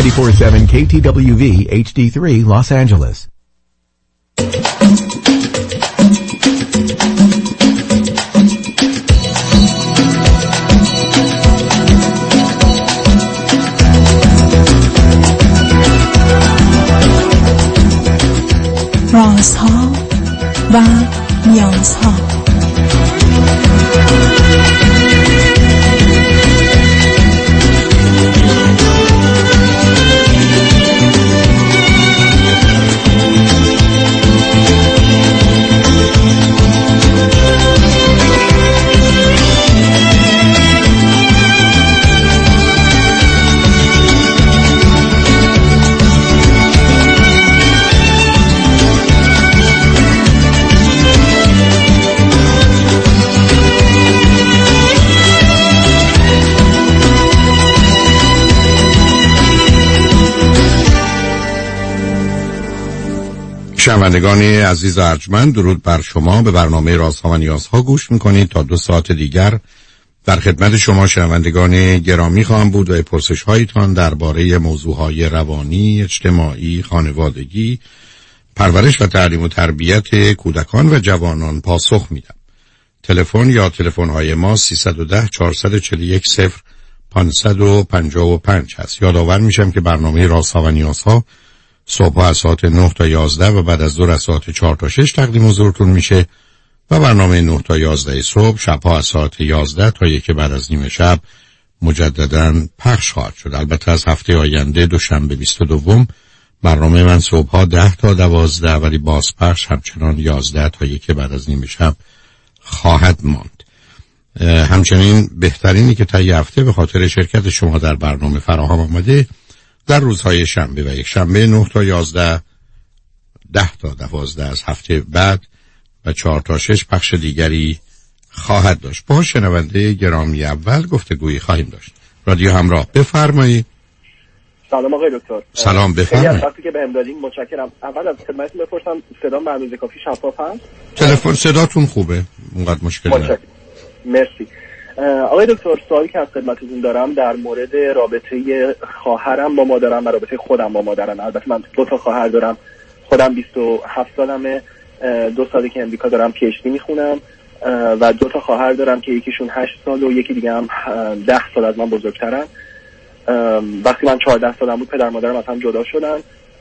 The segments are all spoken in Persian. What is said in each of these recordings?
94.7 KTWV HD3 Los Angeles. رازها و نیازها. شنوندگان عزیز و ارجمند، درود بر شما. به برنامه رازها و نیازها گوش میکنید. تا 2 ساعت دیگر در خدمت شما شنوندگان گرامی خواهم بود و پرسش هایتان درباره موضوعهای روانی، اجتماعی، خانوادگی، پرورش و تعلیم و تربیت کودکان و جوانان پاسخ میدم. تلفن یا تلفن های ما 310 441 0555 هست. یادآور میشم که برنامه رازها و نیازها صبح از ساعت 9 تا 11 و بعد از ظهر از ساعت 4 تا 6 تقدیم حضورتون میشه و برنامه 9 تا 11 صبح شبها از ساعت 11 تا 1 بعد از نیم شب مجدداً پخش خواهد شد. البته از هفته آینده دوشنبه 22 برنامه من صبحها 10 تا 12 ولی بازپخش همچنان 11 تا 1 بعد از نیم شب خواهد ماند. همچنین بهترینی که تا هفته به خاطر شرکت شما در برنامه فراهم آمده در روزهای شنبه و یک شنبه 9 تا 11 10 تا 12 از هفته بعد و 4 تا 6 پخش دیگری خواهد داشت. با شنونده گرامی اول گفتگویی خواهیم داشت. رادیو همراه، بفرمایید. سلام آقای دکتر. سلام، بفرمایید. خیلی از وقتی که بهم دادین متشکرم. اول از خدمتتون بپرسم صدام به اندازه کافی شفاف هست؟ تلفن صداتون خوبه، اونقدر مشکل نداره. مرسی. آقای دکتر، سوالی که از خدمتتون دارم در مورد رابطه خواهرم با مادرم و رابطه خودم با مادرم. البته من 2 تا خواهر دارم. خودم 27 سالمه، 2 سالی که امریکا دارم پی اچ دی میخونم و 2 تا خواهر دارم که یکیشون 8 سال و یکی دیگه هم 10 سال از من بزرگترن. وقتی من 14 سالم بود پدر مادرم از هم جدا شدن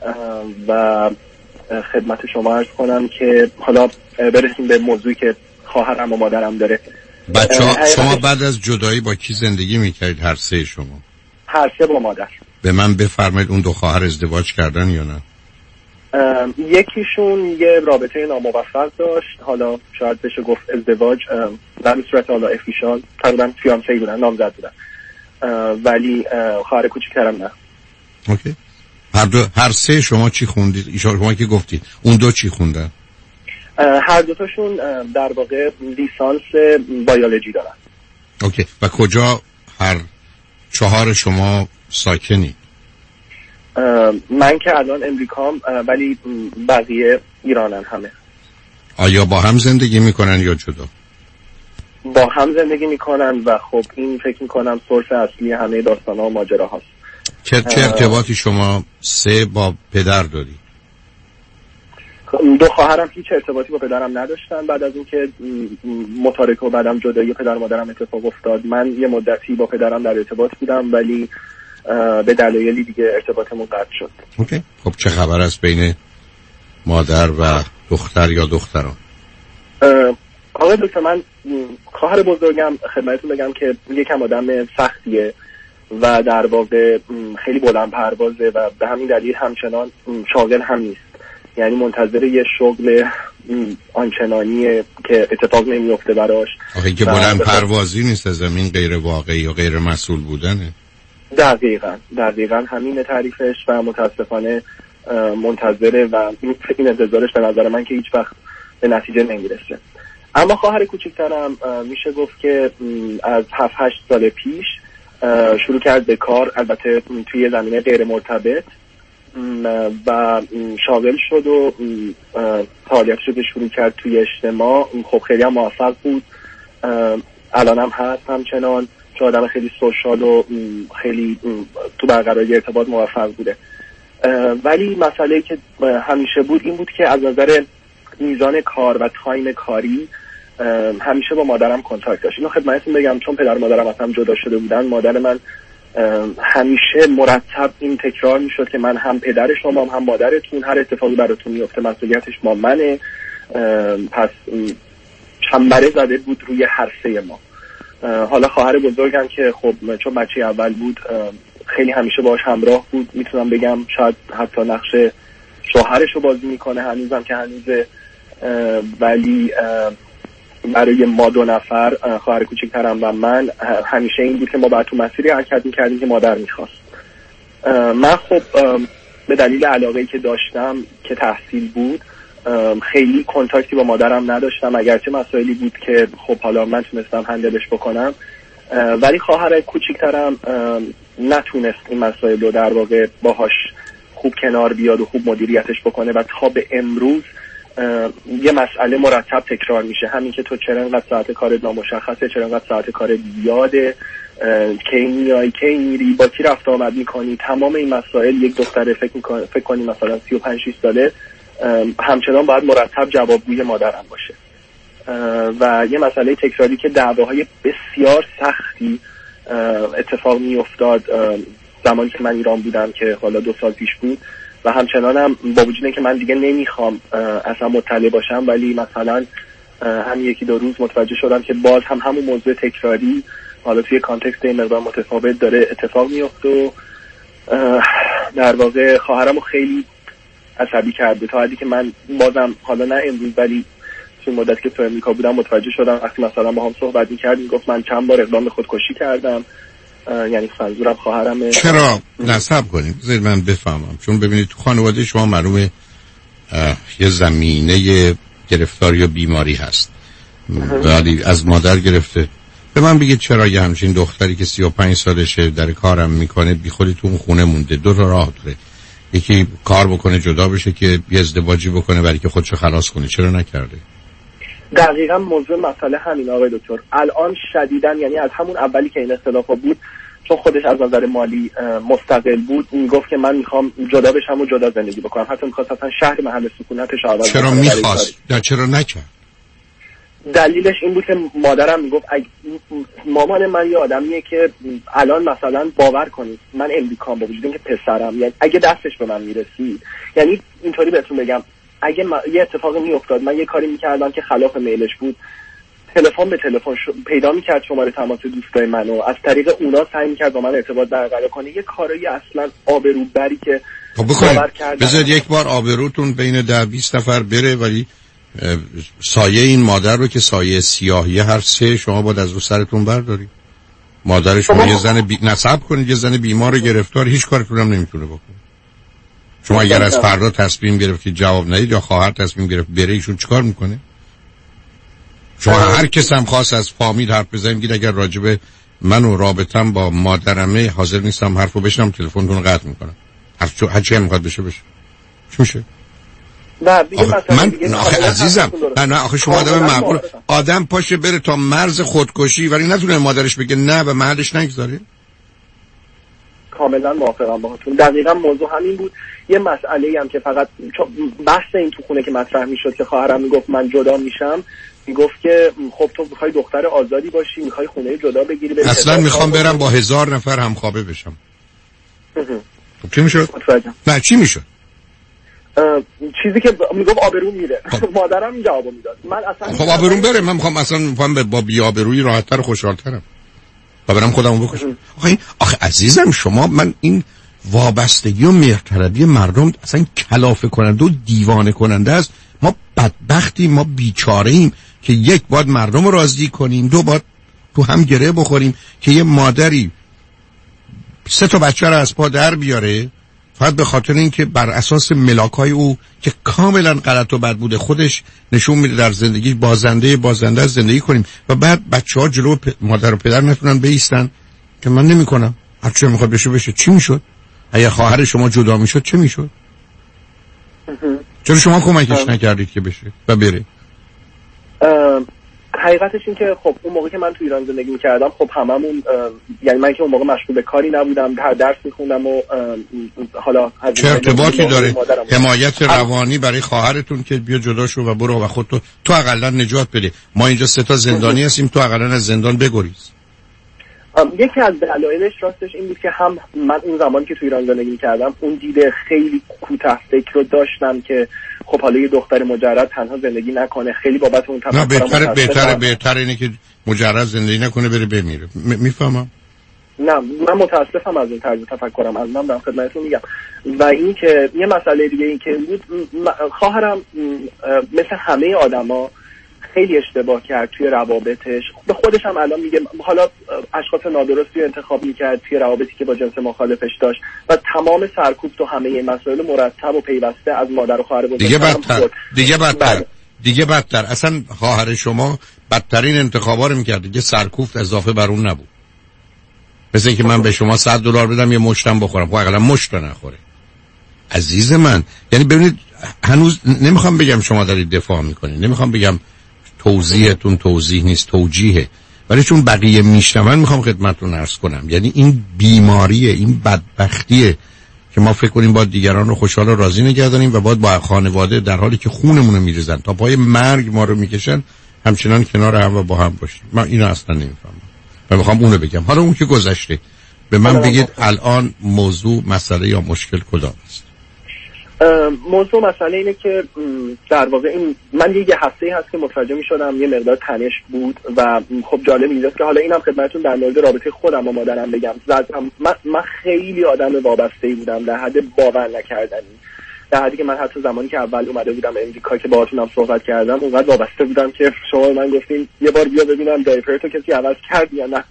و خدمت شما عرض کنم که حالا برسیم به موضوعی که خواهرم و مادرم داره. بچه‌ها شما بعد از جدایی با کی زندگی میکردید؟ هر سه شما؟ هر سه با مادر. به من بفرمایید اون 2 خواهر ازدواج کردن یا نه؟ یکیشون یه رابطه ناموفق داشت، حالا شاید بشه گفت ازدواج در صورت حالا افیشال، تقریبا فیانسه بودن، نامزد بودن، ولی خواهر کوچیک‌ترم نه. اوکی. هر سه شما چی خوندید؟ شما که گفتید اون 2 چی خوندن؟ هر 2 تاشون در واقع لیسانس بیولوژی دارن. اوکی. و کجا هر 4 شما ساکنید؟ من که الان امریکام ولی بقیه ایرانن همه. آیا با هم زندگی میکنن یا جدا؟ با هم زندگی میکنن و خب این فکر میکنم سورس اصلی همه داستانا و ماجرا هست. چه ارتباطی شما 3 با پدر داری؟ 2 خواهرم هیچ ارتباطی با پدرم نداشتن. بعد از اینکه متارکه و بعدم جدایی پدر مادرم اتفاق افتاد، من یه مدتی با پدرم در ارتباط بودم ولی به دلایلی دیگه ارتباطمون قطع شد. اوکی. خب چه خبر است بین مادر و دختر یا دختران؟ آقای دکتر، من خواهر بزرگم خدمتتون بگم که یکم آدم سختیه و در واقع خیلی بلند پروازه و به همین دلیل همچنان شاغل هم نیست. یعنی منتظر یه شغل آنچنانی که اتفاق نمیفته براش. آخه که بلند پروازی نیست، از زمین غیر واقعی و غیر مسئول بودنه. دقیقاً همین تعریفش و متاسفانه منتظره و این انتظارش به نظر من که هیچ وقت به نتیجه نمیرسه. اما خواهر کوچکترم میشه گفت که از 7-8 سال پیش شروع کرد به کار، البته توی زمینه غیر مرتبط، و شاغل شد و فعالیتش رو شروع کرد توی اجتماع. خب خیلی هم موفق بود، الان هم هست همچنان چون آدم خیلی سوشال و خیلی تو برقراری ارتباط موفق بوده. ولی مسئله که همیشه بود این بود که از نظر میزان کار و تایم کاری همیشه با مادرم کنتاکت داشت. اینو خدمتتون بگم چون پدر مادرم اصلا جدا شده بودن، مادر من همیشه مرتب این تکرار میشد که من هم پدر شما هم مادرتون، هر اتفاقی براتون میفته مسئولیتش با منه. پس چنبره زده بود روی هر سه ما. حالا خواهر بزرگم که خب چون بچه اول بود خیلی همیشه باهاش همراه بود، میتونم بگم شاید حتی نقش شوهرش رو بازی میکنه هنوزم که هنوزه. ولی برای ما دو نفر، خواهر کوچکترم و من، همیشه این بود که ما باید تو مسیری حرکت میکردیم که مادر میخواست. من خب به دلیل علاقه‌ای که داشتم که تحصیل بود خیلی کنتاکتی با مادرم نداشتم، اگرچه مسائلی بود که خب حالا من تونستم هندلش بکنم، ولی خواهر کوچکترم نتونست این مسائل رو در واقع باهاش خوب کنار بیاد و خوب مدیریتش بکنه و تا به امروز یه مسئله مرتب تکرار میشه، همین که تو چرا انقدر ساعت کارت نامشخصه، چرا انقدر ساعت کارت زیاده، کی میای کی میری، با کی رفت آمد میکنی. تمام این مسائل یک دختر فکر کنی مثلا 35 6 ساله همچنان باید مرتب جوابگوی مادرم باشه و یه مسئله تکراری که دعواهای بسیار سختی اتفاق میافتاد زمانی که من ایران بودم که حالا 2 سال پیش بود و همچنانم با وجود اینکه من دیگه نمیخوام اصلا مطلع باشم، ولی مثلا همین 1-2 روز متوجه شدم که باز هم همون موضوع تکراری حالا توی کانتکست این مقدار متفاوت داره اتفاق میفته و در واقع خواهرمو خیلی عصبی کرده تا حدی که من بازم حالا نه امروز ولی تو مدت که تو امریکا بودم متوجه شدم وقتی مثلا با هم صحبت می‌کردیم گفت من چند بار اقدام به خودکشی کردم، یعنی منظورم خواهرمه. چرا نصب کنیم بذارید من بفهمم، چون ببینید تو خانواده شما معلومه یه زمینه گرفتاری یا بیماری هست ولی از مادر گرفته. به من بگید چرا یه همچین دختری که 35 سالشه در کارم میکنه بی خودی تو اون خونه مونده؟ 2 تا راه داره، یکی کار بکنه جدا بشه که یه ازدواجی بکنه برای که خودشو خلاص کنه، چرا نکرده؟ دقیقاً موضوع مسئله همین آقای دکتر. الان شدیداً یعنی از همون اولی که این اختلافا بود چون خودش از نظر مالی مستقل بود میگفت که من میخوام جدا بشم و جدا زندگی بکنم، حتی میخواست اصلا شهر محل سکونتش عوض کنه. چرا میخواست؟ چرا نکرد؟ دلیلش این بود که مادرم میگفت مامان من یه آدمیه که الان مثلا باور کنید من امریکام با وجود اینکه پسرم، یعنی اگه دستش به من میرسید، یعنی اینطوری بهتون بگم اگه یه اتفاقی میافتاد من یه کاری میکردم که خلاف میلش بود، تلفن به تلفن پیدا میکرد شماره تماس دوستای منو، از طریق اونا سعی میکرد با من ارتباط برقرار کنه، یه کارایی اصلا آبروبری که باور کردم. بذارید یک بار آبروتون بین 10-20 نفر بره ولی سایه این مادر رو که سایه سیاهیه هر سه شما باید از رو سرتون بردارید. مادر شما یه زن نصب کنید، یه زن بیمار گرفتار، هیچ کارتون هم نمیتونه بکنه. شما اگر از فردا تصمیم گرفتید جواب ندید یا خواهر تصمیم گرفت بره، ایشون چیکار میکنه؟ شما هر کس هم خواست از فامیل حرف بزنیم گید اگر راجب من و رابطم با مادرمه حاضر نیستم حرفو بشنم تلفنتون رو قطع میکنم. هر چی هم میخواد بشه چی میشه؟ من آخه عزیزم نه آخه شما آدم معقول آدم پاشه بره تا مرز خودکشی ولی نتونه مادرش بگه نه و محلش نگذاره. کاملا موافقم باهاتون. دقیقاً موضوع همین بود. یه مسئله‌ای هم که فقط بحث این تو خونه که مطرح میشد که خواهرم میگفت من جدا میشم، میگفت که خب تو میخوای دختر آزادی باشی، میخوای خونه جدا بگیری، اصلا میخوام برم با 1000 نفر همخوابه بشم. خب چی میشد؟ نه چی میشد؟ چیزی که میگفت آبرو میره. مادرم این جوابو میداد. من اصلا خب آبروم بره، من میخوام اصلا با بی آبرویی راحت‌تر و خوشحال‌ترم. و برم خودمو بکشم. آخه عزیزم شما من این وابستگی و مهرطلبی مردم اصلا کلافه کننده و دیوانه کننده است. ما بدبختیم، ما بیچاره‌ایم که یک باید مردم رو راضی کنیم، دو باید تو هم گره بخوریم که یه مادری 3 تا بچه رو از پا در بیاره فقط به خاطر اینکه بر اساس ملاک‌های او که کاملا غلط و بد بوده خودش نشون میده در زندگی بازنده از زندگی کنیم و بعد بچه‌ها جلو مادر و پدر نتونن بایستن که من نمی‌کنم هر چی میخواد بشه. چی میشد؟ اگه خواهر شما جدا میشد چه میشد؟ چرا شما کمکش نکردید که بشه و بره؟ حقیقتش این که خب اون موقع که من تو ایران زندگی میکردم خب هممون یعنی من که اون موقع مشغول به کاری نبودم، درس میخوندم و حالا چه ارتباطی داره حمایت روانی برای خواهرتون که بیا جدا شو و برو و خودتو تو حداقل نجات بده؟ ما اینجا 3 تا زندانی هستیم، تو حداقل از زندان بگریز. یکی از دلایلش راستش این بود که هم من اون زمانی که تو ایران زندگی کردم اون دیده خیلی کوتاه فکر رو داشتم که خب حالا یه دختر مجرد تنها زندگی نکنه، خیلی بابت اون نه بهتره اینه که مجرد زندگی نکنه بره بمیره. میفهمم. نه من متاسفم از این طرز تفکرم، از من دارم خدمتتون میگم. و این که یه مسئله دیگه این که بود خواهرم مثل همه آدما خیلی اشتباه کرد توی روابطش. به خودش هم الان میگه حالا اشخاص نادرستی انتخاب میکرد توی روابطی که با جنس مخالفش داشت و تمام سرکوب تو همه این مسائل مرتب و پیوسته از مادر و خواهر بزرگتر دیگه بدتر اصلا خواهر شما بدترین انتخابا رو میکرد، دیگه سرکوفت اضافه بر اون نبود. مثل اینکه من به شما $100 بدم یه مشتم بخورم، خب اقلا مشت نخوره. عزیز من یعنی ببینید هنوز نمیخوام بگم شما دارید دفاع میکنید، نمیخوام بگم توضیحتون توضیح نیست، توجیهه، ولی چون بقیه میشنون میخوام خدمتتون عرض کنم یعنی این بیماریه، این بدبختیه که ما فکر کنیم با دیگران رو خوشحال و راضی نگه داریم و باید با خانواده در حالی که خونمون رو میریزن تا پای مرگ ما رو میکشن همچنان کنار هم و با هم باشیم. من اینو اصلا نمیفهمم و میخوام اونو بگم. حالا اون که گذشته، به من بگید الان موضوع مسئله یا مشکل کدام است؟ موضوع مسئله اینه که در واقع این من یه هفته‌ای هست که متوجه می‌شدم یه مقدار تنش بود و خب جالب اینجاست که حالا اینم خدمتتون در مورد رابطه خودم و مادرم بگم. من خیلی آدم وابسته‌ای بودم در حد باور نکردنی، در حدی که من حتی زمانی که اول اومده بودم امریکا که باهاتونم صحبت کردم اونقدر وابسته بودم که شما من گفتین یه بار بیا ببینم دایپرتو کسی عوض کرد یا نه.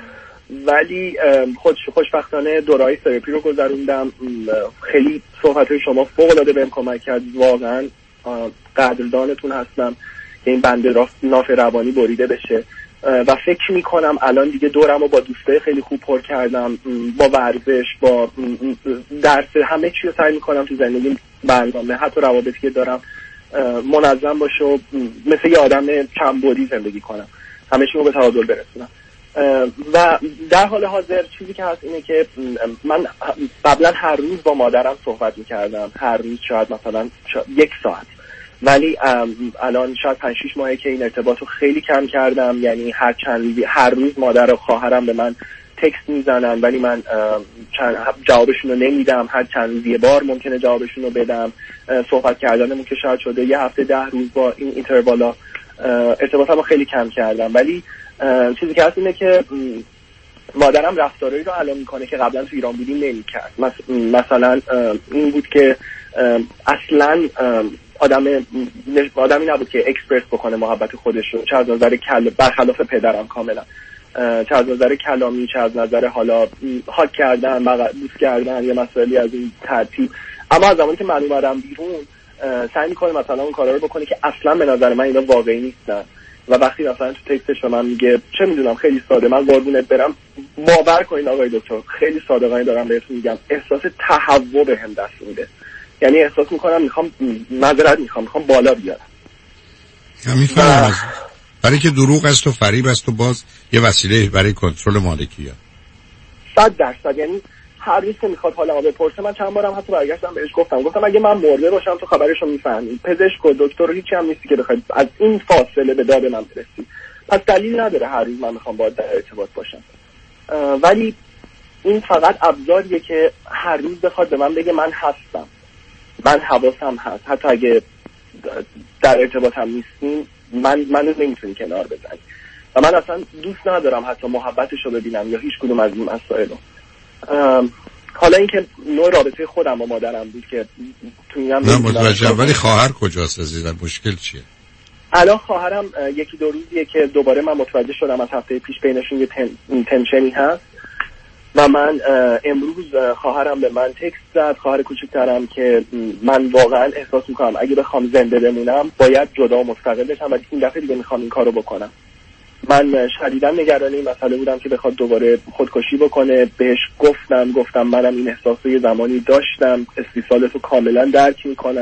ولی خوشبختانه دورهای تراپی رو گذروندم. خیلی صحبت‌های شما فوق‌العاده بهم کمک کرد، واقعا قدردانتون هستم که این بند ناف روانی بریده بشه و فکر میکنم الان دیگه دورم رو با دوستای خیلی خوب پر کردم، با ورزش، با درس، همه چی رو سعی میکنم تو زندگی برنامه حتی روابطی که دارم منظم باشه و مثل یه آدم چندبعدی زندگی کنم، همه چی رو به تعادل برسونم. و در حال حاضر چیزی که هست اینه که من قبلا هر روز با مادرم صحبت میکردم، هر روز شاید مثلا 1 ساعت، ولی الان شاید 5-6 ماهه که این ارتباط رو خیلی کم کردم. یعنی هر روز مادر و خواهرم به من تکست میزنن ولی من جوابشون رو نمیدم، هر چند روز یه بار ممکنه جوابشون رو بدم. صحبت کردنمون که شاید شده یه هفته 10 روز با این اینتروالا ارتباطم رو خیلی کم کردم. ولی چیزی که هست اینه که مادرم رفتارهایی رو الان میکنه که قبلا تو ایران بودیم نمیکرد. مثلا این بود که اصلا آدمی نبود که اکسپرس بکنه محبت خودش رو، چه از نظر برخلاف پدرم کاملا، چه از نظر کلامی، چه از نظر حالا هاک کردن، بوس کردن یا مسائلی از این ترتیب. اما از زمانی که من اومدم بیرون سعی میکنه مثلا اون کارا رو بکنه که اصلا به نظر من اینا واقعی نیستن و وقتی مثلا تو تکستش به من میگه چه میدونم خیلی ساده، من قربونت برم، باور کنید آقای دکتر خیلی صادقانه دارم بهتون میگم، احساس تهوع بهم دست میده. یعنی احساس میکنم میخوام بالا بیارم. میفهمم برای که دروغ است و فریب است و باز یه وسیله برای کنترل مالکیت. 100%. یعنی هر روز که میخواد حالا بپرسه، من چند بارم حتی برگشتم بهش گفتم اگه من مرده باشم تو خبرشو میفهمی، پزشک و دکتر و هیچی هم نیستی که بخواد از این فاصله به داد من برسی، پس دلیل نداره هر روز من میخوام باهات در ارتباط باشم. ولی این فقط ابزاریه که هر روز بخواد به من بگه من هستم، من حواسم هست، حتی اگه در ارتباط هم نیستیم منو نمیتونی کنار بزنی. و من اصلا دوست ندارم حتی محبتشو ببینم یا هیچ کدوم از این مسائلو. حالا اینکه نوع رابطه خودم با مادرم بود که تو اینم متوجهم، ولی خواهر کجاست عزیزم؟ مشکل چیه؟ الان خواهرم 1-2 روزیه که دوباره من متوجه شدم از هفته پیش بینشون یه تنشنی هست و من امروز خواهرم به من تکست زد، خواهر کوچکترم، که من واقعا احساس میکنم اگه بخوام زنده بمونم باید جدا و مستقل بشم و این دفعه دیگه میخوام این کارو بکنم. من شدیداً نگران این مسئله بودم که بخواد دوباره خودکشی بکنه. بهش گفتم منم این احساس رو یه زمانی داشتم، استیصالتو کاملا درک میکنم،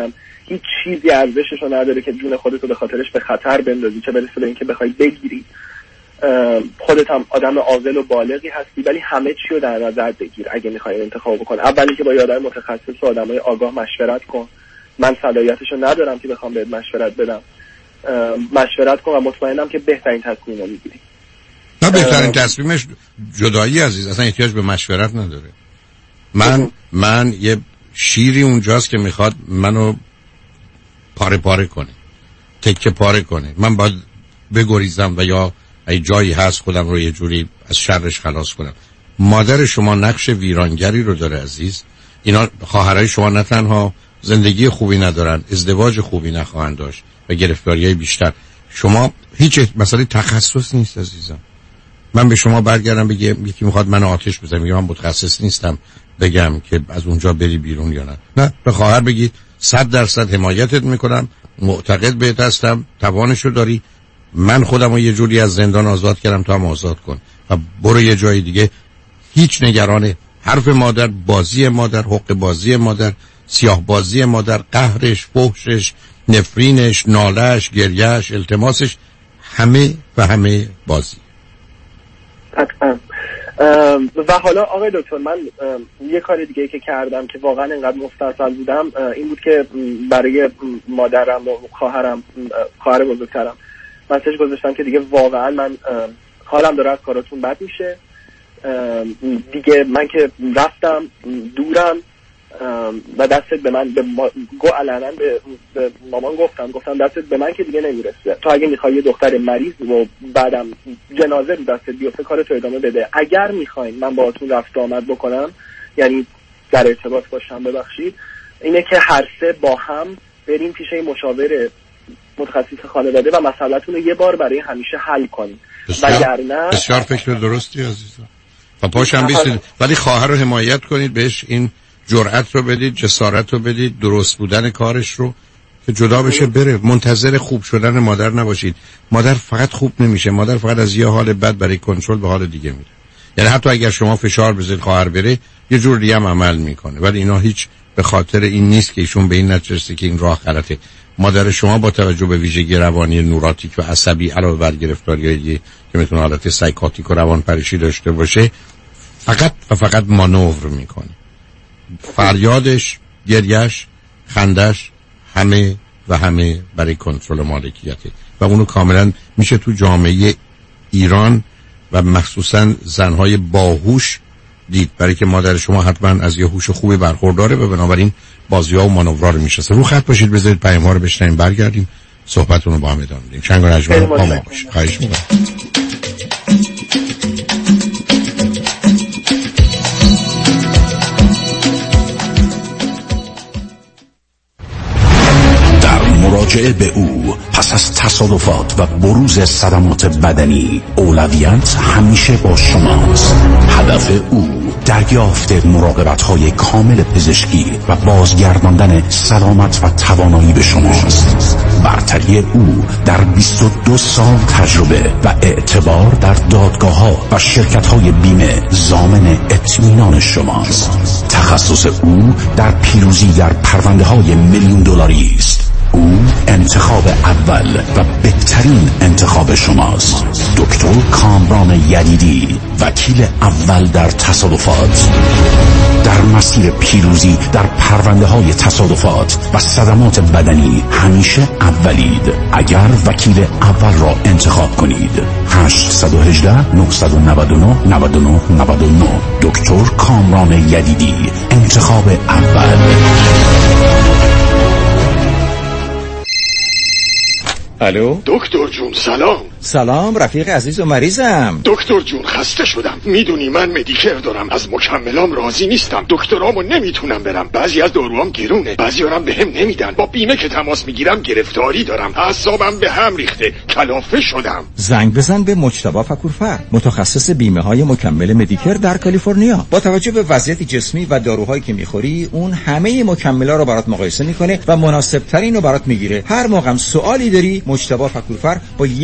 هیچ چیزی ارزشش رو نداره که جون خودت رو به خاطرش به خطر بندازی، چه برسه به اینکه بخوای بگیری. خودت هم آدم عاقل و بالغی هستی، ولی همه چی رو در نظر بگیر اگه میخوای انتخاب بکنی. اولی که با آدم متخصص و آدمای آگاه مشورت کن. من صلاحیتش رو ندارم که بخوام بهت مشورت بدم. مشورت کن و مطمئنم که بهترین تصمیم رو میگیری. نه بهترین تصمیمش جدایی عزیز، اصلا احتیاج به مشورت نداره. من یه شیری اونجاست که میخواد منو پاره پاره کنه، تکه پاره کنه. من باید بگریزم و یا ای جایی هست خودم رو یه جوری از شرش خلاص کنم. مادر شما نقش ویرانگری رو داره عزیز. اینا خواهرای شما نه تنها زندگی خوبی ندارن، ازدواج خوبی نخواهند داشت و گرفتاریای بیشتر. شما هیچ مسئله تخصص نیست عزیزم. من به شما برگردم بگم یکی میخواد من آتش بزنه، میگم من متخصص نیستم بگم که از اونجا بری بیرون یا نه به خواهر بگی 100% حمایتت میکنم، معتقد بهت هستم، توانشو داری، من خودم رو یه جوری از زندان آزاد کردم تا هم آزاد کن و برو یه جای دیگه. هیچ نگران حرف مادر، بازی مادر، حق بازی مادر، سیاه بازی مادر، قهرش، فحشش، نفرینش، نالش، گریهش، التماسش، همه و همه بازی. و حالا آقای دکتر من یه کار دیگه که کردم که واقعا اینقدر مستاصل بودم این بود که برای مادرم و خواهر بزرگترم مسیج گذاشتم که دیگه واقعا من حالم داره از کاراتون بد میشه دیگه. من که رفتم دورم و دستت به من علنا به مامان گفتم دستت به من که دیگه نمیرسه. تو اگه میخوای یه دختر مریض و بعدم جنازه رو دستت بیفته کارتو ادامه بده. اگر میخواین من باهاتون رفت آمد بکنم، یعنی در ارتباط باشم، ببخشید، اینه که هر سه با هم بریم پیش مشاور متخصص خانواده و مسئله‌تون رو یه بار برای همیشه حل کنیم. وگرنه بسیار فکر درستی عزیزم. و پاشم بیستید، ولی خواهر رو حمایت کنید، بهش این جرأت رو بدید، جسارت رو بدید، درست بودن کارش رو که جدا بشه بره. منتظر خوب شدن مادر نباشید. مادر فقط خوب نمیشه، مادر فقط از یه حال بد برای کنترل به حال دیگه میره. یعنی حتی اگر شما فشار بذارید خواهر بره یه جور دیگه هم عمل میکنه، ولی اینا هیچ به خاطر این نیست که ایشون به این نتیجه که این راه غلطه. مادر شما با توجه به ویژگی روانی نوراتیک و عصبی علاوه بر گرفتاریایی که میتونه حالت سایکاتیک و روانپریشی داشته باشه فقط و فقط مانور میکنه. فریادش، گریهش، خندش همه و همه برای کنترل مالکیته و اونو کاملا میشه تو جامعه ایران و مخصوصا زنهای باهوش دید، برای که مادر شما حتما از یه هوش خوبی برخورداره و بنابراین بازی‌ها و مانورها رو میشناسه. رو خط باشید، بذارید پیام‌ها رو بشنویم، برگردیم صحبتون رو با هم ادامه بدیم. چنگ و نجمن با ما باشید. خواهش می‌کنم. مراجعه به او پس از تصادفات و بروز صدمات بدنی اولویت همیشه با شماست. هدف او دریافت مراقبت‌های کامل پزشکی و بازگرداندن سلامت و توانایی به شماست. برتری او در 22 سال تجربه و اعتبار در دادگاه‌ها و شرکت‌های بیمه ضامن اطمینان شماست. تخصص او در پیروزی در پرونده‌های میلیون دلاری است. او انتخاب اول و بهترین انتخاب شماست. دکتر کامران یدیدی، وکیل اول در تصادفات. در مسیر پیروزی در پرونده های تصادفات و صدمات بدنی همیشه اولید. اگر وکیل اول را انتخاب کنید 818 999 99 99. دکتر کامران یدیدی، انتخاب اول. الو دکتر جون سلام رفیق عزیز و مریضم. دکتر جون خسته شدم. میدونی من مدیکر دارم، از مکملام راضی نیستم. دکترامو نمیتونم برم، بعضی از داروام گرونه، بعضی هم به هم نمیدن. با بیمه که تماس میگیرم گرفتاری دارم، اعصابم به هم ریخته، کلافه شدم. زنگ بزن به مجتبی فکورفر، متخصص بیمه های مکمل مدیکر در کالیفرنیا. با توجه به وضعیت جسمی و داروهایی که میخوری اون همه مکمل‌ها رو برات مقایسه میکنه و مناسب ترین رو برات میگیره. هر موقع سوالی داری مجتبی فکورفر با یه تلفن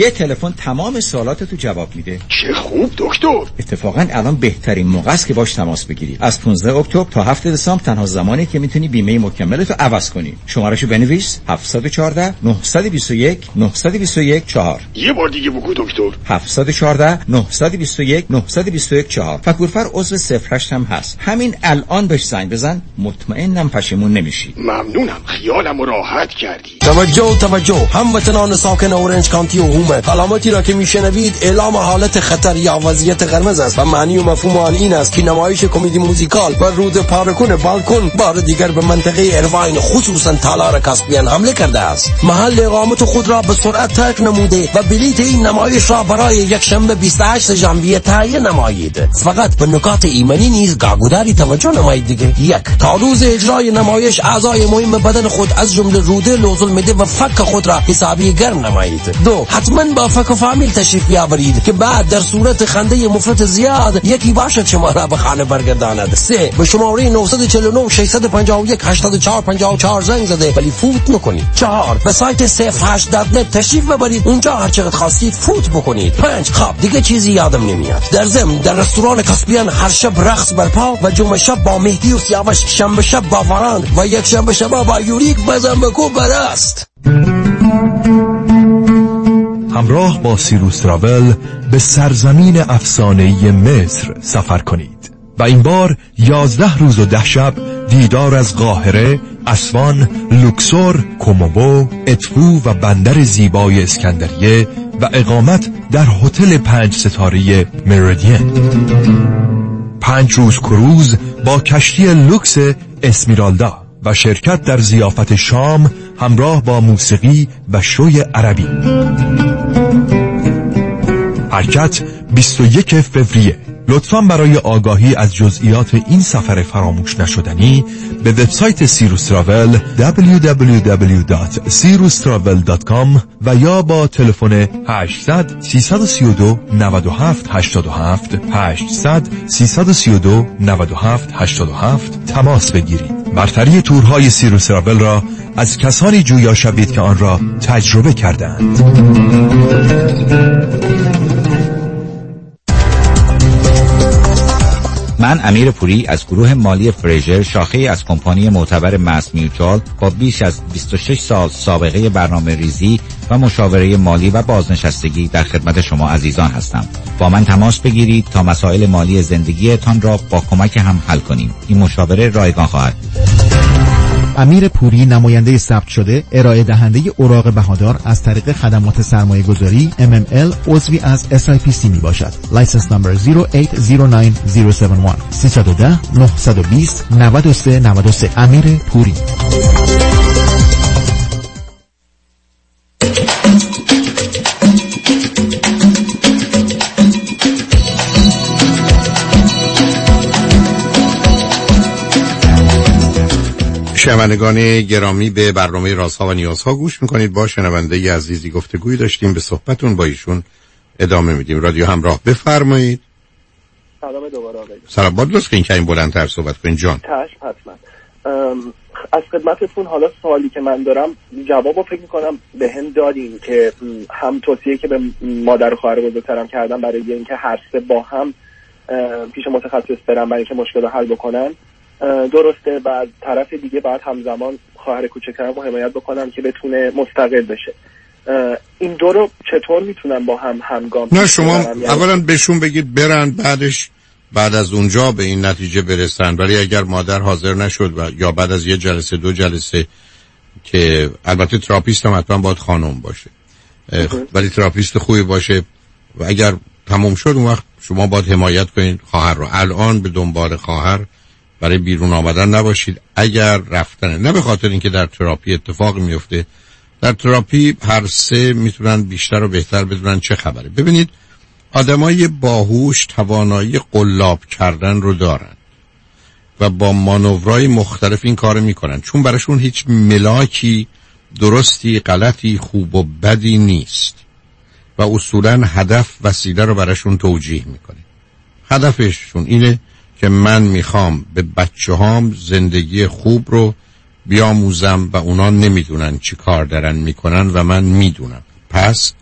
تلفن تمام سوالاتتو جواب میده. چه خوب دکتر. اتفاقا الان بهترین موقع است که باش تماس بگیری. از 15 اکتبر تا 7 دسامبر تنها زمانی که میتونی بیمه مکملتو عوض کنی. شمارهشو بنویس: 714 921 921 4. یه بار دیگه بگو دکتر. 714 921 921 4. فکورفر عضو 08 هم هست. همین الان بهش زنگ بزن، مطمئنم پشیمون نمیشی. ممنونم، خیالمو راحت کردی. توجه هموطنان ساکن اورنج کانتی و هومر، علامتی را که میشنوید اعلام حالت خطر یا وضعیت قرمز است و معنی و مفهوم آن این است که نمایش کمدی موزیکال و رود پارکون بالکن بار دیگر به منطقه اروین خصوصا تالار کاسپیان حمله کرده است. محل اقامت خود را به سرعت ترک نموده و بلیت این نمایش را برای یک شنبه 28 ژانویه تهیه نمایید. فقط به نکات ایمنی نیز گاگوداری توجه نمایید دیگه. 1. تا روز اجرای نمایش اعضای مهم بدن خود از جمله روده، لوزل میده و فک خود را حسابی گرم نمایید. 2. حتما با فک و فامیل تشریف بیاورید که بعد در صورت خنده مفرط زیاد یکی باشد شما را به خانه برگرداند. 3. به شماره 949 651 8454 زنگ زده ولی فوت نکنید. 4. به سایت 08.net تشریف ببرید، اونجا هر چقدر خواستید فوت بکنید. 5. خب دیگه چیزی یادم نمیاد. در ضمن در رستوران کاسپیان هر شب رقص برپا و جمعه شب با مهدی و سیاوش، شنبه شب با فرند و یک شنبه شب با یوریک بزن بکو برست. همراه با سیروس تراول به سرزمین افسانه‌ای مصر سفر کنید و این بار 11 روز و 10 شب دیدار از قاهره، اسوان، لوکسور، کوموبو، ادفو و بندر زیبای اسکندریه و اقامت در هتل 5 ستاره مریدین. 5 روز کروز با کشتی لوکس اسمیرالدا و شرکت در ضیافت شام همراه با موسیقی و شوی عربی. حرکت 21 فوریه. لطفاً برای آگاهی از جزئیات این سفر فراموش نشدنی به وبسایت سیروس تراول www.sirustravel.com و یا با تلفن 800 332 97 87 800 332 97 87 تماس بگیرید. برتری تورهای سیروس تراول را از کسانی جویا شوید که آن را تجربه کردند. من امیر پوری از گروه مالی فریژر، شاخه از کمپانی معتبر ماس میوچوال با بیش از 26 سال سابقه برنامه ریزی و مشاوره مالی و بازنشستگی در خدمت شما عزیزان هستم. با من تماس بگیرید تا مسائل مالی زندگیتان را با کمک هم حل کنیم. این مشاوره رایگان خواهد بود. امیر پوری، نماینده ثبت شده، ارائه دهنده اوراق بهادار از طریق خدمات سرمایه گذاری MML عضوی از SIPC می باشد. لایسنس نمبر 0809071 310 920 9393. امیر پوری. شنوندگان گرامی، به برنامه رازها و نیازها گوش میکنید. با شنونده عزیزی گفتگوی داشتیم، به صحبتون با ایشون ادامه میدیم. رادیو همراه، بفرمایید. سلام دوباره آقای. سلام، با درست که این بلندتر صحبت کنید جان. چشم حتما. از خدمتتون حالا سوالی که من دارم جوابو فکر میکنم به هم دادین که هم توصیه که به مادر و خواهر بزرگترم کردم برای اینکه هر سه با هم پیش متخصص برن برای اینکه مشکل رو حل بکنن درسته. و از طرف دیگه بعد همزمان خواهر کوچکترم رو حمایت بکنم که بتونه مستقل بشه. این دو رو چطور میتونم با هم همگام؟ نه شما اولا بهشون بگید برن، بعد از اونجا به این نتیجه برسن. ولی اگر مادر حاضر نشد و یا بعد از یه جلسه 2 جلسه، که البته تراپیست هم حتما باید خانم باشه ولی تراپیست خوبی باشه، و اگر تموم شد اون وقت شما باید حمایت کنید خواهر رو. الان به دنبال خواهر برای بیرون آمدن نباشید. اگر رفتن، نه به خاطر اینکه در تراپی اتفاق میفته، در تراپی هر سه میتونن بیشتر و بهتر بدونن چه خبره. ببینید آدمای باهوش توانایی قلاب کردن رو دارن و با مانورهای مختلف این کار میکنن، چون براشون هیچ ملاکی درستی غلطی خوب و بدی نیست و اصولا هدف وسیله رو براشون توجیه میکنه. هدفشون اینه که من میخوام به بچه‌هام زندگی خوب رو بیاموزم و اونا نمیدونن چی کار دارن میکنن و من میدونم، پس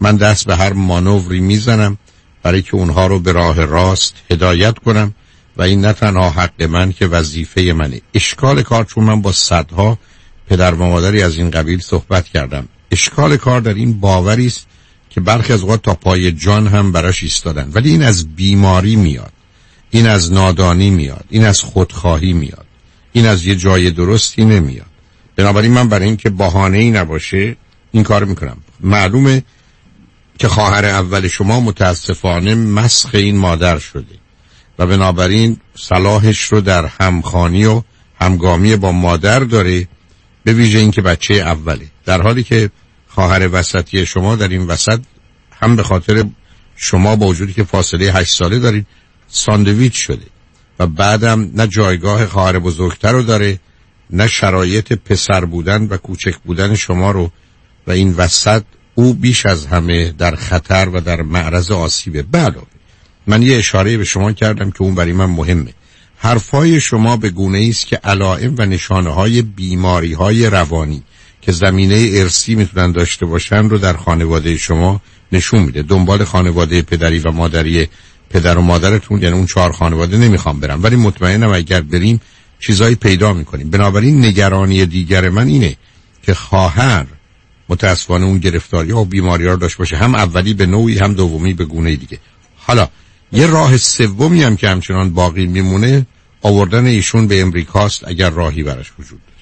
من دست به هر مانوری میزنم برای که اونها رو به راه راست هدایت کنم و این نه تنها حق من که وظیفه منه. اشکال کار، چون من با صدها پدر و مادری از این قبیل صحبت کردم، اشکال کار در این باوری است که برخی از اوقات تا پای جان هم براش ایستادن، ولی این از بیماری میاد، این از نادانی میاد، این از خودخواهی میاد، این از یه جای درستی نمیاد. بنابراین من برای این که بهانه‌ای نباشه این کار میکنم. معلومه که خواهر اول شما متاسفانه مسخ این مادر شده و بنابراین صلاحش رو در همخوانی و همگامی با مادر داره، به ویژه این که بچه اوله، در حالی که خواهر وسطی شما در این وسط هم به خاطر شما با وجودی که فاصله 8 ساله دارید ساندویچ شده و بعدم نه جایگاه خواهر بزرگتر رو داره، نه شرایط پسر بودن و کوچک بودن شما رو، و این وسط او بیش از همه در خطر و در معرض آسیبه. بله، من یه اشاره به شما کردم که اون برای من مهمه. حرفای شما به گونه‌ای است که علائم و نشانه‌های بیماری‌های روانی که زمینه ارثی میتونن داشته باشن رو در خانواده شما نشون میده. دنبال خانواده پدری و مادری پدر و مادرتون، یعنی اون 4 خانواده نمیخوام برم، ولی مطمئنم اگر بریم چیزایی پیدا میکنیم. بنابراین نگرانی دیگر من اینه که خواهر متاسفانه اون گرفتاری ها و بیماری ها رو داشته باشه، هم اولی به نوعی هم دومی به گونه دیگه. حالا یه راه سومی هم که همچنان باقی میمونه آوردن ایشون به امریکاست، اگر راهی براش وجود داره.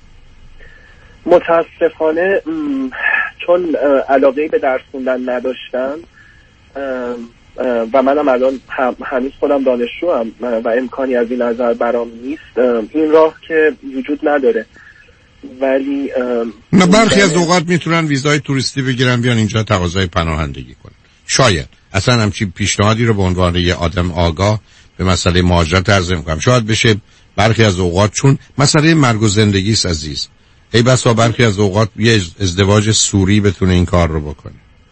متاسفانه چون علاقه‌ای به درس خوندن نداشتم و منم الان هنوز خودم دانشجوام و امکانی از این نظر برام نیست، این راه که وجود نداره. ولی نه، برخی از اوقات میتونن ویزای توریستی بگیرن بیان اینجا تقاضای پناهندگی کنن. شاید اصلا همچین پیشنهادی رو به عنوان یه آدم آگاه به مسئله مهاجرت عرض می‌کنم. شاید بشه برخی از اوقات، چون مسئله مرگ و زندگی است عزیز، ای بسا برخی از اوقات یه ازدواج سوری بتونه این کار رو بکنه.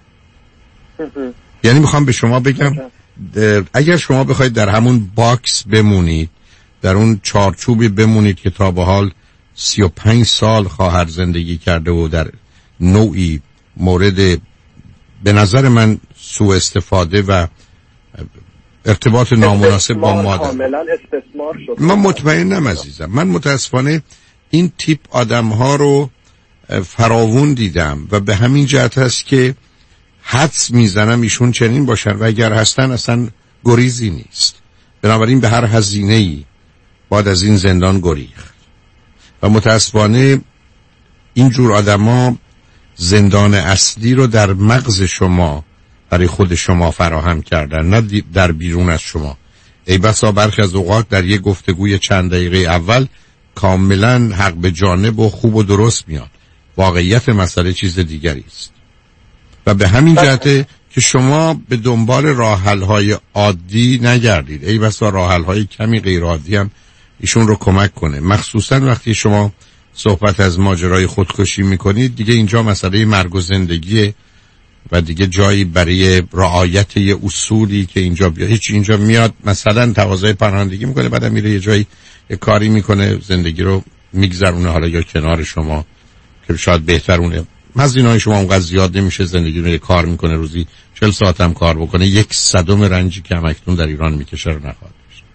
یعنی میخوام به شما بگم اگر شما بخواید در همون باکس بمونید، در اون چارچوبی بمونید که تا به حال 35 سال خواهر زندگی کرده و در نوعی مورد به نظر من سوء استفاده و ارتباط نامناسب با مادر، من مطمئنم عزیزم، من متاسفانه این تیپ آدم ها رو فراوون دیدم و به همین جهت هست که حدس میزنم ایشون چنین باشن و اگر هستن اصلا گریزی نیست. بنابراین به هر هزینه‌ای باید از این زندان گریخت و متاسفانه اینجور آدما زندان اصلی رو در مغز شما برای خود شما فراهم کردن، نه در بیرون از شما. ای بسا برخی از اوقات در یک گفتگوی چند دقیقه اول کاملا حق به جانب و خوب و درست میاد، واقعیت مسئله چیز دیگری است و به همین جهته که شما به دنبال راه‌حل‌های عادی نگردید. ای بسا راه‌حل‌های کمی غیر عادی هم ایشون رو کمک کنه، مخصوصا وقتی شما صحبت از ماجرای خودکشی میکنید. دیگه اینجا مسئله مرگ و زندگیه و دیگه جایی برای رعایت یه اصولی که اینجا هیچ اینجا میاد مثلا تقاضای پناهندگی میکنه، بعد میره یه جایی یه کاری میکنه، زندگی رو میگذرونه حالا یا کنار شما که شاید بهترونه. هزینه‌های شما اونقدر زیاد نمیشه، زندگی رو یه کار میکنه، روزی 40 ساعت هم کار بکنه، 1/100 رنجی که همکنون در ایران میکشه رو نخواهد داشت.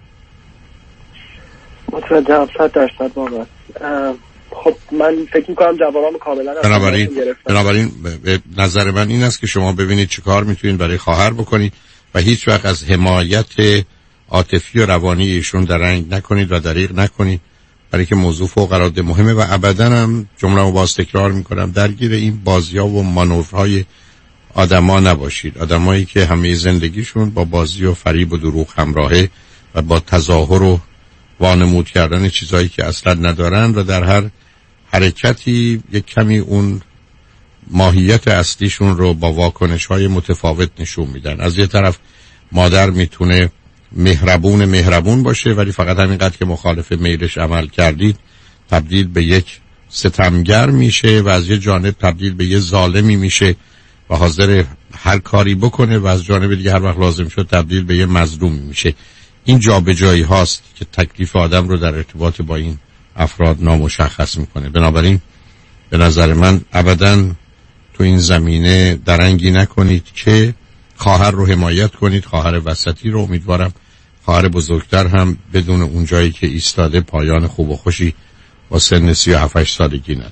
متوجهم، 100% واقعا. خب من فکر میکنم جوابم کاملا بنابراین به نظر من این است که شما ببینید چه کار میتونید برای خواهر بکنید و هیچ وقت از حمایت عاطفی و روانی ایشون درنگ نکنید و دریغ نکنید، برای که موضوع فوق العاده مهمه و ابداً هم جمله‌مو باز تکرار میکنم درگیر این بازی‌ها و مانورهای آدما نباشید. آدمایی که همه زندگیشون با بازی و فریب و دروغ همراهه و با تظاهر و وانمود کردن چیزایی که اصلا ندارن و در هر حرکتی یک کمی اون ماهیت اصلیشون رو با واکنش‌های متفاوت نشون میدن. از یه طرف مادر میتونه مهربون باشه، ولی فقط همینقدر که مخالف میلش عمل کردید تبدیل به یک ستمگر میشه و از یه جانب تبدیل به یه ظالمی میشه و حاضر هر کاری بکنه و از جانب دیگه هر وقت لازم شد تبدیل به یه مظلومی میشه. این جابجایی هاست که تکلیف آدم رو در ارتباط با این افراد نامشخص میکنه. بنابراین به نظر من ابداً تو این زمینه درنگی نکنید که خواهر رو حمایت کنید. خواهر وسطی رو امیدوارم خواهر بزرگتر هم بدون اون جایی که ایستاده پایان خوب و خوشی با سن 37 سالگی نداره.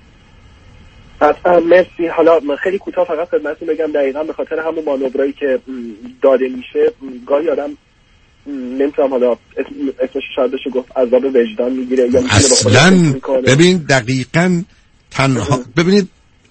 مرسی. حالا خیلی کوتاه فقط خدمتتون بگم دقیقاً به خاطر همون مانورایی که داده میشه گاهی آدم نمیتونم حالا اسمش شاید بشه گفت عذاب وجدان میگیره یا اصلا. ببین دقیقاً تنها ببینید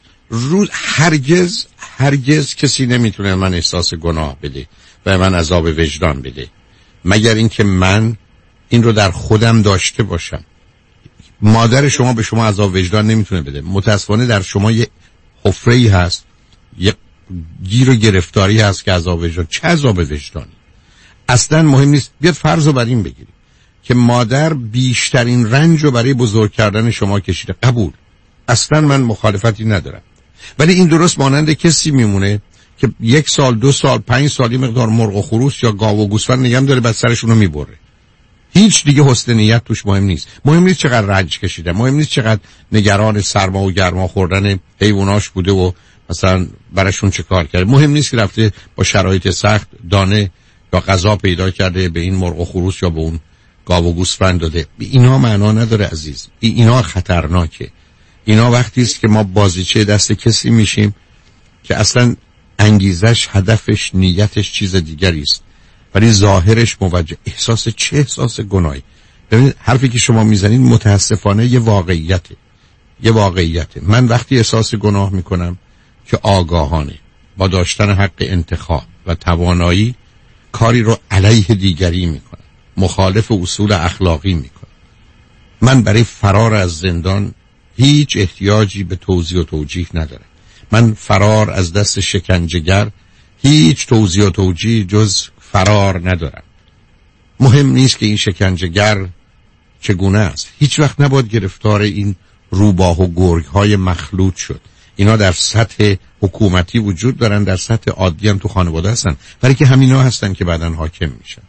هرگز کسی نمیتونه من احساس گناه بده و من عذاب وجدان بده مگر اینکه من این رو در خودم داشته باشم. مادر شما به شما عذاب وجدان نمیتونه بده. متاسفانه در شما یه حفره‌ای هست، یه گیر و گرفتاری هست که عذاب وجدان. چه عذاب وجدانی؟ اصلا مهم نیست. بیاد فرض رو بر این بگیریم که مادر بیشترین رنج رو برای بزرگ کردن شما کشیده. قبول، اصلا من مخالفتی ندارم، ولی این درست مانند کسی میمونه که 1 سال 2 سال 5 سال مقدار مرغ و خروس یا گاو و گوسفند نگم داره بعد سرشون رو میبره. هیچ دیگه حسن نیت توش مهم نیست. مهم نیست چقدر رنج کشیده، مهم نیست چقدر نگران سرما و گرما خوردن حیواناش بوده و مثلا براشون چه کار کرده. مهم نیست که رفته با شرایط سخت دانه یا غذا پیدا کرده به این مرغ و خروس یا به اون گاو و گوسفند داده. اینا معنا نداره عزیز. اینا خطرناکه. اینا وقتی است که ما بازیچه دست کسی میشیم که اصلا انگیزش، هدفش، نیتش چیز دیگری است ولی ظاهرش موجه. احساس گناهی. ببینید حرفی که شما میزنید متاسفانه یه واقعیته. من وقتی احساس گناه میکنم که آگاهانه با داشتن حق انتخاب و توانایی کاری رو علیه دیگری میکنم، مخالف اصول اخلاقی میکنم. من برای فرار از زندان هیچ احتیاجی به توضیح و توجیه ندارم. من فرار از دست شکنجهگر هیچ توضیح و توجیه جز فرار ندارم. مهم نیست که این شکنجهگر چگونه است. هیچ وقت نباید گرفتار این روباه و گرگ های مخلوط شد. اینا در سطح حکومتی وجود دارن، در سطح عادی هم تو خانواده هستن، ولی که همینا هستن که بعداً حاکم میشن.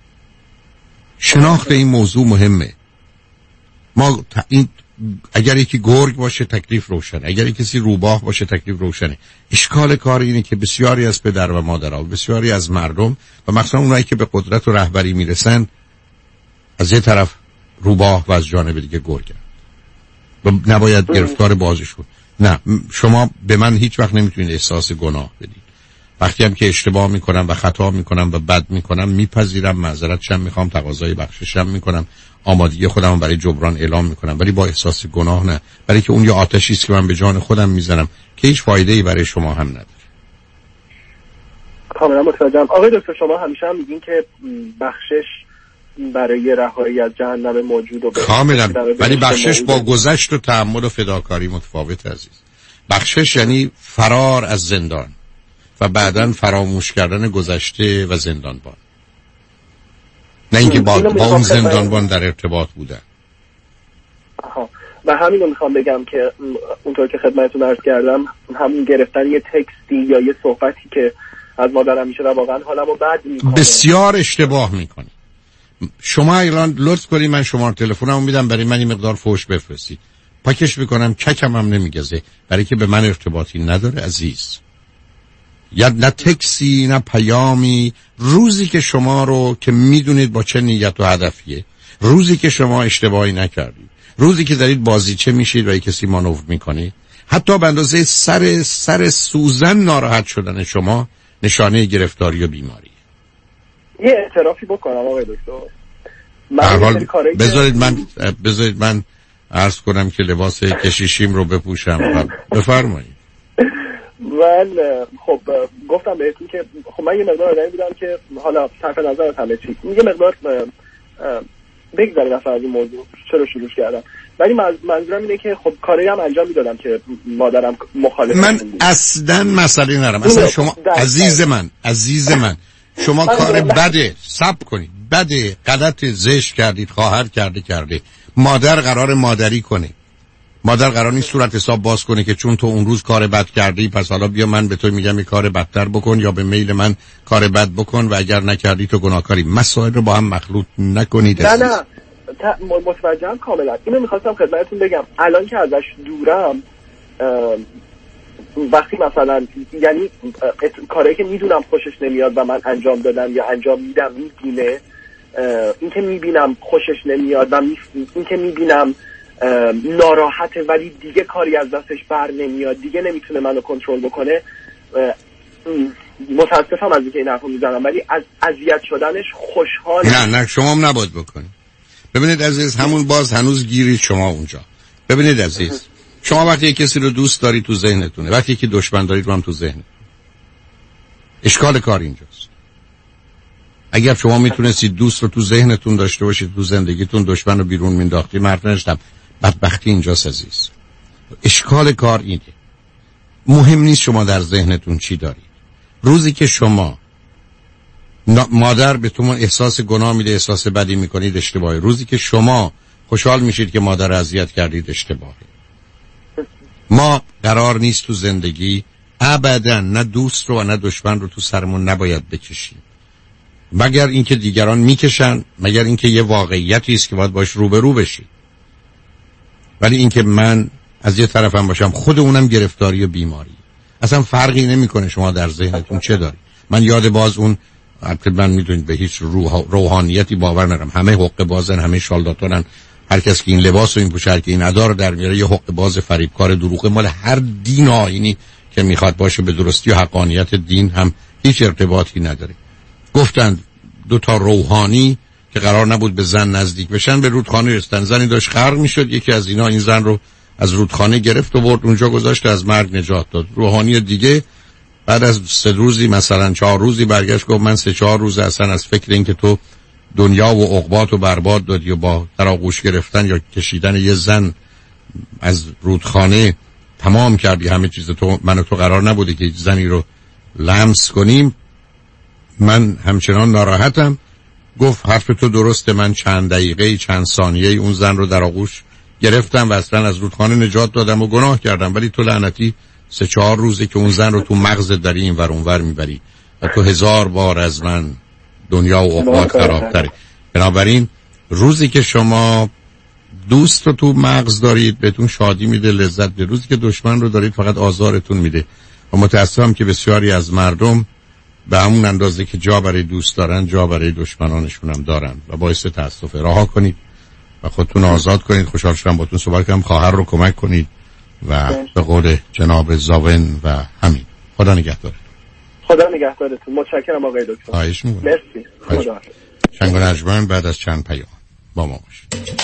شناخت این موضوع مهمه. ما این اگر یکی گرگ باشه تکلیف روشنه، اگر کسی روباه باشه تکلیف روشنه. اشکال کار اینه که بسیاری از پدر و مادرها و بسیاری از مردم و مخصوصا اونایی که به قدرت و رهبری میرسن از یه طرف روباه و از جانب دیگه گرگن و نباید گرفتار بازشون. نه، شما به من هیچ وقت نمیتونید احساس گناه بدید. وقتی هم که اشتباه میکنم و خطا میکنم و بد میکنم میپذیرم، معذرتشم میخوام، تقاضای بخششم میکنم، آمادگی خودم برای جبران اعلام میکنم، ولی با احساس گناه نه، برای که اون یه آتشی است که من به جان خودم میزنم که هیچ فایده‌ای برای شما هم نداره. کاملا متوجهم. آقای دکتر شما همیشه هم میگین که بخشش برای رهایی از جهنم موجود و کاملا، ولی بخشش با گذشت و تحمل و فداکاری متفاوت عزیز. بخشش یعنی فرار از زندان و بعداً فراموش کردن گذشته و زندانبان، نه اینکه با اون زندانبان در ارتباط بودن. و همین رو میخوام بگم که اونطور که خدمتتون عرض کردم همون گرفتن یه تکستی یا یه صحبتی که از مادرم میشه و واقعا حالمو بد میکنه. بسیار اشتباه میکنی. شما الان لطف کنید من شماره تلفنمو میدم برای من این مقدار فوش بفرستید، پاکش میکنم، ککم هم نمیگزه، برای که به من ارتباطی نداره عزیز. یا نه تکسی نه پیامی. روزی که شما رو که میدونید با چه نیت و هدفیه، روزی که شما اشتباهی نکردید، روزی که دارید بازیچه میشید و کسی مانور میکنید، حتی به اندازه سر سوزن ناراحت شدن شما نشانه گرفتاری و بیماری. یه اعترافی بکنم آقای دکتر. بذارید من عرض کنم که لباس کشیشیم رو بپوشم. بفرمایید. من خب گفتم بهتون که خب من یه مقدار آدمی بودم که حالا طرف نظر همه چی یه مقدار بگذاریم از این موضوع چرا شروع کردم، ولی منظورم اینه که خب کاری هم انجام میدادم که مادرم مخالف من اصلا مسئله ندارم. اصلا شما عزیز من شما کار بده، صبر کنید، بده، غلط، زشت کردید، خواهر کرده. مادر قرار مادری کنه. مادر قرار نیست صورت حساب باز کنه که چون تو اون روز کار بد کردی پس حالا بیا من به تو میگم یه کار بدتر بکن یا به میل من کار بد بکن و اگر نکردی تو گناهکاری. مسائل رو با هم مخلوط نکنید. نه متوجهم کاملا. اینو میخواستم خدمتتون بگم. الان که ازش دورم وقتی مثلا یعنی کاری که میدونم خوشش نمیاد و من انجام دادم یا انجام میدم میبینه، این که میبینم خوشش نمیاد و این که میبینم ناراحته ولی دیگه کاری از دستش بر نمیاد، دیگه نمیتونه منو کنترل بکنه، متاسفم از اینکه این حرفو میزنم ولی از اذیت شدنش خوشحال. نه شما هم نباید بکنید. ببینید عزیز، همون باز هنوز گیرید شما اونجا. ببینید عزیز، شما وقتی کسی رو دوست داری تو ذهنتونه، وقتی که دشمن دارید رو هم تو ذهن. اشکال کار اینجاست. اگر شما میتونستید دوست رو تو ذهنتون داشته باشید، تو زندگیتون دشمن رو بیرون مینداختید، مرد نشدم. بدبختی اینجاست عزیز. اشکال کار اینه. مهم نیست شما در ذهنتون چی دارید. روزی که شما مادر به شما احساس گناه میده، احساس بدی میکنید، اشتباهه. روزی که شما خوشحال میشید که مادر اذیت کردید، اشتباهه. ما قرار نیست تو زندگی ابدا نه دوست رو و نه دشمن رو تو سرمون نباید بکشیم، مگر اینکه دیگران میکشن، مگر اینکه یه واقعیتی است که باید باش روبرو بشید. ولی اینکه من از یه طرفم باشم، خود اونم گرفتاری و بیماری، اصلا فرقی نمیکنه شما در ذهنتون چه دارید. من یاد باز اون، من میدونید به هیچ روحانیتی باور ندارم، همه حقه بازن، همه شالداتونن، هر کس که این لباس و این پوشاک که این ادا رو در میاره یه حقه باز فریبکار دروغه. مال هر دین آیینی که میخواد باشه به درستی و حقانیت دین هم هیچ ارتباطی نداره. گفتند دو تا روحانی که قرار نبود به زن نزدیک بشن به رودخانه رسیدن، زنی داشت غرق میشد، یکی از اینا این زن رو از رودخانه گرفت و برد اونجا گذاشت، از مرگ نجات داد. روحانی دیگه بعد از 3 روزی مثلا 4 روزی برگشت گفت من 3-4 روز اصلا از فکر این که تو دنیا و عقبات و برباد دادی و با در آغوش گرفتن یا کشیدن یه زن از رودخانه تمام کردی همه چیز. تو من و تو قرار نبوده که زنی رو لمس کنیم. من همچنان ناراحتم. گفت حرف تو درسته، من چند دقیقه چند ثانیه اون زن رو در آغوش گرفتم و اصلا از رودخانه نجات دادم و گناه کردم، ولی تو لعنتی 3-4 روزه که اون زن رو تو مغزت داری این ور اون ور میبری و تو 1000 بار از من دنیا و عقبات خرابتره. بنابراین روزی که شما دوست رو تو مغز دارید بهتون شادی میده، لذت میده. روزی که دشمن رو دارید فقط آزارتون میده. و متاسفم که بسیاری از مردم به همون اندازه که جا برای دوست دارن جا برای دشمنانشون هم دارن و باعث تاسفه. رها کنید و خودتون آزاد کنید. خوشحال شدم باهاتون صحبت کردم. خواهر رو کمک کنید و به قول جناب زاون و همین. خدا نگهدارتون. خدا نگهدارتون. متشکرم آقای دکتر. خواهش می‌کنم. مرسی. خدا. شنگ و نجمن بعد از چند پیام با ما باشید.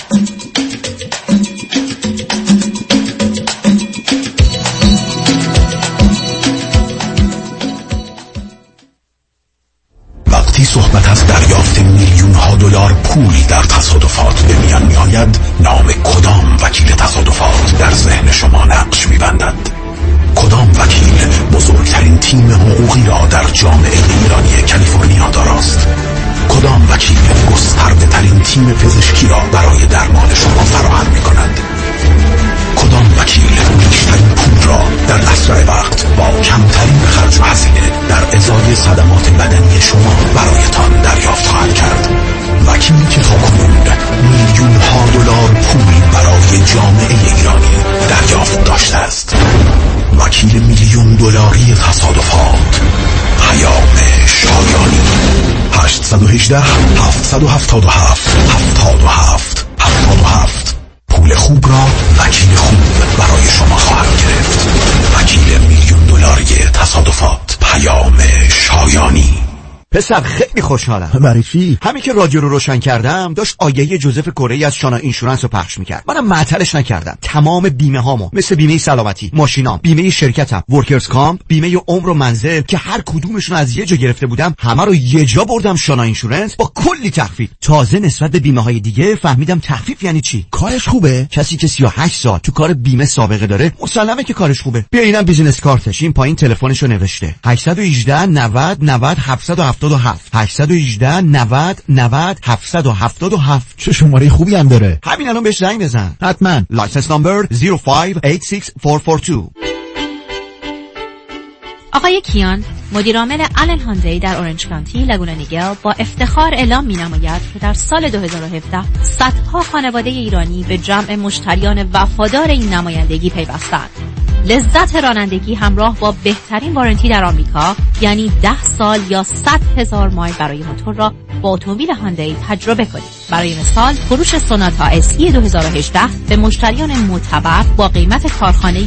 وقتی صحبت از دریافت میلیون ها دلار پول در تصادفات به میان می آید، نام کدام وکیل تصادفات در ذهن شما نقش می بندد؟ کدام وکیل بزرگترین تیم حقوقی را در جامعه ایرانی کالیفرنیا داراست؟ کدام وکیل گسترده ترین تیم پزشکی را برای درمان شما فراهم می کند؟ کدام وکیل بیشترین پول را در اسرع وقت با کمترین خرج و هزینه در ازای صدمات بدنی شما برایتان دریافت خواهد کرد؟ وکیلی که تاکنون میلیون ها دلار پول برای جامعه ایرانی دریافت داشته است. وکیل میلیون دلاری تصادفات، پیام شایانی. 818 777 77 77. پول خوب را وکیل خوب برای شما خواهد گرفت. وکیل میلیون دلاری تصادفات، پیام شایانی. پسر خیلی خوشحالم. برای چی؟ همین که رادیو رو روشن کردم داشت آیه جوزف کره از شانا اینشورنس رو پخش میکرد. منم معطلش نکردم. تمام بیمه هامو مثل بیمه سلامتی، ماشینام، بیمه شرکتم، ورکرز کامپ، بیمه عمر و منزل که هر کدومشون از یه جا گرفته بودم همه رو یه جا بردم شانا اینشورنس با کلی تخفیف. تازه نسبت به بیمه های دیگه فهمیدم تخفیف یعنی چی. کارش خوبه؟ کسی که 38 سال تو کار بیمه سابقه داره مسلمه که کارش خوبه. بیا اینم بیزینس کارتش، این پایین تلفنشو نوشته. 818 90 90 777 818 90 90 777. چه شماره خوبی هم داره. همین الان بهش زنگ بزن. حتما. لایسنس نمبر 0586442. آقای کیان، مدیر عامل آلن هاندی در اورنج کانتی لگونا نیگل، با افتخار اعلام می‌نماید که در سال 2017 صدها خانواده ایرانی به جمع مشتریان وفادار این نمایندگی پیوستند. لذت رانندگی همراه با بهترین وارنتی در آمریکا، یعنی 10 سال یا 100,000 مایل برای موتور را با اتومبیل هاندای تجربه کنید. برای مثال فروش سوناتا اسی 2018 به مشتریان معتبر با قیمت کارخانه‌ای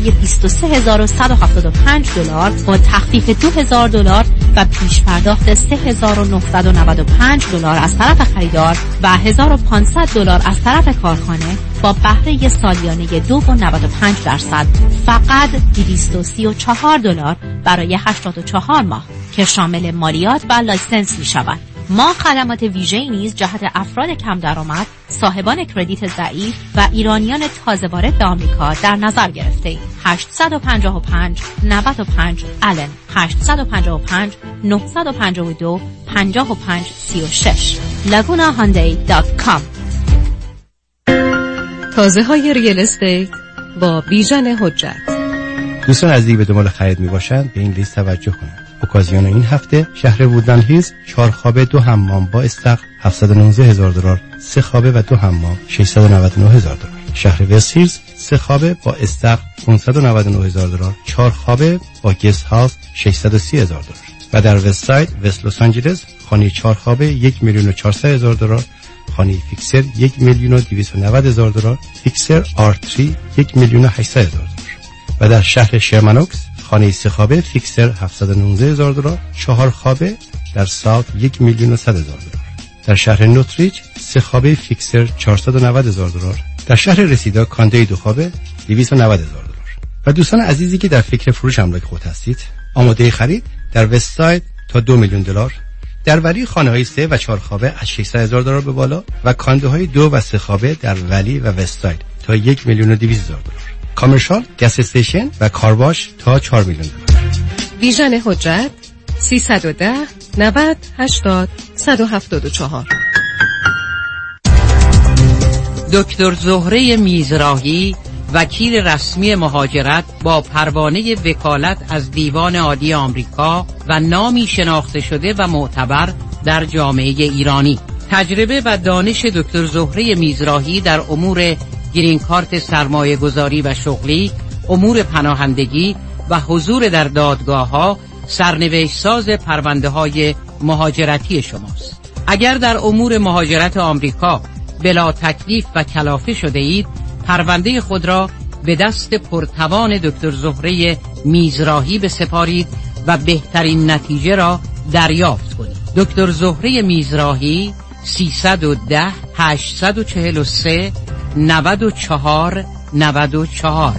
$23,175 با تخفیف $2,000 و پیش پرداخت $3,995 از طرف خریدار و $1,500 از طرف کارخانه با بهره سالیانه 2.95% فقط $234 برای 84 ماه که شامل مالیات و لایسنس می شود. ما خدمات ویژه‌ای نیز جهت افراد کم درآمد، صاحبان کردیت ضعیف و ایرانیان تازه وارد به آمریکا در نظر گرفته‌ایم. 855 95 آلن 855 952 5536 lagunahyundai.com. تازه های ریل استیت با بیژن حجت. دوستان عزیزی به دنبال خرید می باشند به این لیست توجه کنند. اوکازیون این هفته شهر وودلند هیلز 4 خوابه 2 حمام با استخر $719,000، 3 خوابه و 2 حمام $699,000. شهر وست هیلز 3 خوابه با استخر $599,000، 4 خوابه با گست هاوس $630,000. و در وست ساید وست لس آنجلس خانه 4 خوابه $1,400,000، خانه فیکسر $1,290,000، فیکسر R3 $1,800,000. و در شهر شرمنوکس خانه 3 خوابه فیکسر $719,000، 4 خوابه در ساوت $1,100,000. در شهر نوتریچ 3 خوابه فیکسر $490,000. در شهر رسیدا کاندوی 2 خوابه $290,000. و دوستان عزیزی که در فکر فروش املاک خود هستید، آماده خرید در وست ساید تا $2,000,000، در ولی خانه‌های 3 و 4 خوابه از $600,000 به بالا و کاندوهای 2 و 3 خوابه در ولی و وست ساید تا $1,200,000. کامرشال، گس استیشن و کارواش تا $4,000,000. بیژن حجت 310 90 80 174. دکتر زهره میزراهی، وکیل رسمی مهاجرت با پروانه وکالت از دیوان عالی آمریکا و نامی شناخته شده و معتبر در جامعه ایرانی. تجربه و دانش دکتر زهره میزراهی در امور گرین کارت سرمایه گذاری و شغلی، امور پناهندگی و حضور در دادگاه‌ها سرنوشت ساز پرونده‌های مهاجرتی شماست. اگر در امور مهاجرت آمریکا بلا تکلیف و کلافه شده اید، پرونده خود را به دست پرتوان دکتر زهره میزراهی بسپارید و بهترین نتیجه را دریافت کنید. دکتر زهره میزراهی 310 843 94 94.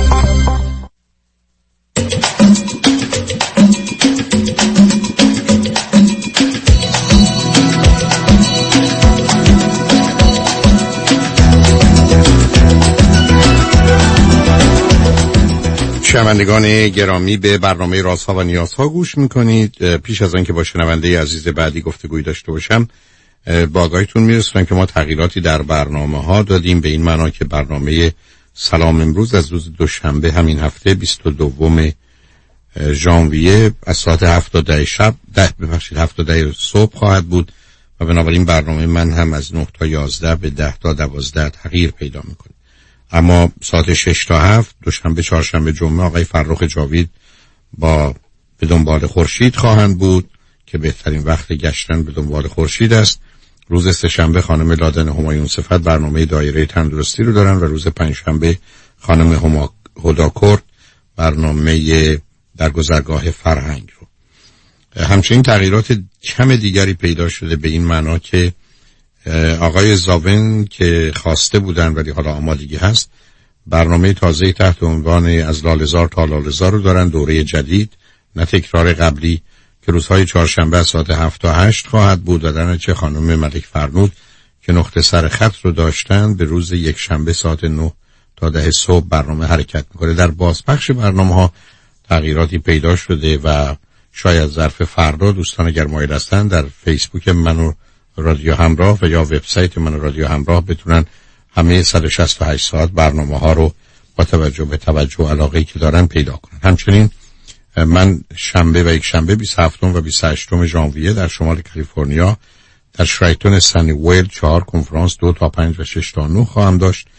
شنوندگان گرامی، به برنامه رازها و نیازها گوش میکنید. پیش از آنکه با شنونده عزیز بعدی گفتگوی داشته باشم، با آگاهیتون میرسونم که ما تغییراتی در برنامه ها دادیم، به این معنا که برنامه سلام امروز از روز دوشنبه همین هفته 22 ژانویه از ساعت 7 تا 10 شب 7 تا 10 صبح خواهد بود و بنابراین برنامه من هم از 9 تا 11 به 10 تا 12 تغییر پیدا میکنه. اما ساعت 6 تا 7 دوشنبه، چهارشنبه، جمعه آقای فرخ جاوید به دنبال خورشید خواهند بود که بهترین وقت گشتن به دنبال خورشید است. روز سه‌شنبه خانم لادن همایون صفت برنامه دایره تندرستی رو دارن و روز پنجشنبه خانم هداکرد برنامه در گذرگاه فرهنگ رو. همچنین تغییرات کم دیگری پیدا شده به این معنا که آقای زاون که خواسته بودن ولی حالا آمادگی هست، برنامه تازه تحت عنوان از لاله‌زار تا لاله‌زار رو دارن، دوره جدید، نه تکرار قبلی، که روزهای چهارشنبه از ساعت 7 تا 8 خواهد بود و در نتیجه خانم ملک فرنود که نقطه سر خط رو داشتن به روز یک شنبه ساعت 9 تا 10 صبح برنامه حرکت میکنه. در بازپخش برنامه ها تغییراتی پیدا شده و شاید ظرف فردا دوستان اگر مایل هستن در فیسبوک من رادیو همراه و یا وبسایت من رادیو همراه بتونن همه 168 ساعت برنامه ها رو با توجه به توجه و علاقه‌ای که دارن پیدا کنن. همچنین من شنبه و یک شنبه 27 و 28 ژانویه در شمال کالیفرنیا در شرایتون سنی ویل 4 کنفرانس 2 تا 5 و 6 تا 9 خواهم داشت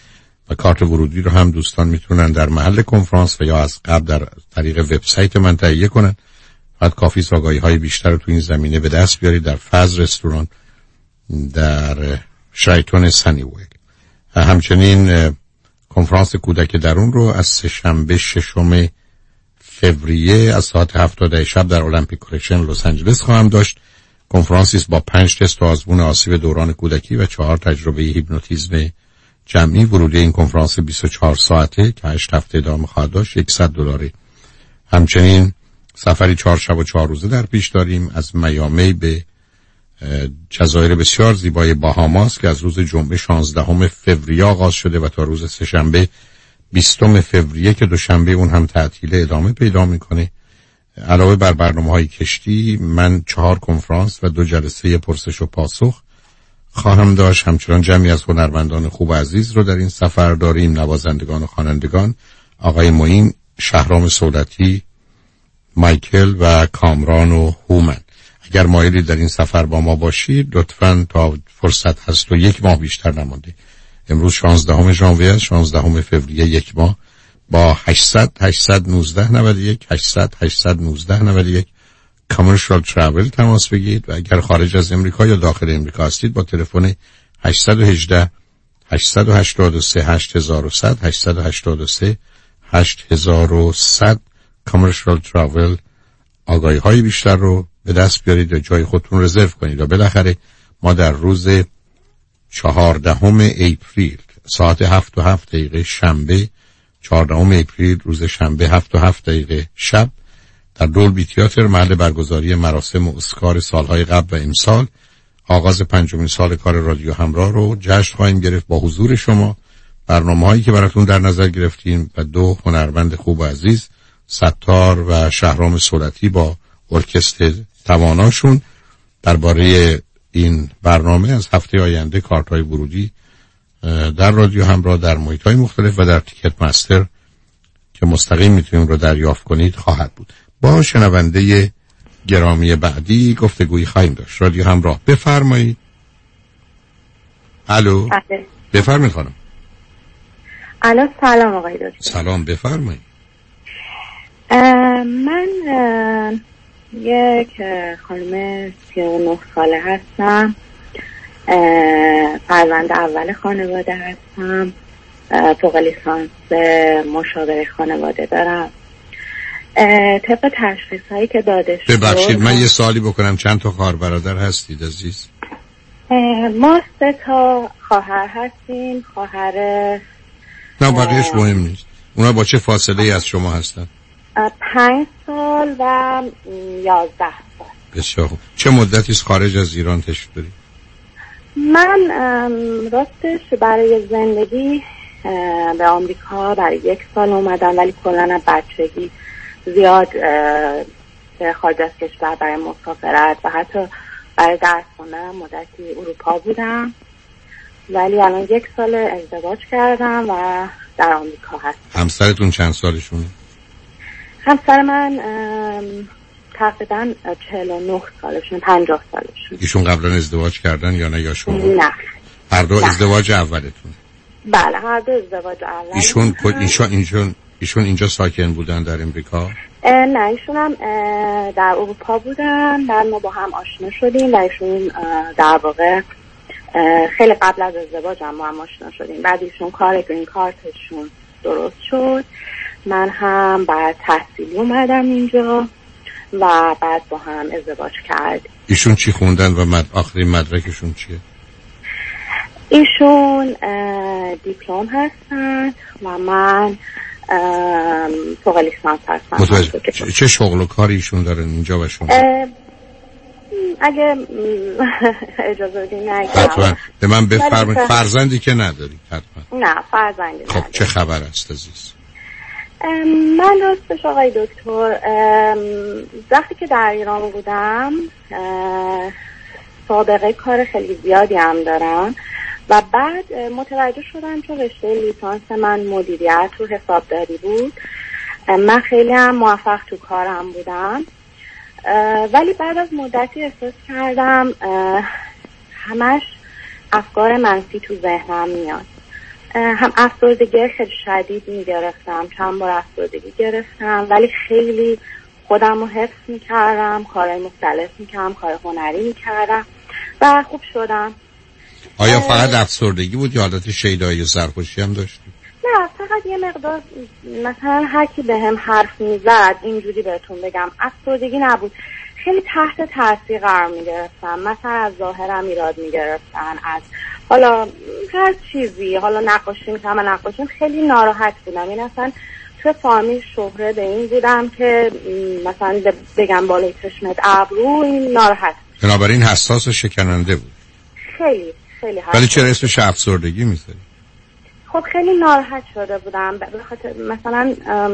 و کارت ورودی رو هم دوستان میتونن در محل کنفرانس و یا از قبل در طریق وبسایت من تهیه کنن. فقط کافی آگاهی‌های بیشتر رو تو این زمینه به دست بیارید در فاز رستوران در شرایتون سنیویل. همچنین کنفرانس کودک درون رو از سه‌شنبه 6 فوریه از ساعت 7 شب در المپیک کلکشن لس آنجلس خواهم داشت. کنفرانسی است با 5 تست آزمون آسیب دوران کودکی و 4 تجربه هیپنوتیزم جمعی. ورودی این کنفرانس 24 ساعته که 8 هفته ادامه خواهد داشت $100. همچنین سفری 4 شب و 4 روزه در پیش داریم از میامی به جزایر بسیار زیبای باهاماس که از روز جمعه 16 فوریه آغاز شده و تا روز سه‌شنبه 20 فوریه که دوشنبه اون هم تعطیل ادامه پیدا میکنه. علاوه بر برنامه‌های کشتی من 4 کنفرانس و 2 جلسه پرسش و پاسخ خواهم داشت. همچنان جمعی از هنرمندان خوب و عزیز رو در این سفر داریم، نوازندگان و خوانندگان آقای معین، شهرام سولتی، مایکل و کامران و هومن. اگر مایلی در این سفر با ما باشید لطفاً تا فرصت هست و 1 ماه بیشتر نمانده. امروز 16 ژانویه است، 16 فوریه 1 ماه با 800 819 91 800 819 91 کامرشال ترافل تماس بگیرید و اگر خارج از امریکا یا داخل امریکا هستید با تلفن 818 883 8100 883 8100 کامرشال ترافل آگاهی‌های بیشتر رو به دست بیارید و جای خودتون رزرو کنید. و بالاخره ما در روز 14 اپریل ساعت 7:07 شنبه 14 اپریل روز شنبه 7:07 شب در دولبی تئاتر محل برگزاری مراسم اسکار سالهای قبل و امسال آغاز 5مین سال کار رادیو همراه رو جشن خواهیم گرفت با حضور شما. برنامه‌هایی که براتون در نظر گرفتیم و 2 هنرمند خوب و عزیز ستار و شهرام سولتی با ارکستر تواناشون. درباره این برنامه از هفته آینده کارت‌های ورودی در رادیو همراه در محیط‌های مختلف و در تیکت مستر که مستقیم میتونید رو دریافت کنید خواهد بود. با شنونده گرامی بعدی گفتگویی خواهیم داشت. رادیو همراه، بفرمایید. الو، بفرمایید خانم. الو، سلام آقای دکتر. سلام، بفرمایید. من یک خانم 39 ساله هستم، فرزند اول خانواده هستم، فوق لیسانس مشاوره خانواده دارم. طبق تشخیص هایی که داده شد. ببخشید من یه سوالی بکنم، چند تا خواهر برادر هستید عزیز؟ ما 3 تا خواهر هستیم. خواهر نه بقیهش مهم نیست. اونا با چه فاصله ای از شما هستن؟ 5 سال و 11 سال. بسیار خوب. چه مدتی از خارج از ایران تشریف دارید؟ من راستش برای زندگی به آمریکا برای 1 سال اومدم، ولی کلاً از بچگی زیاد به خارج از کشور برای مسافرت و حتی برای درس خوندن مدتی اروپا بودم، ولی الان 1 سال ازدواج کردم و در آمریکا هستم. همسرتون چند سالشونه؟ همسر من تقریبا 49 سالشون، 50 سالشون. ایشون قبلا ازدواج کردن یا نه یا شما؟ نه. هر دو ازدواج اولتون؟ بله، هر دو ازدواج اول. ایشون اینجا ساکن بودن در امریکا؟ نه، ایشون هم در اروپا بودن. بعد ما با هم آشنا شدیم و ایشون در واقع خیلی قبل از ازدواج هم با هم آشنا شدیم. بعد ایشون کار گرین کارتشون درست شد، من هم بعد تحصیلی اومدم اینجا و بعد با هم ازدواج کردیم. ایشون چی خوندن و آخرین مدرکشون چیه؟ ایشون دیپلم هستن و من فوق لیسانس هستم. چه شغل و کاری ایشون دارن اینجا و شما؟ اگه اجازه بدین حتما به من بفرمایید. فرزندی که نداری؟ حتما. نه، فرزندی نداری. خب چه خبر است عزیز؟ من راستش آقای دکتر وقتی که در ایران بودم سابقه کار خیلی زیادی هم دارم و بعد متوجه شدم که رشته لیسانس من مدیریت و حسابداری بود. من خیلی هم موفق تو کارم بودم، ولی بعد از مدتی احساس کردم همش افکار منفی تو ذهنم میاد هم افسردگی خیلی شدید میگرفتم، چند بار افسردگی گرفتم، ولی خیلی خودم رو حفظ میکردم، کارهای مختلف میکردم، کار هنری میکردم و خوب شدم. آیا فقط افسردگی بود یا حالت شیدایی و سرخوشی هم داشتی؟ نه، فقط یه مقدار مثلا هر کی به هم حرف میزد اینجوری بهتون بگم افسردگی نبود، خیلی تحت تاثیر قرار میگرفتم، مثلا از ظاهرم ایراد میگرفتن، از حالا هر چیزی، حالا نقاشی میکنم، من نقاشیم خیلی ناراحت بودم، این اصلا تو فامیل شهره به این بودم که مثلا بگم بالای چشمت ابرو، این ناراحت. بنابراین حساس و شکننده بود. خیلی خیلی حساس. ولی چرا اسمش افسردگی میذاری؟ خب خیلی ناراحت شده بودم، به خاطر مثلا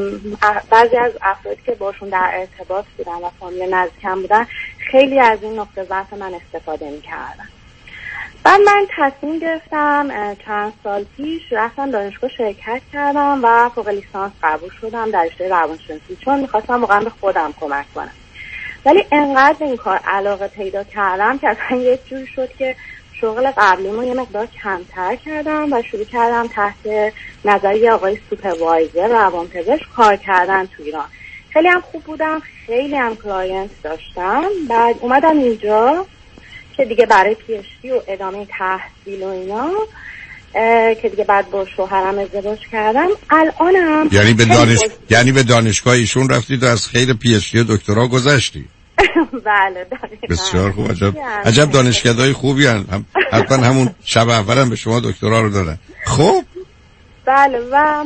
بعضی از افرادی که باشون در ارتباط بودن و فامیل نزدیکم بودن خیلی از این نقطه ضعف من استفاده میکردن. بعد من تصمیم گرفتم چند سال پیش رفتم دانشگاه شرکت کردم و فوق لیسانس قبول شدم در رشته روانشناسی، چون میخواستم واقعا به خودم کمک کنم. ولی انقدر به این کار علاقه پیدا کردم که اصلا یک جوری شد که شغل قبلیمو یه مقدار کمتر کردم و شروع کردم تحت نظر آقای سوپروایزر روانپزشک کار کردن تو ایران. خیلی هم خوب بودم، خیلی هم کلاینت داشتم. بعد اومدم اینجا که دیگه برای پی‌اچ‌دی و ادامه تحصیل و اینا که دیگه بعد با شوهرم ازدواج کردم. الانم یعنی به دانشگاه ایشون رفتید و از خیر پی‌اچ‌دی و دکترا گذشتی؟ بله بسیار خوب. عجب دانشگاه‌های خوبی هستن. حتما همون شب اولم به شما دکترا رو دادن. خب بله، و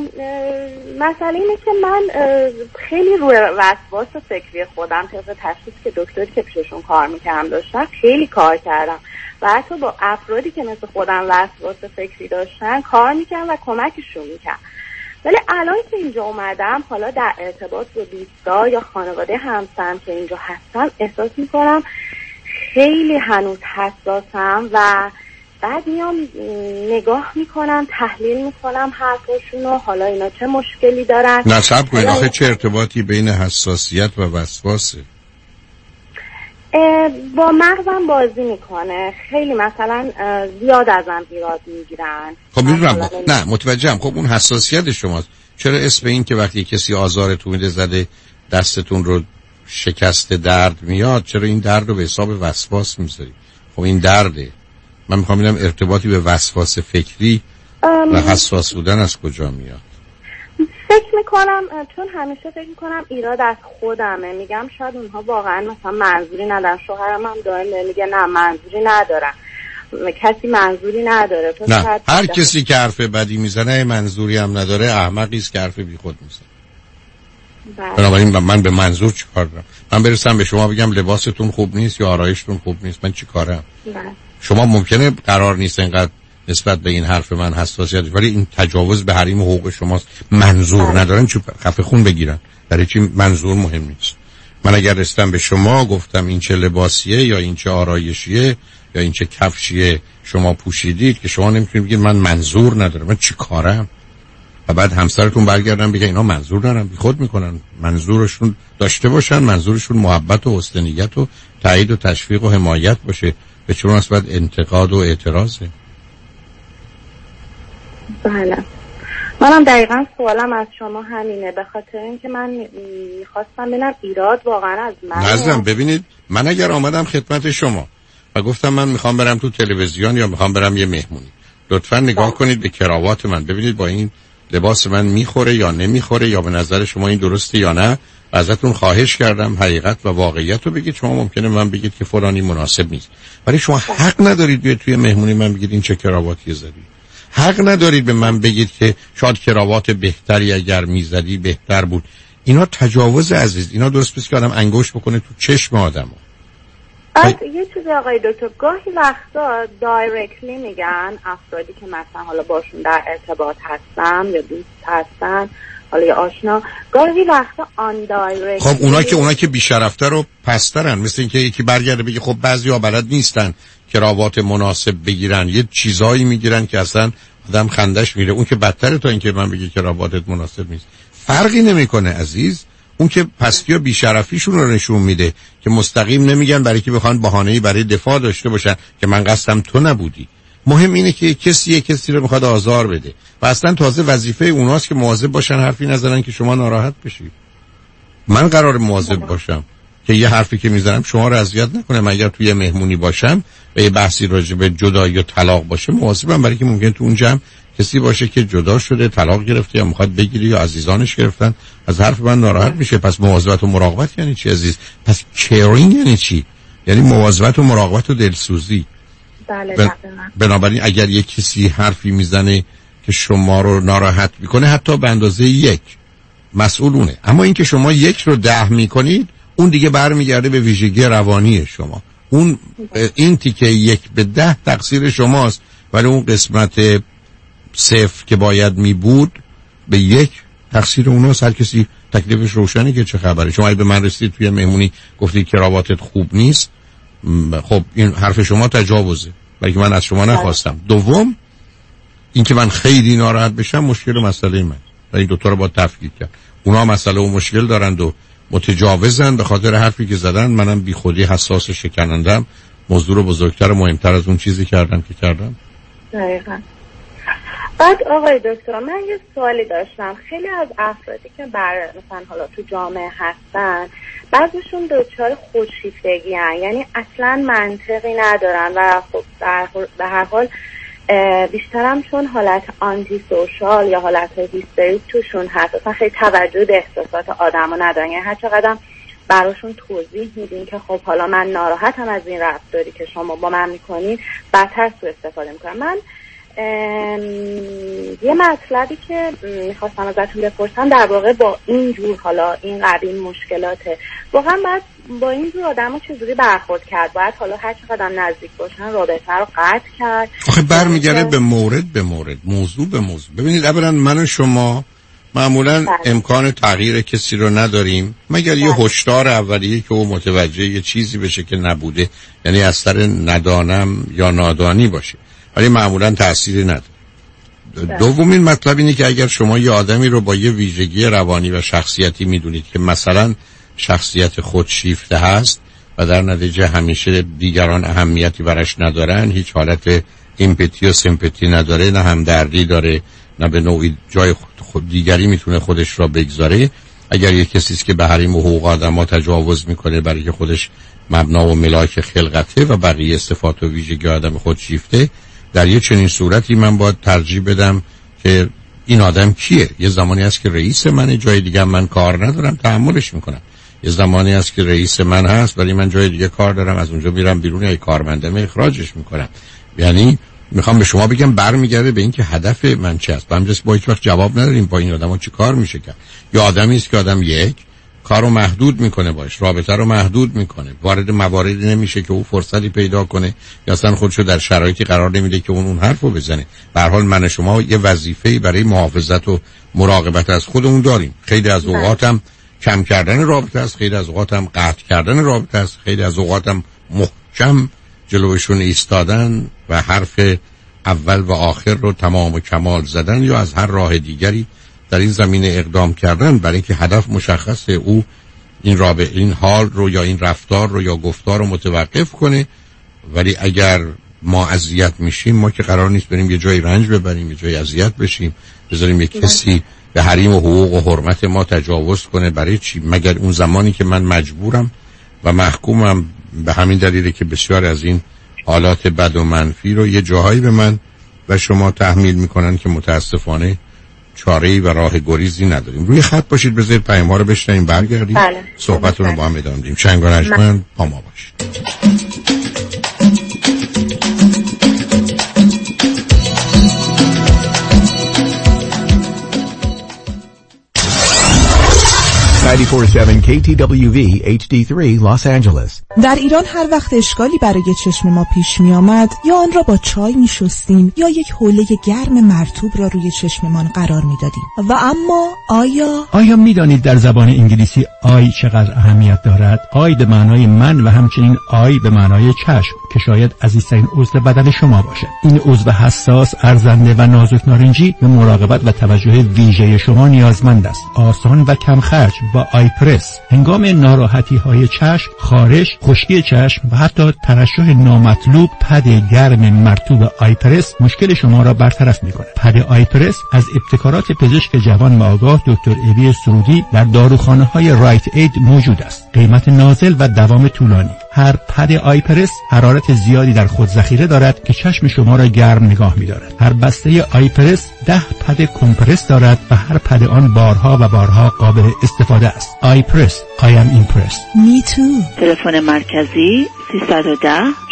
مسئله اینه که من خیلی روی وسواس فکری خودم طبق تشخیص که دکتری که پیششون کار میکردم داشتم خیلی کار کردم و حتی با افرادی که مثل خودم وسواس فکری داشتن کار میکردم و کمکشون میکردم. ولی الان که اینجا اومدم، حالا در ارتباط با دوستا یا خانواده همسرم که اینجا هستم، احساس میکنم خیلی هنوز حساسم و بعد میام نگاه میکنم، تحلیل میکنم حرفاشون و حالا اینا چه مشکلی دارن. نصب کنید آخه چه ارتباطی بین حساسیت و وسواسه؟ با مغزم بازی میکنه، خیلی مثلا زیاد ازم ایراد میگیرن. خب میدونم نه متوجهم. خب اون حساسیت شماست. چرا اسم این که وقتی کسی آزارتون میده زده دستتون رو شکست درد میاد، چرا این درد رو به حساب وسواس میذاری؟ خب این درده. من میخوام ببینم ارتباطی به وسواس فکری و حساس بودن از کجا میاد؟ فکر میکنم چون همیشه فکر میکنم ایراد از خودمه، میگم شاید اونها واقعا مثلا منظوری ندارن. شوهرم هم دائم میگه نه منظوری ندارن، کسی منظوری نداره. نه، هر کسی که حرف بدی میزنه منظوری هم نداره احمقی است که حرف بی خود میزنه. بنابراین من به منظور چی کار دارم؟ من برسم به شما بگم لباستون خوب نیست یا آرایشتون خوب نیست، من چی کارم؟ شما ممکنه قرار نیست اینقدر نسبت به این حرف من حساسیت، ولی این تجاوز به حریم حقوق شماست. منظور ندارن چون خفه خون بگیرن، برای چی منظور مهم نیست. من اگر رسیدم به شما گفتم این چه لباسیه یا این چه آرایشیه یا این چه کفشیه شما پوشیدید، که شما نمیتونید بگید من منظور ندارم، من چی کارم؟ و بعد همسرتون برگردن بگه اینا منظور ندارن، بی خود میکنن. منظورشون داشته باشن، منظورشون محبت و حسن نیت و تایید و تشویق و حمایت باشه، به چون نسبت انتقاد و اعتراضه. بله، منم دقیقا سوالم از شما همینه، به خاطر اینکه من میخواستم ببینم ایراد واقعا از من. نظرم ببینید، من اگر آمدم خدمت شما و گفتم من میخوام برم تو تلویزیون یا میخوام برم یه مهمونی، لطفا نگاه کنید به کراوات من، ببینید با این لباس من میخوره یا نمیخوره، یا به نظر شما این درسته یا نه. ازتون خواهش کردم حقیقت و واقعیت رو بگید. شما ممکنه من بگید که فلانی مناسب نیست، ولی شما حق ندارید بیاید توی مهمونی من بگید این چه کراواتی زدی. حق ندارید به من بگید که شاید کراوات بهتری اگر میزدی بهتر بود. اینا تجاوز عزیز، اینا درست نیست که آدم انگشت بکنه تو چشم آدمو. یه چیزی آقای دکتر، گاهی وقتا دایرکتلی میگن افرادی که مثلا حالا باشون در ارتباط هستن یا دوست هستن، حالا یا آشنا، گاهی وقتا آن دایرکتلی. خب اونا که بی‌شرفتر و پسترن، مثل اینکه یکی برگرده بگه خب بعضیا بلد نیستن کراوات مناسب بگیرن، یه چیزایی میگیرن که اصلا آدم خندش میره. اون که بدتره تا اینکه من بگه کراواتت مناسب نیست. فرقی نمیکنه عزیز. اون که پستی و بیشرفیشون رو نشون میده که مستقیم نمیگن برای که بخوان بهانه‌ای برای دفاع داشته باشن که من قصدم تو نبودی. مهم اینه که کسی رو میخواد آزار بده و اصلا تازه وظیفه اوناست که مواظب باشن حرفی نزنن که شما ناراحت بشید. من قرار مواظب باشم که یه حرفی که میزنم شما رو اذیت نکنه. اگر توی مهمونی باشم و یه بحثی راجع به جدایی و طلاق باشه مواظبم، برای که ممکن تو اون جمع کسی باشه که جدا شده، طلاق گرفته یا میخواد بگیره یا عزیزانش گرفتن، از حرف من ناراحت میشه. پس مواظبت و مراقبت یعنی چی عزیز؟ پس کیرینگ یعنی چی؟ یعنی مواظبت و مراقبت و دلسوزی. بله بنابراین اگر یک کسی حرفی میزنه که شما رو ناراحت میکنه حتی به اندازه 1، مسئولونه. اما اینکه شما 1 رو 10 میکنید اون دیگه برمیگرده به ویژگی روانی شما. این تیکه 1 به 10 تقصیر شماست، ولی اون قسمت 0 که باید میبود به 1 تقصیر اوناست. هر کسی تکلیفش روشنه که چه خبره. شما به من رسید توی مهمونی گفتید کراواتت خوب نیست، خب این حرف شما تجاوزه، ولی که من از شما نخواستم. دوم اینکه من خیلی ناراحت بشم مشکل و مسئله من، این دوتا رو باید تفکیک کرد. اونا مسئله و مشکل دارند و متجاوزن به خاطر حرفی که زدن. منم بی خودی حساس شکنندم، موضوع رو بزرگتر و مهمتر از اون چیزی کردم که کردم. دقیقاً. بعد آقای دکتر من یه سوالی داشتم. خیلی از افرادی که مثلا حالا تو جامعه هستن بعضیشون دچار خودشیفتگی هن، یعنی اصلا منطقی ندارن و خب به هر حال بیشترم چون حالت آنتی سوشال یا حالت هیستریک توشون هست، اصلا خیلی توجه به احساسات آدمو ندارن. یعنی هر چقدر براشون توضیح میدین که خب حالا من ناراحتم از این رفتاری که شما با من میکنین، بدتر سوء استفاده میکنن. من یه مطلبی که میخواستم ازتون بپرسم در واقع با این جور حالا این قبیل مشکلاته، واقعا باید با این جور آدم ها چجوری برخورد کرد؟ باید حالا هر چقدر نزدیک باشن رابطه رو قطع کرد؟ آخه برمیگرده به مورد موضوع به موضوع. ببینید اولا من و شما معمولا امکان تغییر کسی رو نداریم مگر یه هشدار اولیه که او متوجه یه چیزی بشه که نبوده، یعنی از سر ندانم یا نادانی باشه، ولی معمولا تأثیری نداره. دومین مطلب اینه که اگر شما یه آدمی رو با یه ویژگی روانی و شخصیتی میدونید که مثلا شخصیت خودشیفته هست و در نتیجه همیشه دیگران اهمیتی براش ندارن، هیچ حالت ایمپاتی و سیمپاتی نداره، نه همدردی داره، نه به نوعی جای خود دیگری میتونه خودش را بگذاره، اگر یه کسی است که به حریم و حقوق آدم‌ها تجاوز میکنه برای که خودش مبنا و ملاک خلقته و بقیه صفات و ویژگی آدم خودشیفته، در یه چنین صورتی من باید ترجیح بدم که این آدم کیه. یه زمانی هست که رئیس منه، جای دیگه من کار ندارم تحملش میکنم. یه زمانی هست که رئیس من هست ولی من جای دیگه کار دارم، از اونجا میرم بیرون، یا کارمندم اخراجش میکنم. یعنی میخوام به شما بگم برمیگرده به این که هدف من چی است. همینجاست با هیچ وقت جواب نداریم با این آدم‌ها چی کار میشه کرد. یا آدمی است که آدم یک کارو محدود میکنه، باش رابطه رو محدود میکنه، وارد مواردی نمیشه که او فرصتی پیدا کنه، یا اصلا خودشو در شرایطی قرار نمیده که اون حرفو بزنه. به هر حال من شما یه وظیفه‌ای برای محافظت و مراقبت از خودمون داریم. خیلی از اوقاتم کم کردن رابطه است، خیلی از اوقاتم قطع کردن رابطه است، خیلی از اوقاتم محکم جلوشون ایستادن و حرف اول و آخر رو تمام و کمال زدن، یا از هر راه دیگری در این زمینه اقدام کردن برای اینکه هدف مشخصه، او این حال رو یا این رفتار رو یا گفتار رو متوقف کنه. ولی اگر ما اذیت میشیم، ما که قرار نیست بریم یه جای رنج ببریم، یه جای اذیت بشیم، بذاریم یه کسی به حریم و حقوق و حرمت ما تجاوز کنه. برای چی؟ مگر اون زمانی که من مجبورم و محکومم به همین دلیله که بسیار از این حالات بد و منفی رو یه جاهایی به من و شما تحمیل میکنن که متاسفانه چاره‌ای و راه گریزی نداریم. روی خط باشید، بذارید پیام‌ها رو بشنویم، برگردیم صحبتون رو با هم ادامه بدیم. شنگ و نجمن با ما باشید. KTWV HD3 Los Angeles. در ایران هر وقت اشکالی برای چشم ما پیش می آمد، یا آن را با چای می شستیم یا یک حوله گرم مرطوب را روی چشممان قرار می دادیم. و اما آیا می دانید در زبان انگلیسی آی چقدر اهمیت دارد؟ آی به معنای من و همچنین آی به معنای چشم که شاید عزیزترین عضو بدن شما باشد. این عضو حساس، ارزنده و نازک نارنجی به مراقبت و توجه ویژه شما نیازمند است. آسان و کم خرج با آیپرس. هنگام ناراحتی های چشم، خارش، خشکی چشم و حتی ترشح نامطلوب، پد گرم مرطوب آیپرس مشکل شما را برطرف می‌کند. پد آیپرس از ابتکارات پزشک جوان و آگاه دکتر ایوی سرودی در داروخانه‌های رایت اید موجود است. قیمت نازل و دوام طولانی. هر پد آیپرس حرارت زیادی در خود ذخیره دارد که چشم شما را گرم نگاه می‌دارد. هر بسته آیپرس 10 پد کمپرس دارد و هر پد آن بارها و بارها قابل استفاده است. آیپرس. I am impressed. Me too. تلفن مرکزی 310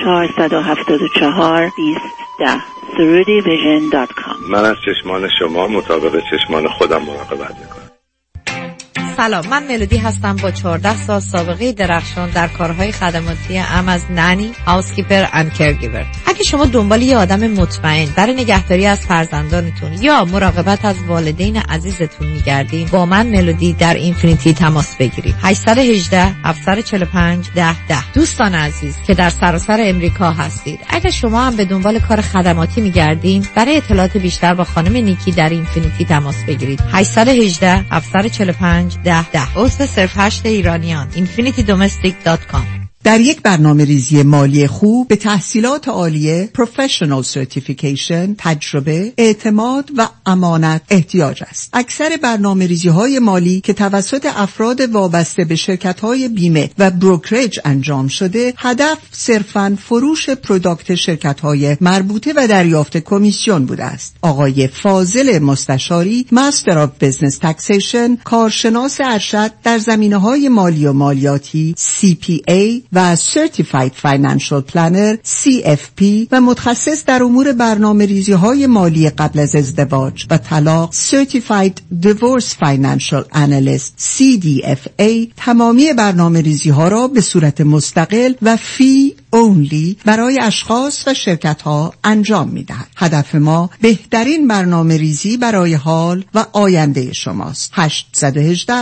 474 2010 surudivision.com. من از چشمان شما مطابق چشمان خودم مراقبت میکنم. سلام، من ملودی هستم با 14 سال سابقه درخشان در کارهای خدماتی ام از نانی، هاوسکیپر اند کرگیور. اگه شما دنبال یه آدم مطمئن برای نگهداری از فرزندانتون یا مراقبت از والدین عزیزتون میگردین، با من ملودی در اینفینیتی تماس بگیرید. 818 745 1010. دوستان عزیز که در سراسر امریکا هستید، اگه شما هم به دنبال کار خدماتی میگردین، برای اطلاعات بیشتر با خانم نیکی در اینفینیتی تماس بگیرید. 818 745 1010. عضو صرف 8 ایرانیان. infinitydomestic.com. در یک برنامه ریزی مالی خوب به تحصیلات عالیه، پروفشنال سرتیفیکیشن، تجربه، اعتماد و امانت احتیاج است. اکثر برنامه ریزی های مالی که توسط افراد وابسته به شرکت های بیمه و بروکرج انجام شده، هدف صرفاً فروش پروداکت شرکت های مربوطه و دریافت کمیسیون بوده است. آقای فاضل مستشاری، مستر آف بزنس تکسیشن، کارشناس ارشد در زمینه‌های مالی و مالیاتی، CPA و Certified Financial Planner CFP و متخصص در امور برنامه ریزی های مالی قبل از ازدواج و طلاق Certified Divorce Financial Analyst CDFA تمامی برنامه ریزی ها را به صورت مستقل و فی اونلی برای اشخاص و شرکت ها انجام می دهد. هدف ما بهترین برنامه ریزی برای حال و آینده شماست. 818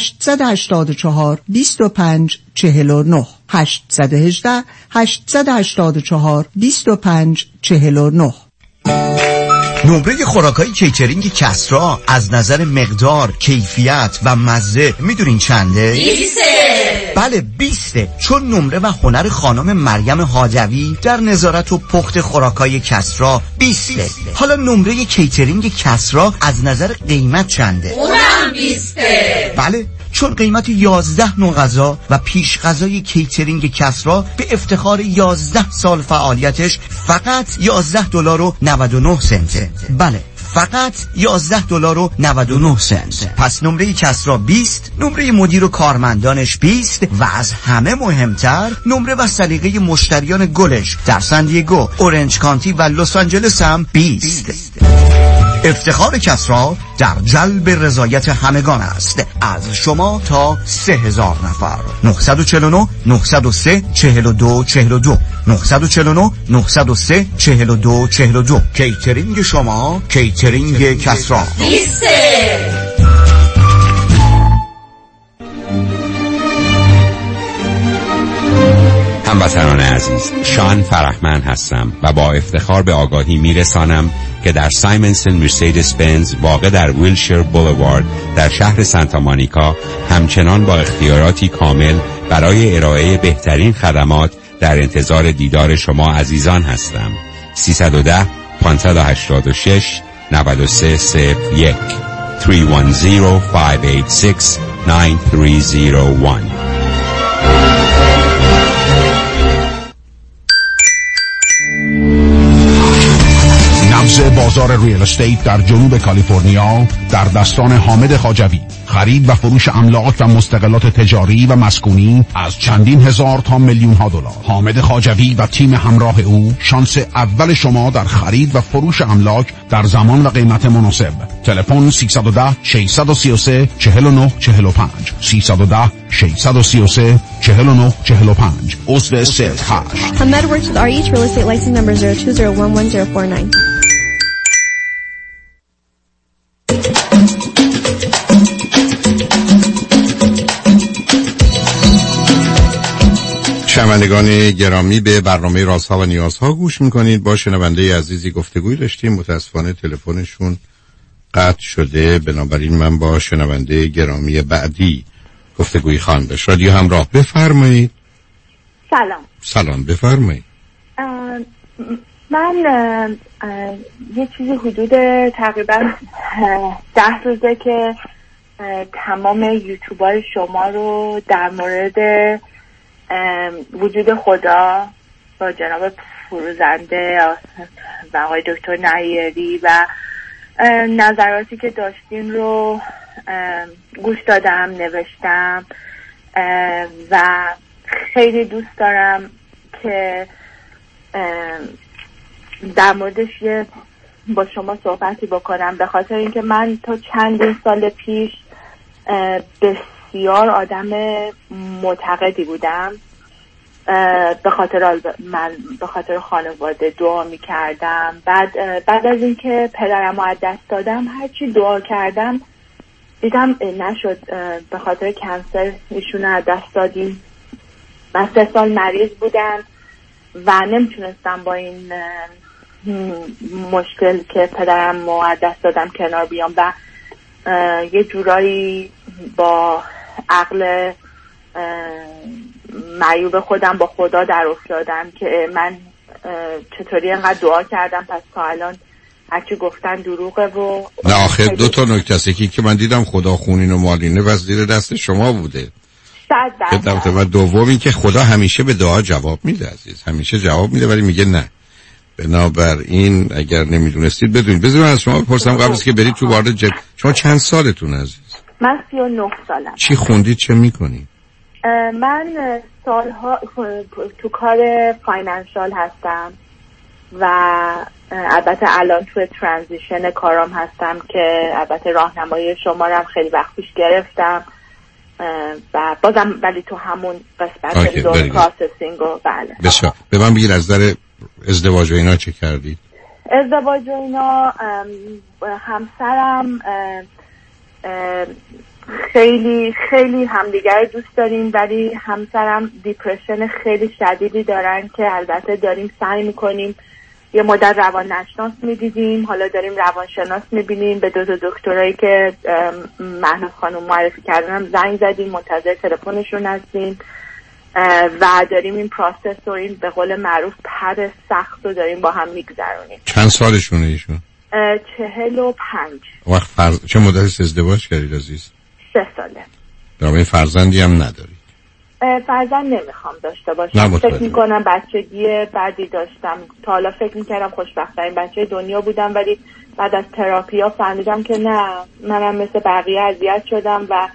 884 25 49 818 884 25 49. نمره خوراکای کیترینگ کسرا از نظر مقدار، کیفیت و مزه میدونین چنده؟ 20. بله 20. چون نمره و هنر خانم مریم حاجوی در نظارت و پخت خوراکای کسرا 20. حالا نمره کیترینگ کسرا از نظر قیمت چنده؟ اونم 20. بله، چون قیمت 11 نوع غذا و پیش غذای کیترینگ کسرا به افتخار 11 سال فعالیتش فقط $11.99. بله، فقط $11.99. پس نمره کسرا 20، نمره مدیر و کارمندانش 20 و از همه مهمتر نمره و سلیقه مشتریان گلش در سن دیگو، اورنج کانتی و لس آنجلس هم 20. افتخار کسرا در جلب رضایت همگان است، از شما تا 3000 نفر. 949 903 4242 949 903 4242. کیترینگ شما، کیترینگ کسرا. هموطنان عزیز، شان فرحمند هستم و با افتخار به آگاهی میرسانم که در سایمنسن مرسیدس بنز واقع در ویلشیر بولوارد در شهر سانتا مونیکا همچنان با اختیاراتی کامل برای ارائه بهترین خدمات در انتظار دیدار شما عزیزان هستم. 310 586 9301 310 586 9301. نبض بازار ریل استیت در جنوب کالیفرنیا در دستان حامد خواجوی. خرید و فروش املاک و مستقلات تجاری و مسکونی از چندین هزار تا میلیون ها دلار. حامد خواجوی و تیم همراه او شانس اول شما در خرید و فروش املاک در زمان و قیمت مناسب. تلفن 310 633 4945 310 633 4945. عضو سیل هاش. Hamed works with REH Real Estate License Number 020111049. شنوندگان گرامی، به برنامه رازها و نیازها گوش میکنید. با شنونده عزیزی گفتگوی داشتیم، متاسفانه تلفنشون قطع شده، بنابراین من با شنونده گرامی بعدی گفتگوی خواندش. رادیو همراه، بفرمایید. سلام بفرمایید. من یه چیزی حدود تقریبا 10 روزه که تمام یوتیوب‌های شما رو در مورد وجود خدا با جناب فروزنده و آقای دکتر نایری و نظراتی که داشتین رو گوش دادم، نوشتم و خیلی دوست دارم که در موردش با شما صحبتی بکنم، به خاطر اینکه من تا چندین سال پیش بسیار آدم معتقدی بودم. به خاطر خانواده دعا می‌کردم. بعد از اینکه پدرم از دست دادم، هرچی دعا کردم دیدم نشد. به خاطر کنسر ایشون از دست دادیم. من 3 سال مریض بودم و نمیتونستم با این مشکل که پدرم از دست دادم کنار بیام و یه جورایی با عقل معیوب خودم با خدا در افتادم که من چطوری انقدر دعا کردم پس تا الان هرچی گفتن دروغه. و نه آخر 2 تا نکته است. یکی که من دیدم خدا خونین و مالینه و زیر دست شما بوده. و دومی که خدا همیشه به دعا جواب میده عزیز، همیشه جواب میده، ولی میگه نه. بنابراین اگر نمیدونستید بدونید. بذارید از شما بپرسم قبل از که برید تو وارد شما چند سالتون عزیز؟ من 39 سالم. چی خوندید، چه میکنید؟ من سالها تو کار فاینانشال هستم و البته الان تو ترانزیشن کارام هستم که البته راهنمایی شما رو هم خیلی وقت پیش گرفتم و بازم ولی تو همون قسمت دور پروسسینگ و بله. بسیار. به من بگید از نظر ازدواج و اینا چه کردید؟ ازدواج و اینا همسرم خیلی خیلی همدیگر دوست داریم، ولی همسرم دیپرشن خیلی شدیدی دارن که البته داریم سعی میکنیم. یه مدت روانشناس میدیدیم، حالا داریم روانشناس میبینیم. به 2 دکترایی که مهناز خانم معرفی کردنم زنگ زدیم، منتظر تلفنشون هستیم و داریم این پروسس و این به قول معروف پر سخت رو داریم با هم میگذرونیم. چند سالشونه ایشون؟ 45. چه مدتی ازدواج کردید عزیز؟ 3 ساله. برای فرزندی هم ندارید؟ فرزند نمیخوام داشته باشم. فکر میکنم بچگی بعدی داشتم. تا حالا فکر میکردم خوشبخت‌ترین بچه دنیا بودم، ولی بعد از تراپیا فهمیدم که نه، منم مثل بقیه اذیت شدم و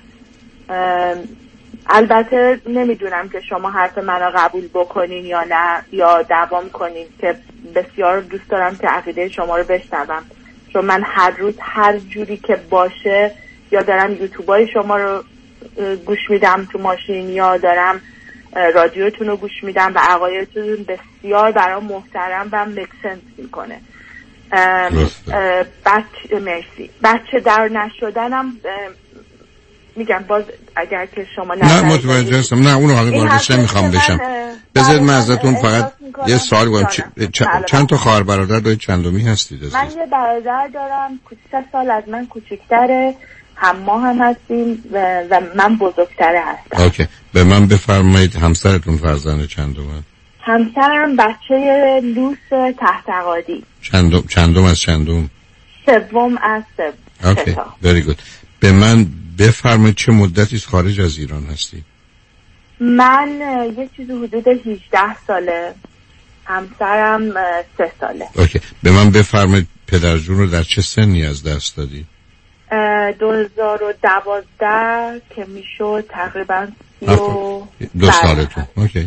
البته نمیدونم که شما حرف منو قبول بکنین یا نه یا دوام کنین، که بسیار دوست دارم که عقیده شما رو بشنوم، چون من هر روز هر جوری که باشه یا دارم یوتیوبای شما رو گوش میدم تو ماشین یا دارم رادیوتون رو گوش میدم و عقایدتون بسیار برام محترم و مکسنس میکنه. بچه در نشدنم میگم باز اگر که شما نه متوجه هستم، نه اونو حالا واردش نمیخوام بشم. بذارید من ازتون فقط یه سوال کنم. چند تا خواهر برادر دارید؟ چندمی هستید؟ من یه برادر دارم 3 سال از من کوچیک‌تره، هم ما هم هستیم و من بزرگتره هستم. اوکی. به من بفرمایید همسرتون فرزند چندمه؟ همسرم بچه لوس تحتقادی. چندم از چندم؟ 3 از 3. اوکی. very good. به من بفرمایید چه مدتی خارج از ایران هستی؟ من یه چیزی حدود 18 ساله. همسرم 3 ساله. اوکی. به من بفرمایید پدرجون رو در چه سنی از دست دادی؟ 2012 که میشد تقریبا 2 سالتون. اوکی.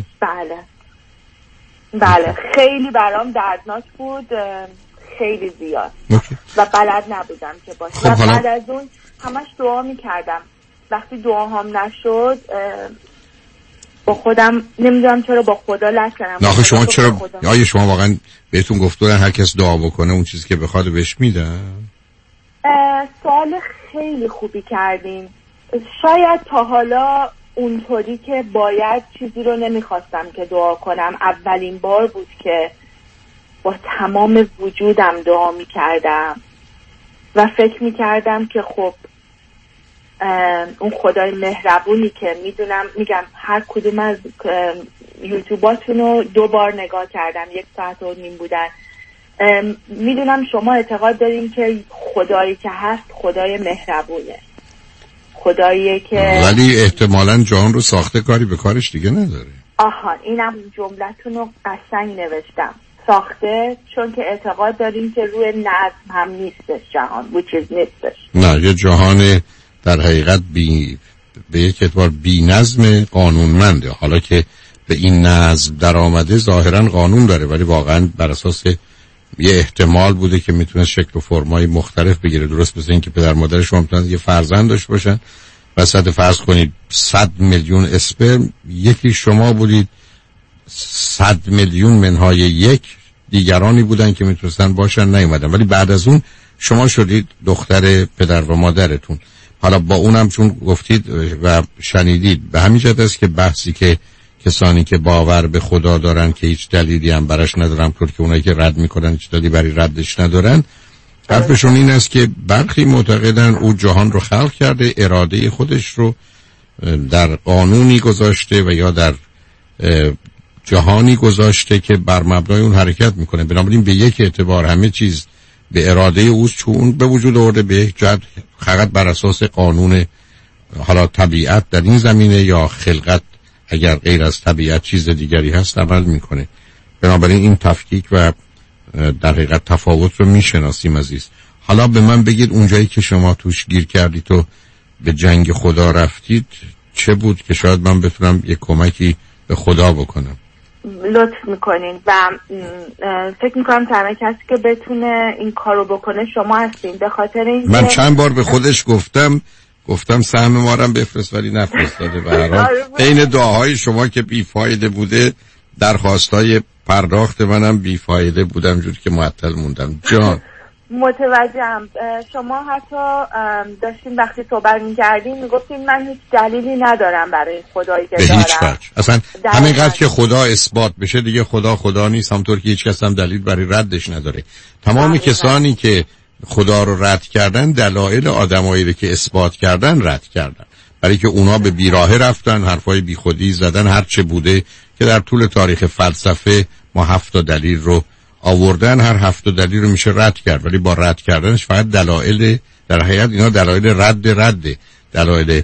بله خیلی برام دردناک بود، خیلی زیاد. و بلد نبودم که باشه. خب بعد از اون همش دعا میکردم. وقتی دعاهام نشد با خودم نمیدونم چرا با خدا لج کردم. نه شما چرا؟ آیا شما واقعا بهتون گفتن هر کس دعا بکنه اون چیزی که بخواد بهش میدن؟ سوال خیلی خوبی کردین. شاید تا حالا اونطوری که باید چیزی رو نمیخواستم که دعا کنم. اولین بار بود که با تمام وجودم دعا میکردم و فکر میکردم که خب اون خدای مهربونی که میگم هر کدوم از یوتیوباتون رو 2 بار نگاه کردم، 1 ساعت و نیم بودن. میدونم شما اعتقاد دارین که خدایی که هست خدای مهربونه، خدایی که ولی احتمالاً جهان رو ساخته، کاری به کارش دیگه نداره. آها، اینم جملتون رو قشنگ نوشتم، ساخته، چون که اعتقاد دارین که روی نظم هم نیستش جهان، نیستش. نه، یه جهان در حقیقت به یک اعتبار بی نظم قانونمنده. حالا که به این نظم در آمده ظاهرا قانون داره، ولی واقعا بر اساس یه احتمال بوده که میتونه شکل و فرمای مختلف بگیره. درست مثل این که پدر مادر شما میتونن یه فرزند داشته باشن، وسط فرض کنید 100 میلیون اسپرم، یکی شما بودید، 100 میلیون منهای یک دیگرانی بودن که میتونستن باشن، نیومدن، ولی بعد از اون شما شدید دختر پدر و مادرتون. حالا با اونم چون گفتید و شنیدید، به همین جهت است که بحثی که کسانی که باور به خدا دارن که هیچ دلیلی هم براش ندارن، طور که اونایی که رد میکنن هیچ دلیلی برای ردش ندارن، حرفشون این است که برخی معتقدن او جهان رو خلق کرده، اراده خودش رو در قانونی گذاشته و یا در جهانی گذاشته که بر مبنای اون حرکت میکنه. بنابراین به یک اعتبار همه چیز به اراده اوست، چون به وجود آورده، به یک جهت فقط بر اساس قانون حالا طبیعت در این زمینه یا خلقت اگر غیر از طبیعت چیز دیگری هست عمل میکنه. بنابراین این تفکیک و در حقیقت تفاوت رو میشناسیم عزیز. حالا به من بگید اونجایی که شما توش گیر کردید تو به جنگ خدا رفتید چه بود که شاید من بتونم یک کمکی به خدا بکنم؟ لطف میکنین و فکر میکنم تنها کسی که بتونه این کارو بکنه شما هستین، به خاطر این من چند بار به خودش گفتم سهم مارم بفرست ولی نفرستاده. به هر حال عین دعاهای شما که بیفایده بوده، درخواستای پرداخت منم بیفایده بودم، جوری که معطل موندم. جان متوجهم. شما حتی داشتین وقتی صحبت می‌کردین میگفتین من هیچ دلیلی ندارم برای خدایی که به دارم. هیچ وجه. اصلا همینقدر که خدا اثبات بشه دیگه خدا نیست، همونطور که هیچ کس هم دلیل برای ردش نداره. تمام کسانی که خدا رو رد کردن دلایل آدمایی رو که اثبات کردن رد کردن، برای که اونا به بیراهه رفتن، حرفای بیخودی زدن، هر چه بوده که در طول تاریخ فلسفه ما 7 دلیل رو آوردن، هر 7 دلیل رو میشه رد کرد، ولی با رد کردنش فقط دلایل، در حقیقت اینا دلایل رد دلایل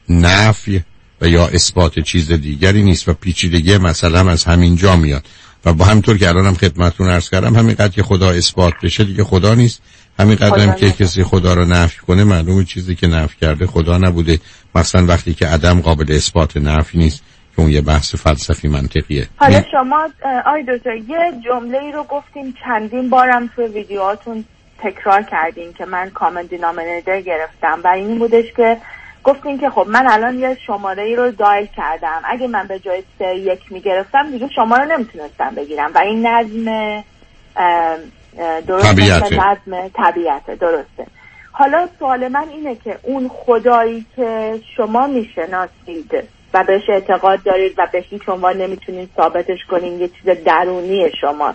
نفی و یا اثبات چیز دیگری نیست و پیچیدگی مثلا از همین جا میاد. و با همینطور که الانم خدمتتون عرض کردم، همینقدر که خدا اثبات بشه دیگه خدا نیست، همینقدر هم که کسی خدا رو نفی کنه معلومه چیزی که نفی کرده خدا نبوده. مثلا وقتی که عدم قابل اثبات نفی نیست که اون یه بحث فلسفی منطقیه. حالا شما آی دکتر یه جمله‌ای رو گفتین چندین بارم توی ویدیوهاتون تکرار کردین که من کامن دینامینیتور گرفتم و این بودش که گفتین که خب من الان یه شماره‌ای رو دایل کردم، اگه من به جای 31 میگرفتم دیگه شماره رو نمیتونستم بگیرم و این نظم درسته، نظم طبیعته. درسته. حالا سوال من اینه که اون خدایی که شما میشناسید و بهش اعتقاد دارید و به هیچ عنوان نمیتونید ثابتش کنین، یه چیز درونی شما،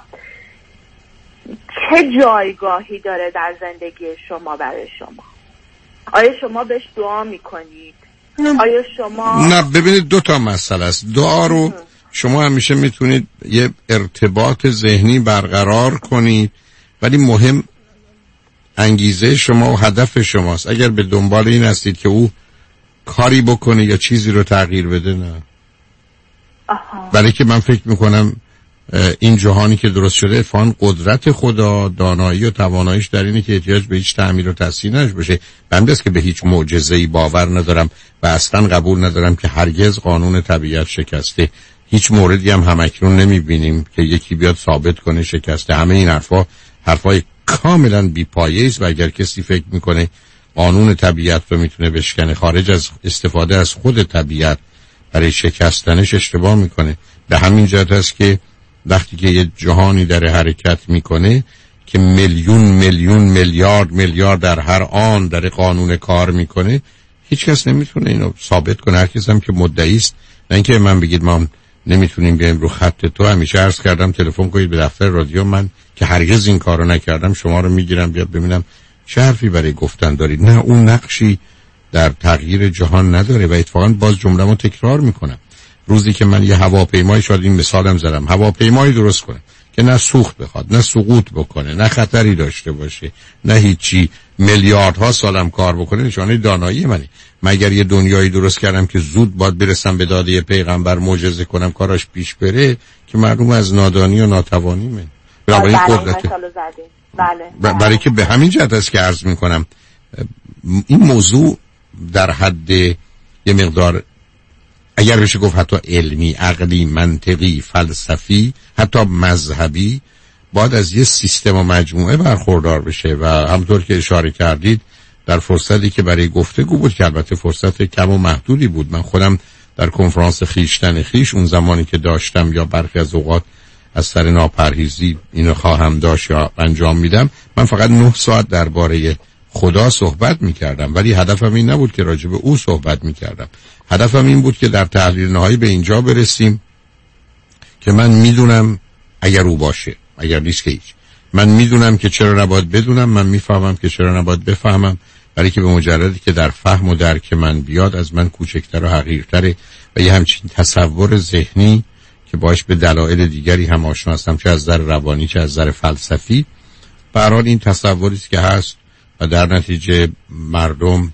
چه جایگاهی داره در زندگی شما برای شما؟ آیا شما بهش دعا میکنید؟ آیا شما نه، ببینید 2 مسئله است. دعا رو شما همیشه میتونید یه ارتباط ذهنی برقرار کنید، ولی مهم انگیزه شما و هدف شماست. اگر به دنبال این هستید که او کاری بکنه یا چیزی رو تغییر بده، نه. برای که من فکر میکنم این جهانی که درست شده فان قدرت خدا، دانایی و تواناییش در اینه که احتیاج به هیچ تعمیر و تصحیح نشه. بنده است که به هیچ معجزه‌ای باور ندارم و اصلا قبول ندارم که هرگز قانون طبیعت شکسته. هیچ موردی هم همکنون نمیبینیم که یکی بیاد ثابت کنه شکسته. همه این حرفای کاملا بی‌پایه است و اگر کسی فکر میکنه قانون طبیعت رو میتونه بشکنه خارج از استفاده از خود طبیعت برای شکستنش، اشتباه میکنه. به همین جهت است که وقتی که یه جهانی در حرکت میکنه که میلیون میلیارد در هر آن در قانون کار میکنه، هیچ کس نمیتونه اینو ثابت کنه. هر کس هم که مدعی است، نه اینکه من بگید ما نمیتونیم بیایم رو خط تو. همیشه عرض کردم تلفن کنید به دفتر رادیو، من که هرگز این کارو نکردم شما رو میگیرم بیاد ببینم چه حرفی برای گفتن دارید. نه، اون نقشی در تغییر جهان نداره. و اتفاقا باز جمله‌مو تکرار میکنم، روزی که من یه هواپیمایی، شاید این مثالم زدم، هواپیمایی درست کنم که نه سوخت بخواد، نه سقوط بکنه، نه خطری داشته باشه، نه هیچی، میلیاردها سالم کار بکنه، نشانه دانایی منه. مگر یه دنیایی درست کردم که زود باید برسم به داده پیغمبر، معجزه کنم کاراش پیش بره، که معلوم از نادانی و ناتوانی من. برای قدرت برای که به همین جهت است که عرض میکنم این موضوع در حد یه مقدار، اگر بشه گفت حتی علمی، عقلی، منطقی، فلسفی، حتی مذهبی، باید از یه سیستم و مجموعه برخوردار بشه. و همطور که اشاره کردید در فرصتی که برای گفتگو بود، که البته فرصت کم و محدودی بود، من خودم در کنفرانس خیشتن خیش اون زمانی که داشتم یا برخی از اوقات از سر ناپرهیزی اینو خواهم داشت یا انجام میدم، من فقط 9 ساعت درباره خدا صحبت میکردم، ولی هدفم این نبود که راجع به او صحبت میکردم. هدفم این بود که در تحلیل نهایی به اینجا برسیم که من میدونم اگر او باشه، اگر نیست که هیچ. من میدونم که چرا نباید بدونم، من میفهمم که چرا نباید بفهمم، برای که به مجردی که در فهم و درک من بیاد از من کوچکتر و حقیرتره و یه همچین تصور ذهنی که باش به دلایل دیگری هم آشنا هستم، چه از نظر روانی چه از نظر فلسفی. به هر حال این تصوری است که هست و در نتیجه مردم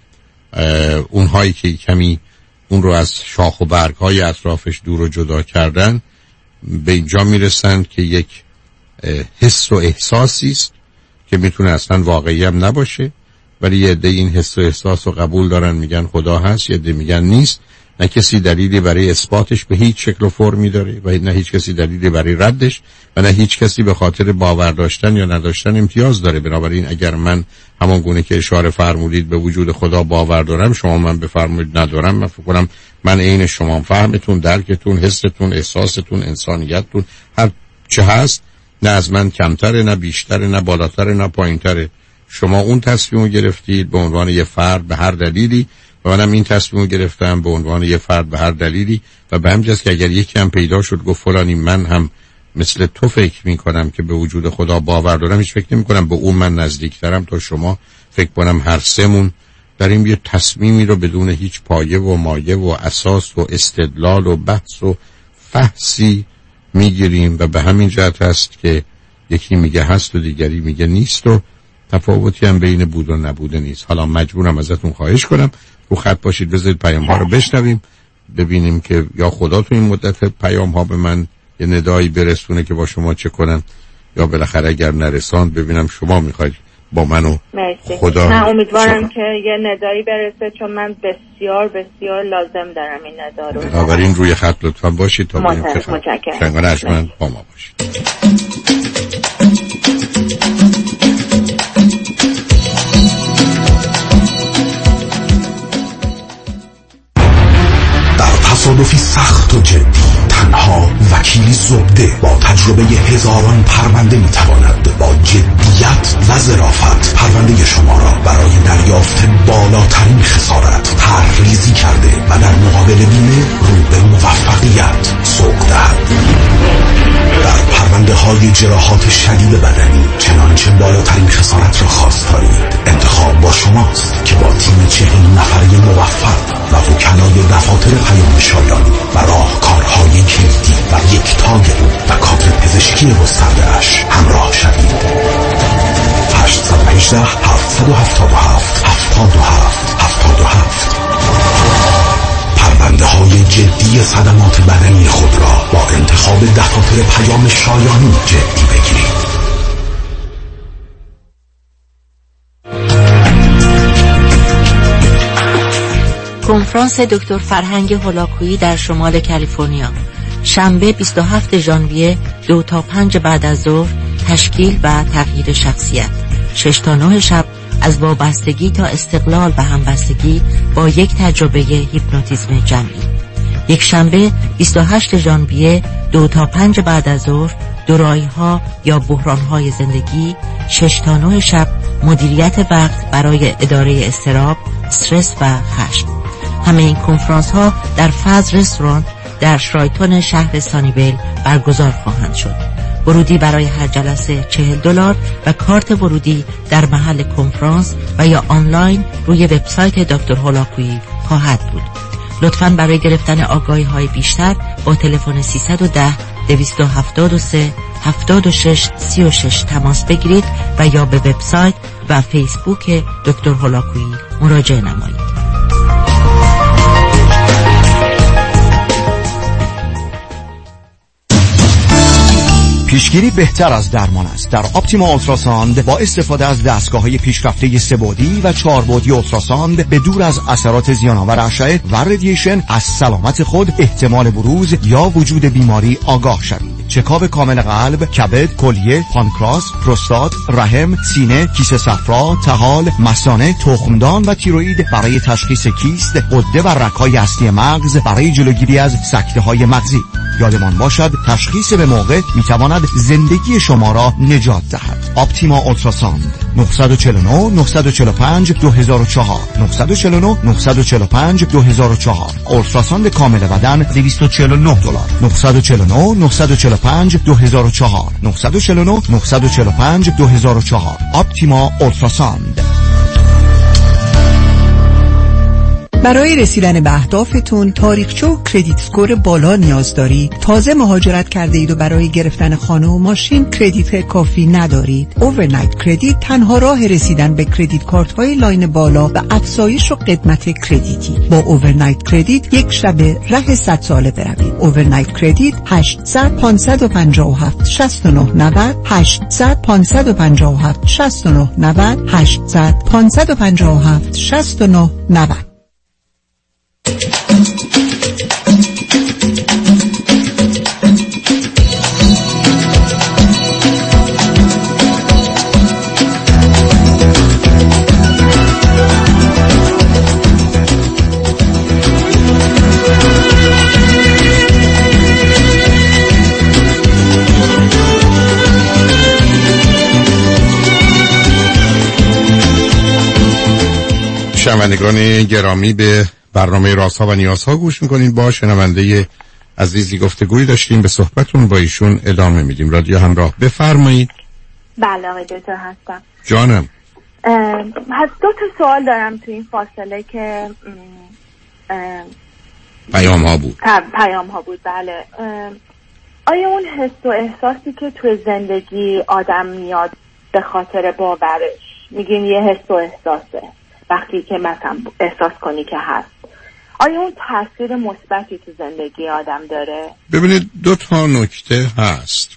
اونهایی که کمی اون رو از شاخ و برگ‌های اطرافش دور و جدا کردن به اینجا میرسند که یک حس و احساسی است که میتونه اصلا واقعی هم نباشه، ولی یه عده این حس و احساس رو قبول دارن، میگن خدا هست، یه عده میگن نیست. نه کسی دلیلی برای اثباتش به هیچ شکل و فرمی داره و نه هیچ کسی دلیلی برای ردش و نه هیچ کسی به خاطر باور داشتن یا نداشتن امتیاز داره. بنابراین اگر من همان گونه که اشاره فرمودید به وجود خدا باور دارم، شما من بفرمایید ندارم، من فکر کنم من عین شما، فهمتون، درکتون، حستون، احساستون، انسانیتتون، هر چه هست، نه از من کمتره، نه بیشتره، نه بالاتره، نه پایینتره. شما اون تصمیم رو گرفتید به عنوان یه فرد به هر دلیلی و منم این تصمیم رو گرفتم به عنوان یه فرد به هر دلیلی. و به همین جاست که اگر یکی هم پیدا شد گفت فلانی من هم مثل تو فکر می کنم که به وجود خدا باور دارم، هیچ فکر نمی کنم به اون من نزدیکترم تا شما. فکر کنم هر سمون داریم یه تصمیمی رو بدون هیچ پایه و مایه و اساس و استدلال و بحث و فحصی میگیریم و به همین جهت هست که یکی میگه هست و دیگری میگه نیست و تفاوتی هم بین بود و نبوده نیست. حالا مجبورم ازتون خواهش کنم رو خط باشید، بذارید پیام ها رو بشنویم، ببینیم که یا خدا تو این مدت پیام ها به من یه ندایی برسونه که با شما چه کنم، یا بالاخره اگر نرساند ببینم شما میخواید با منو خدا. من امیدوارم که یه ندایی برسه، چون من بسیار بسیار لازم دارم این ندا رو. بنابراین روی خط لطفا باشید تا ببینیم که شنگان اجمن با ما باشید. تصادفی سخت و جدی تنها وکیلی زبده با تجربه هزاران پرونده میتواند با جدیت و ظرافت پرونده شما را برای دریافت بالاترین خسارت طرح‌ریزی کرده و در مقابل بیمه رو به موفقیت سوق دهد. در پرونده های جراحات شدید بدنی چنانچه بالاترین خسارت را خواستارید، انتخاب با شماست که با تیم 40 نفره موفق و وکلای دفاتر پیام شایانی و راهکارهای کلیدی و یک تاگ او و کادر پزشکی گسترده اش همراه شوید. 818 777 77 77 پرونده های جدی صدمات بدنی خود را با انتخاب دفاتر پیام شایانی جدی بگیرید. کنفرانس دکتر فرهنگ هولاکویی در شمال کالیفرنیا، شنبه 27 ژانویه 2 تا 5 بعد از ظهر، تشکیل و تغییر شخصیت. 6 تا 9 شب از وابستگی تا استقلال و همبستگی با یک تجربه هیپنوتیزم جمعی. یک شنبه 28 ژانویه 2 تا 5 بعد از ظهر، دورایی‌ها یا بحران‌های زندگی. 6 تا 9 شب مدیریت وقت برای اداره اضطراب، استرس و خشم. همه این کنفرانس ها در فاز رستوران در شرایتون شهر سانیویل برگزار خواهند شد. ورودی برای هر جلسه $40 و کارت ورودی در محل کنفرانس و یا آنلاین روی وبسایت دکتر هولاکویی خواهد بود. لطفاً برای گرفتن آگاهی‌های بیشتر با تلفن 310-273-76-36 تماس بگیرید و یا به وبسایت و فیسبوک دکتر هولاکویی مراجعه نمایید. پیشگیری بهتر از درمان است. در اپتیما اولتراساند با استفاده از دستگاه‌های پیشرفته 3 بعدی و 4 بعدی اولتراساند به دور از اثرات زیان‌آور اشعه و رادییشن از سلامت خود، احتمال بروز یا وجود بیماری آگاه شوید. چکاپ کامل قلب، کبد، کلیه، پانکراس، پروستات، رحم، سینه، کیسه صفرا، طحال، مثانه، تخمدان و تیروئید برای تشخیص کیست، غده و رگ‌های اصلی مغز برای جلوگیری از سکته‌های مغزی. یادمان باشد تشخیص به موقع میتواند زندگی شما را نجات دهد. اپتیما اولتراساند 949 945 2004 949 945 2004. اولتراساند کامل بدن $249 949 945 2004 949 945 2004. اپتیما اولتراساند. برای رسیدن به اهدافتون تاریخچه و کردیت اسکور بالا نیاز دارید. تازه مهاجرت کرده اید و برای گرفتن خانه و ماشین کردیت کافی ندارید. اوورنایت کردیت تنها راه رسیدن به کردیت کارت های لاین بالا و افزایش و قدمت کردیتی. با اوورنایت کردیت یک شب ره 100 ساله بروید. اوورنایت کردیت 800 557 69 90 800 557 69 90 800 557 69 90. شنوندگان گرامی، به برنامه رازها و نیازها گوش میکنین. با شنونده عزیزی گفتگویی داشتیم، به صحبتون با ایشون ادامه میدیم. رادیو همراه، بفرمایید. بله آقای دکتر هستم. جانم. هست 2 سوال دارم تو این فاصله که پیام ها بود. بله. آیا اون حس و احساسی که تو زندگی آدم میاد به خاطر باورش، میگین یه حس و احساسه، وقتی که مثلا احساس کنی که هست، آیا اون تاثیر مثبتی تو زندگی آدم داره؟ ببینید 2 نکته هست.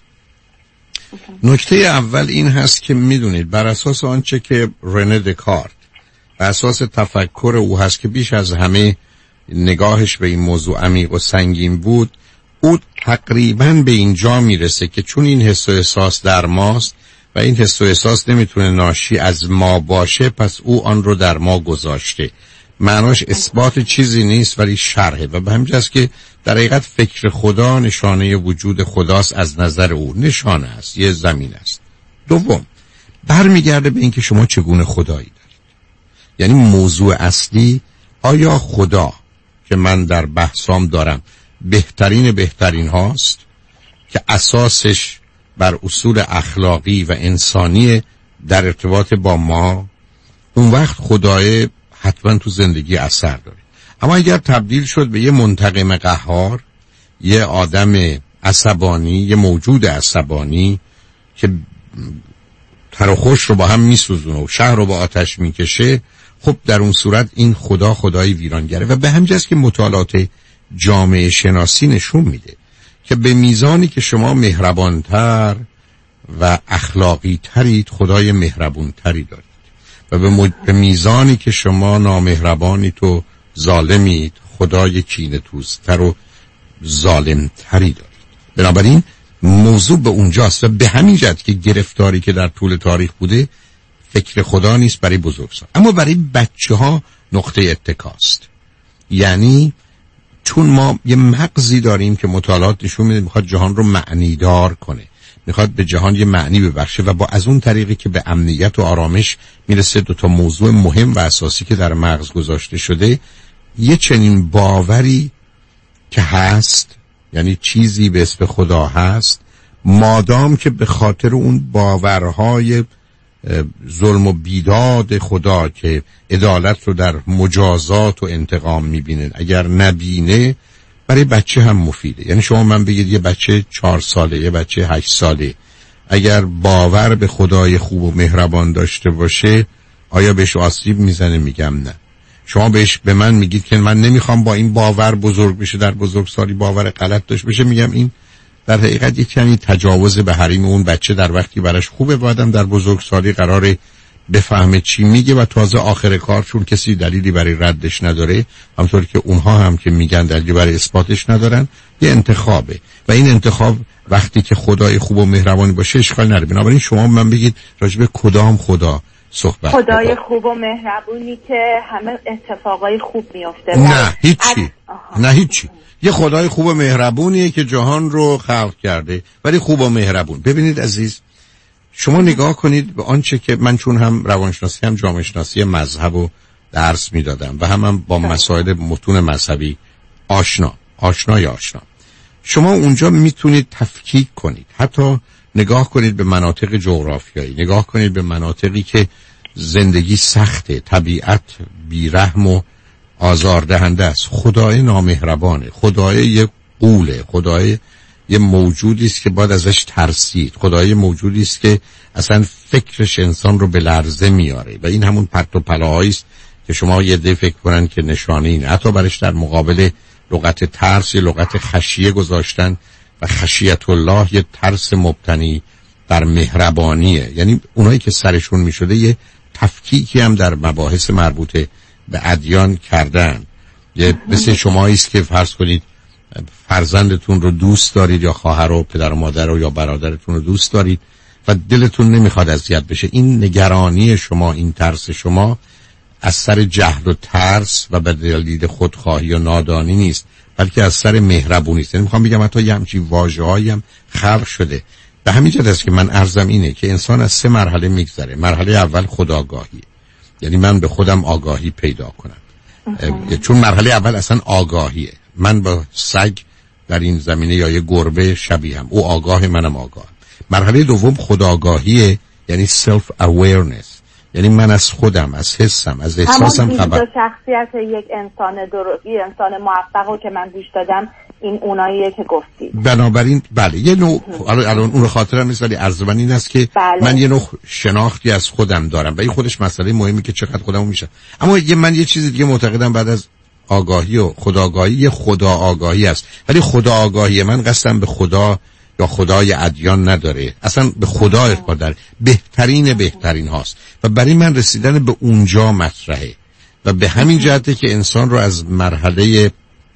نکته اول این هست که میدونید بر اساس آنچه که رنه دکارت بر اساس تفکر او هست که بیش از همه نگاهش به این موضوع عمیق و سنگین بود، او تقریباً به اینجا میرسه که چون این حس و احساس در ماست و این حس و احساس نمیتونه ناشی از ما باشه، پس او آن رو در ما گذاشته. معناش اثبات چیزی نیست ولی شرحه، و به همین جاست که در حقیقت فکر خدا نشانه وجود خداست. از نظر او نشانه است، یه زمین است. دوم، برمیگرده به اینکه شما چگونه خدایی دارید. یعنی موضوع اصلی، آیا خدا که من در بحثام دارم بهترین هاست که اساسش بر اصول اخلاقی و انسانی در ارتباط با ما، اون وقت خدای حتما تو زندگی اثر داره. اما اگر تبدیل شد به یه منتقم قهار، یه آدم عصبانی، یه موجود عصبانی که تر و خوش رو با هم میسوزونه و شهر رو با آتش میکشه، خب در اون صورت این خدا خدای ویرانگره. و به همین جاست که مطالعات جامعه شناسی نشون میده که به میزانی که شما مهربانتر و اخلاقی ترید، خدای مهربون تری دارید، و به میزانی که شما نامهربانید و ظالمید، خدای کینه توزتر و ظالم تری دارید. بنابراین موضوع به اونجاست و به همین جهت که گرفتاری که در طول تاریخ بوده فکر خدا نیست برای بزرگسال، اما برای بچه ها نقطه اتکاست. یعنی چون ما یه مغزی داریم که مطالعات نشون میده میخواد جهان رو معنیدار کنه، میخواد به جهان یه معنی ببخشه، و با از اون طریقی که به امنیت و آرامش میرسه 2 موضوع مهم و اساسی که در مغز گذاشته شده، یه چنین باوری که هست، یعنی چیزی به اسم خدا هست، مادام که به خاطر اون باورهای ظلم و بیداد خدا که عدالت رو در مجازات و انتقام میبینه اگر نبینه، برای بچه هم مفیده. یعنی شما من بگید یه بچه 4 ساله، یه بچه 8 ساله اگر باور به خدای خوب و مهربان داشته باشه، آیا بهش آسیب میزنه؟ میگم نه. شما به من میگید که من نمیخوام با این باور بزرگ بشه، در بزرگسالی باور غلط داشته باشه، میگم این در حقیقت یک کمی تجاوز به حریم اون بچه در وقتی براش خوبه، بعدم در بزرگسالی قراره بفهمه چی میگه و تازه آخر کار چون کسی دلیلی برای ردش نداره، همونطور که اونها هم که میگن دلیلی برای اثباتش ندارن، یه انتخابه و این انتخاب وقتی که خدای خوب و مهربانی باشه اشکال نداره. بنابراین شما من بگید راجع به کدام خدا صحبت؟ خدای خوب و مهربونی که همه اتفاقای خوب میفته. نه هیچی. یه خدای خوب و مهربونیه که جهان رو خلق کرده، ولی خوب و مهربون. ببینید عزیز، شما نگاه کنید به آنچه که من چون هم روانشناسی هم جامعه شناسی مذهب و درس میدادم و هم با مسائل متون مذهبی آشنا. شما اونجا میتونید تفکیک کنید، حتی نگاه کنید به مناطق جغرافیایی، نگاه کنید به مناطقی که زندگی سخته، طبیعت بیرحم و آزاردهنده است. خدای نامهربانه، خدای یه قوله، خدای یه موجودی است که باید ازش ترسید، خدای موجودی است که اصلا فکرش انسان رو به لرزه میاره و این همون پرت و پلاهایی است که شما یه عده فکر کنن که نشانه اینه. حتی برش در مقابل لغت ترس یه لغت خشیه گذاشتن و خشیت الله یه ترس مبتنی بر مهربانیه. یعنی اونایی که سرشون میشده یه تفکیکی هم در مباحث مربوطه به ادیان کردن. یه مثل شمایی است که فرض کنید فرزندتون رو دوست دارید یا خواهر و پدر و مادر رو یا برادرتون رو دوست دارید و دلتون نمیخواد اذیت بشه. این نگرانی شما، این ترس شما از سر جهل و ترس و به دلیل خودخواهی و نادانی نیست، بلکه از سر مهربونی است. یعنی میخوام بگم حتی یه همچین واژه‌هایی هم خلق شده. به همین جهت است که من عرضم اینه که انسان از 3 مرحله میگذره. مرحله اول خودآگاهی، یعنی من به خودم آگاهی پیدا کنم. چون مرحله اول اصلا آگاهیه. من با سگ در این زمینه یا یه گربه شبیهم، او آگاه منم آگاه. مرحله دوم خودآگاهیه، یعنی self awareness، یعنی من از خودم، از حسم، از احساسم خبر. همون شخصیت یک انسان انسان موفقو که من گوش دادم، این اوناییه که گفتی. بنابراین بله یه نوع الان اون رو خاطرم نیست، ولی عرض من این است که من یه نوع شناختی از خودم دارم و این خودش مسئله مهمی که چقدر خودمو میشه. اما من یه چیز دیگه معتقدم بعد از آگاهی و خودآگاهی یه خدا آگاهی است، ولی خدا آگاهی من قصدم به خدا یا خدای ادیان نداره، اصلا به خدا ارتباط داره، بهترین هاست و برای من رسیدن به اونجا مطرحه و به همین جهته که انسان رو از مرحله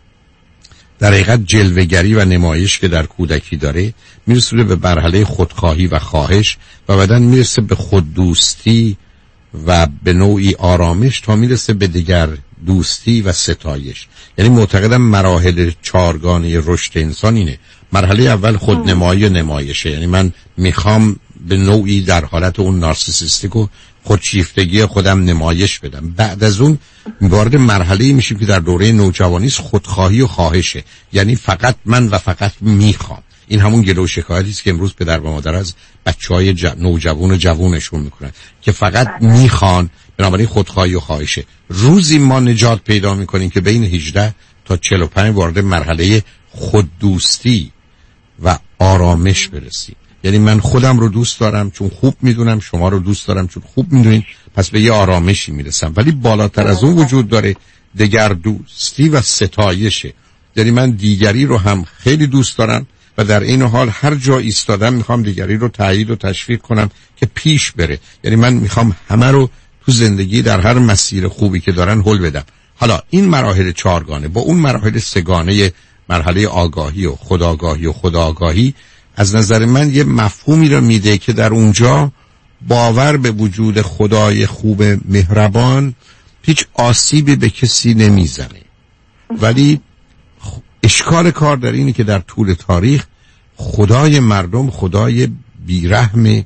در حقیقت جلوه‌گری و نمایش که در کودکی داره میرسونه به مرحله خودخواهی و خواهش و بعداً میرسه به خوددوستی و به نوعی آرامش تا میرسه به دیگر دوستی و ستایش. یعنی معتقدم مراحل 4گانه رشد انسان اینه. مرحله اول خودنمایی و نمایشه، یعنی من میخوام به نوعی در حالت اون نارسیسیستیک و خودشیفتگی خودم نمایش بدم. بعد از اون وارد مرحله میشیم که در دوره نوجوانی است، خودخواهی و خواهشه، یعنی فقط من و فقط میخوام. این همون گله و شکایتی است که امروز پدر و مادر از بچهای نوجوان و جوونشون میکنن که فقط میخوان، بنابراین خودخواهی و خواهشه. روزی ما نجات پیدا میکنیم که بین 18 تا 45 وارد مرحله خوددوستی و آرامش برسیم. یعنی من خودم رو دوست دارم چون خوب میدونم، شما رو دوست دارم چون خوب میدونین، پس به یه آرامشی میرسم. ولی بالاتر از اون وجود داره دیگر دوستی و ستایشه، یعنی من دیگری رو هم خیلی دوست دارم و در این حال هر جا ایستادم میخوام دیگری رو تایید و تشویق کنم که پیش بره. یعنی من میخوام همه رو تو زندگی در هر مسیر خوبی که دارن هل بدم. حالا این مراحل 4گانه با اون مراحل 3گانه، مرحله آگاهی و خودآگاهی و خودآگاهی، از نظر من یه مفهومی رو میده که در اونجا باور به وجود خدای خوب مهربان هیچ آسیبی به کسی نمیزنه. ولی اشکال کار در اینه که در طول تاریخ خدای مردم خدای بیرحم،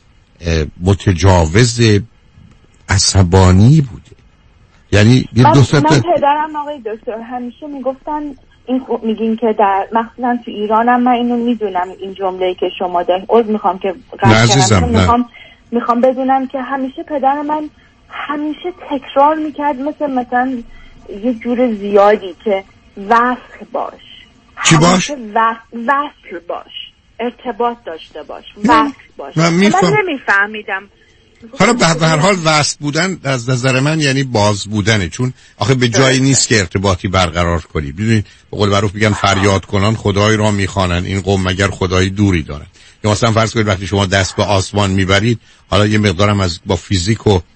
متجاوز، عصبانی بوده. یعنی من پدرم آقای دکتر همیشه میگفتن این میگین که در مخصوصا تو ایرانم من اینو میدونم، این جمله‌ای که شما دارین. میخوام که میخوام بدونم که همیشه پدر من همیشه تکرار میکرد مثلا یه جور زیادی که وصل باش. چی باش؟ وصل باش، ارتباط داشته باش، وصل باش. من نمیفهمیدم. حالا به هر حال وصل بودن از نظر من یعنی باز بودنه، چون آخه به جایی نیست که ارتباطی برقرار کنی. ببینید به قول معروف میگن فریاد کنان خدای را میخوانن، این قوم مگر خدای دوری دارن. یا مثلا فرض کنید وقتی شما دست به آسمان میبرید، حالا یه مقدارم از با فیزیک و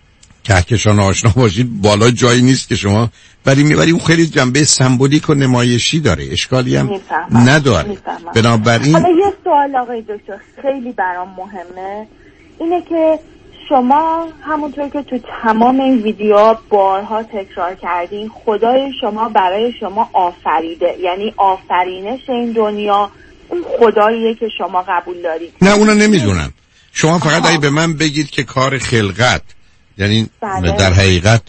کهکشان آشنا باشید، بالا جایی نیست که شما میبری. اون خیلی جنبه سمبولیک و نمایشی داره، اشکالی هم نداره. بنابراین حالا یه سوال آقای دکتر خیلی برام مهمه، اینه که شما همونطور که تو تمام این ویدیوها بارها تکرار کردین خدای شما برای شما آفریده، یعنی آفرینش این دنیا اون خداییه که شما قبول دارید. نه اونو نمیدونم. شما فقط اگه به من بگید که کار خلقت، یعنی در حقیقت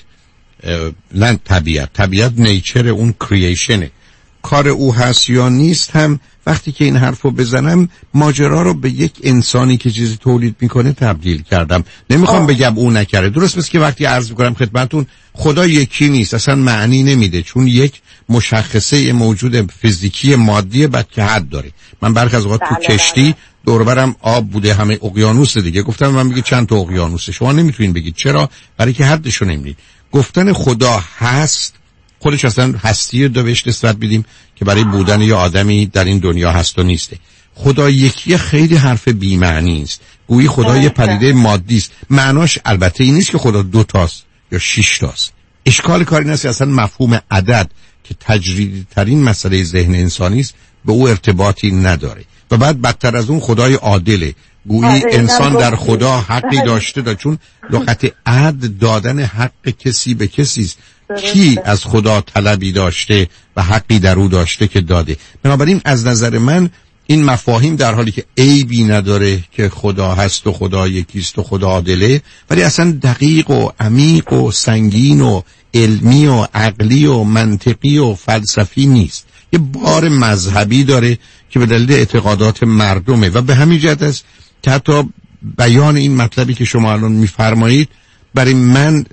نه طبیعت نیچر اون کرییشنه، کار او هست یا نیست، هم وقتی که این حرفو بزنم ماجرا رو به یک انسانی که چیزی تولید میکنه تبدیل کردم. نمیخوام بگم اون نکرده. درست مثل که وقتی عرض میکنم خدمتون خدا یکی نیست، اصلا معنی نمیده، چون یک مشخصه موجود فیزیکی مادی بعد که حد داره. من برخی از اوقات تو کشتی دور برم آب بوده، همه اقیانوس دیگه، گفتم من میگه چند تا اقیانوسه، شما نمیتونین بگید. چرا؟ برای که حدشو نمیدید. گفتن خدا هست خودش اصلا هستی رو بهش نسبت بدیم که برای بودن یا آدمی در این دنیا هست و نیسته. خدا یکی خیلی حرف بی معنی است. گویی خدا یه پدیده مادی است. معناش البته این نیست که خدا 2 تاست یا 6 تاست. اشکال کاری نیست اصلا مفهوم عدد که تجریدی ترین مسئله ذهن انسانی است به او ارتباطی نداره. و بعد بدتر از اون خدای عادله. گویی انسان در خدا حقی داشته چون لغت عدل دادن حق کسی به کسی است. کی از خدا طلبی داشته و حقی در او داشته که داده؟ بنابراین از نظر من این مفاهیم در حالی که عیبی نداره که خدا هست و خدا یکیست و خدا عادله، ولی اصلا دقیق و عمیق و سنگین و علمی و عقلی و منطقی و فلسفی نیست. یه بار مذهبی داره که به دلیل اعتقادات مردمه و به همین جهت است که حتی بیان این مطلبی که شما الان میفرمایید برای من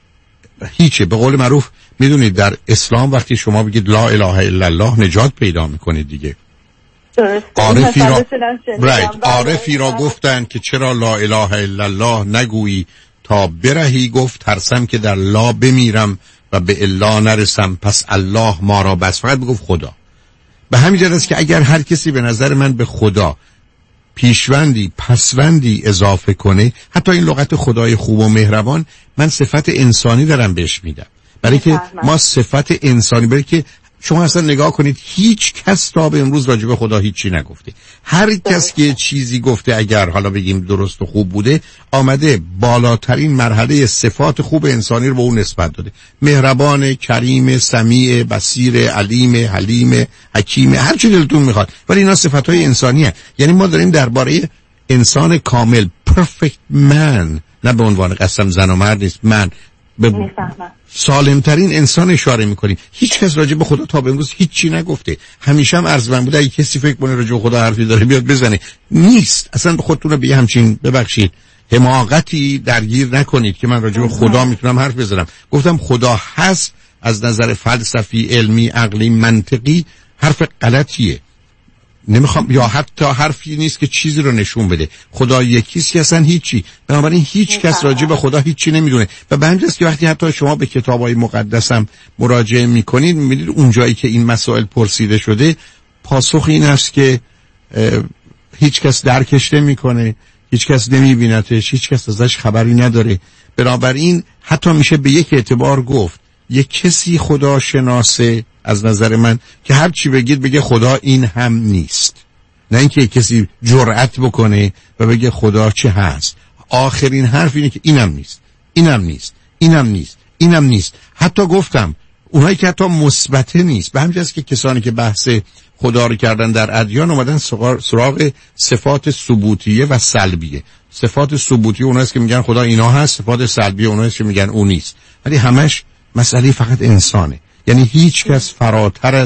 هیچه. به قول معروف میدونید در اسلام وقتی شما بگید لا اله الا الله نجات پیدا میکنید دیگه. عارفی را گفتن که چرا لا اله الا الله نگویی تا برهی، گفت ترسم که در لا بمیرم و به الا نرسم، پس الله ما را بس. فقط بگفت خدا. به همین جهت است که اگر هر کسی به نظر من به خدا پیشوندی پسوندی اضافه کنه، حتی این لغت خدای خوب و مهربان، من صفت انسانی دارم بهش میدم، برای که ما صفت انسانی، برای که شما اصلا نگاه کنید هیچ کس تا به امروز راجع به خدا هیچی نگفته. هر کس که چیزی گفته اگر حالا بگیم درست و خوب بوده، آمده بالاترین مرحله صفات خوب انسانی رو به اون نسبت داده. مهربان، کریم، سمیع، بصیر، علیم، حلیم، حکیم، هر چی دلتون میخواد، ولی اینا صفاتهای انسانیه. یعنی ما داریم درباره انسان کامل perfect man، نه به عنوان قسم زن و مرد نیست، من به سالمترین انسان اشاره میکنیم. هیچ کس راجع به خدا تا به امروز هیچی نگفته. همیشه هم عرض من بوده اگه کسی فکر کنه راجع به خدا حرفی داره بیاد بزنه. نیست. اصلا خودتون رو به همچین ببخشید حماقتی درگیر نکنید که من راجع به خدا میتونم حرف بزنم. گفتم خدا هست از نظر فلسفی، علمی، عقلی، منطقی حرف غلطیه. نمیخوام، یا حتی حرفی نیست که چیزی رو نشون بده. خدا یکیست که اصلا هیچی. بنابراین هیچ کس راجع به خدا هیچی نمیدونه. و به همین جاست که وقتی حتی شما به کتاب‌های مقدس هم مراجعه میکنید، میبینید اونجایی که این مسائل پرسیده شده پاسخ این است که هیچ کس درکش نمیکنه، هیچ کس نمیبینتش، هیچ کس ازش خبری نداره. بنابراین حتی میشه به یک اعتبار گفت یک کسی خدا شناسه از نظر من که هر چی بگید بگه خدا این هم نیست، نه اینکه کسی جرأت بکنه و بگه خدا چه هست. آخرین حرف اینه که اینم نیست، اینم نیست، اینم نیست، اینم نیست. حتی گفتم اونایی که حتی مثبته نیست. به همین جاست که کسانی که بحث خدا رو کردن در ادیان اومدن سراغ صفات ثبوتیه و سلبیه. صفات ثبوتیه اوناست که میگن خدا اینا هست، صفات سلبیه اوناست که میگن اون نیست. ولی همش مسئله فقط انسانه. یعنی هیچ کس فراتر از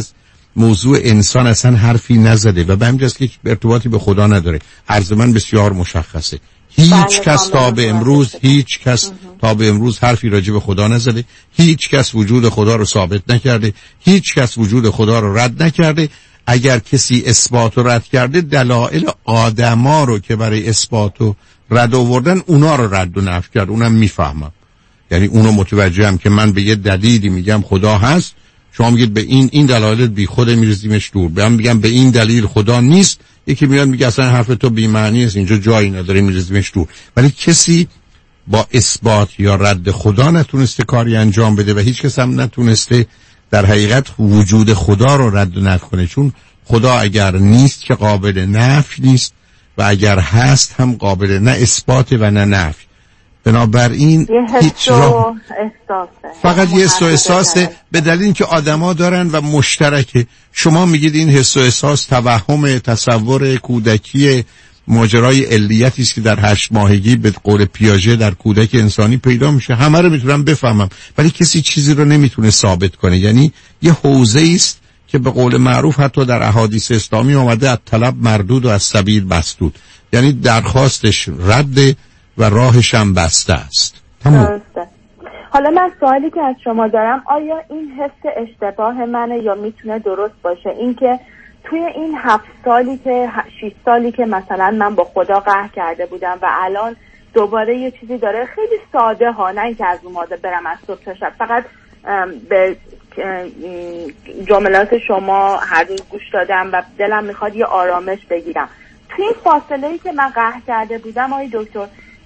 موضوع انسان اصلا حرفی نزده و به همین جاست که ارتباطی به خدا نداره. عرض من بسیار مشخصه. هیچ کس تا به امروز حرفی راجع به خدا نزده. هیچ کس وجود خدا رو ثابت نکرده. هیچ کس وجود خدا رو رد نکرده. اگر کسی اثبات رو رد کرده، دلایل آدما رو که برای اثبات و رد آوردن اونا رو رد و نفی کرد. اونم میفهمم، یعنی اونو متوجهم که من به یه دلیلی میگم خدا هست، شما میگید به این دلایل بی خود میرزیمش دور. من میگم به این دلیل خدا نیست، یکی میاد میگه اصلا حرف تو بی معنی است، اینجا جایی نداره، میرزیمش دور. ولی کسی با اثبات یا رد خدا نتونسته کاری انجام بده و هیچ کس هم نتونسته در حقیقت وجود خدا رو رد و نفی کنه، چون خدا اگر نیست که قابل نفی نیست و اگر هست هم قابل نه اثبات و نه نفی. بنابراین هیچ راه فقط یه حس و احساسه، به دلیل اینکه آدما دارن و مشترکه. شما میگید این حس و احساس توهم، تصور کودکی، ماجرای علیتی است که در 8 ماهگی به قول پیاژه در کودک انسانی پیدا میشه. همه رو میتونم بفهمم، ولی کسی چیزی رو نمیتونه ثابت کنه. یعنی یه حوزه است که به قول معروف حتی در احادیث اسلامی اومده از طلب مردود و از سبیل مسدود، یعنی درخواستش رد و راهش هم بسته است. درسته. حالا من سوالی که از شما دارم، آیا این حس اشتباه منه یا میتونه درست باشه؟ این که توی این 7 سالی که 6 سالی که مثلا من با خدا قهر کرده بودم و الان دوباره یه چیزی داره خیلی ساده ها، نه اینکه از اون ماده برم از صبح تا شب، فقط به جملات شما هر روز گوش دادم و دلم میخواد یه آرامش بگیرم. توی این فاصله‌ای که من قهر کرده بودم آقای دکتر،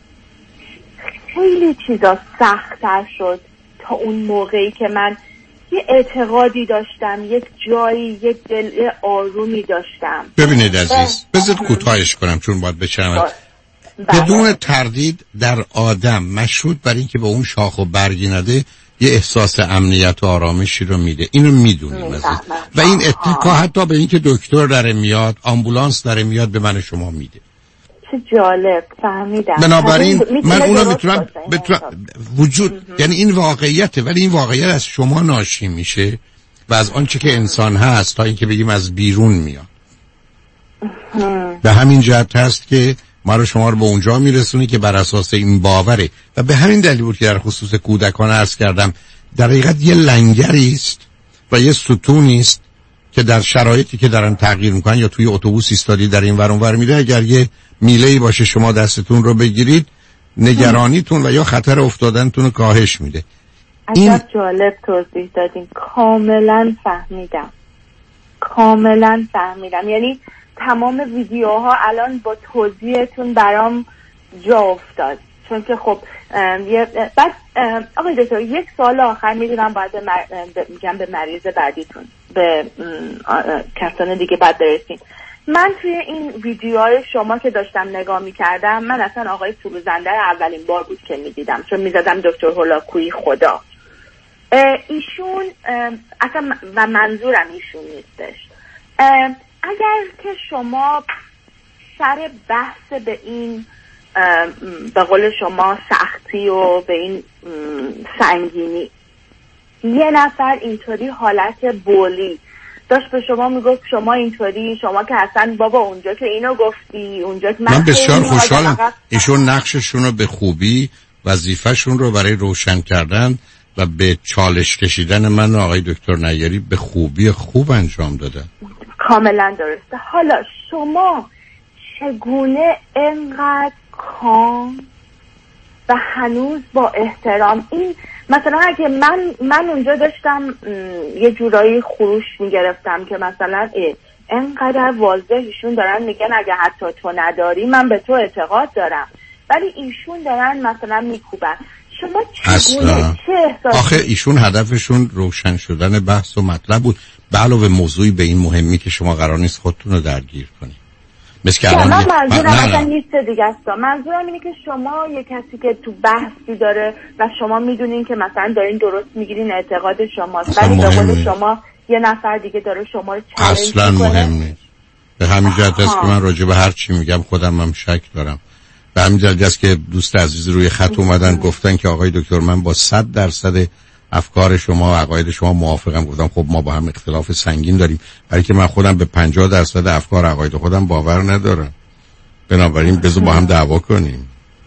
خیلی چیزا سخت‌تر شد تا اون موقعی که من یه اعتقادی داشتم، یک جایی، یک دل آرومی داشتم. ببینید عزیز، بذار کوتاهش کنم چون باید بچم. بدون تردید در آدم مشروط بر این که به اون شاخ و برگی نده یه احساس امنیت و آرامشی رو میده. اینو میدونیم و این اتکا حتی به این که دکتر داره میاد، آمبولانس داره میاد، به من شما میده. چه جالب، فهمیدم. بنابراین من اونو میتونم وجود، یعنی این واقعیته، ولی این واقعیت از شما ناشی میشه و از آنچه که انسان هست تا اینکه بگیم از بیرون میاد. به همین جهت هست که ما رو شما رو به اونجا میرسونی که بر اساس این باوره و به همین دلیل بود که در خصوص کودکان عرض کردم در حقیقت یه لنگری است و یه ستونی است که در شرایطی که دارن تغییر میکنن یا توی اتوبوس ایستادی در این ور اون ور میره، اگر یه میله‌ای باشه شما دستتون رو بگیرید، نگرانیتون و یا خطر افتادنتون رو کاهش میده. این جالب توضیح دادین، کاملا فهمیدم. یعنی تمام ویدیوها الان با توضیحتون برام جا افتاد، چون که خب بعد آقای دکتر یک سوال آخر میدونم باید میگم به مریض بعدیتون، به کسان دیگه بعد برسیم. من توی این ویدیوهای شما که داشتم نگاه میکردم، من اصلا آقای فروزنده اولین بار بود که میدیدم، چون میزدم دکتر هولاکویی خدا. ایشون اصلا و منظورم ایشون نیستش. اگر که شما سر بحث به این به قول شما سختی و به این سنگینی، یه نفر اینطوری حالت بولی داشت به شما میگفت شما اینطوری، شما که اصلا بابا اونجا که اینو گفتی، اونجا که من بسیار خوشحالم ایشون نقششون رو به خوبی، وظیفه‌شون رو برای روشن کردن و به چالش کشیدن من و آقای دکتر نیاری به خوبی خوب انجام دادن. کاملا درسته. حالا شما چگونه انقدر کام و هنوز با احترام این، مثلا اگه من اونجا داشتم یه جورایی خروش میگرفتم که مثلا انقدر واضحشون دارن میگن اگه حتی تو نداری من به تو اعتقاد دارم، ولی ایشون دارن مثلا میکوبن. شما چگونه، چه احساسی؟ آخه ایشون هدفشون روشن شدن بحث و مطلب بود، به علاوه موضوعی به این مهمی که شما قرار نیست خودتون رو درگیر کنید. من منظورم اصلا نیست دیگه است. منظورم اینه که شما یه کسی که تو بحثی داره و شما میدونین که مثلا دارین درست میگیرین، اعتقاد شماست، ولی به قول شما یه نفر دیگه داره شما رو چالش اصلا مهم نیست. به همین جهت است که من راجع به هر چی میگم خودم هم شک دارم. به همین جهت است که دوست عزیز روی خط اومدن گفتن که آقای دکتر من با 100% افکار شما، عقاید شما موافقم. گفتم خب ما با هم اختلاف سنگین داریم، برای که من خودم به 50% افکار عقاید خودم باور ندارم. بنابراین بذار با هم دعوا کنیم.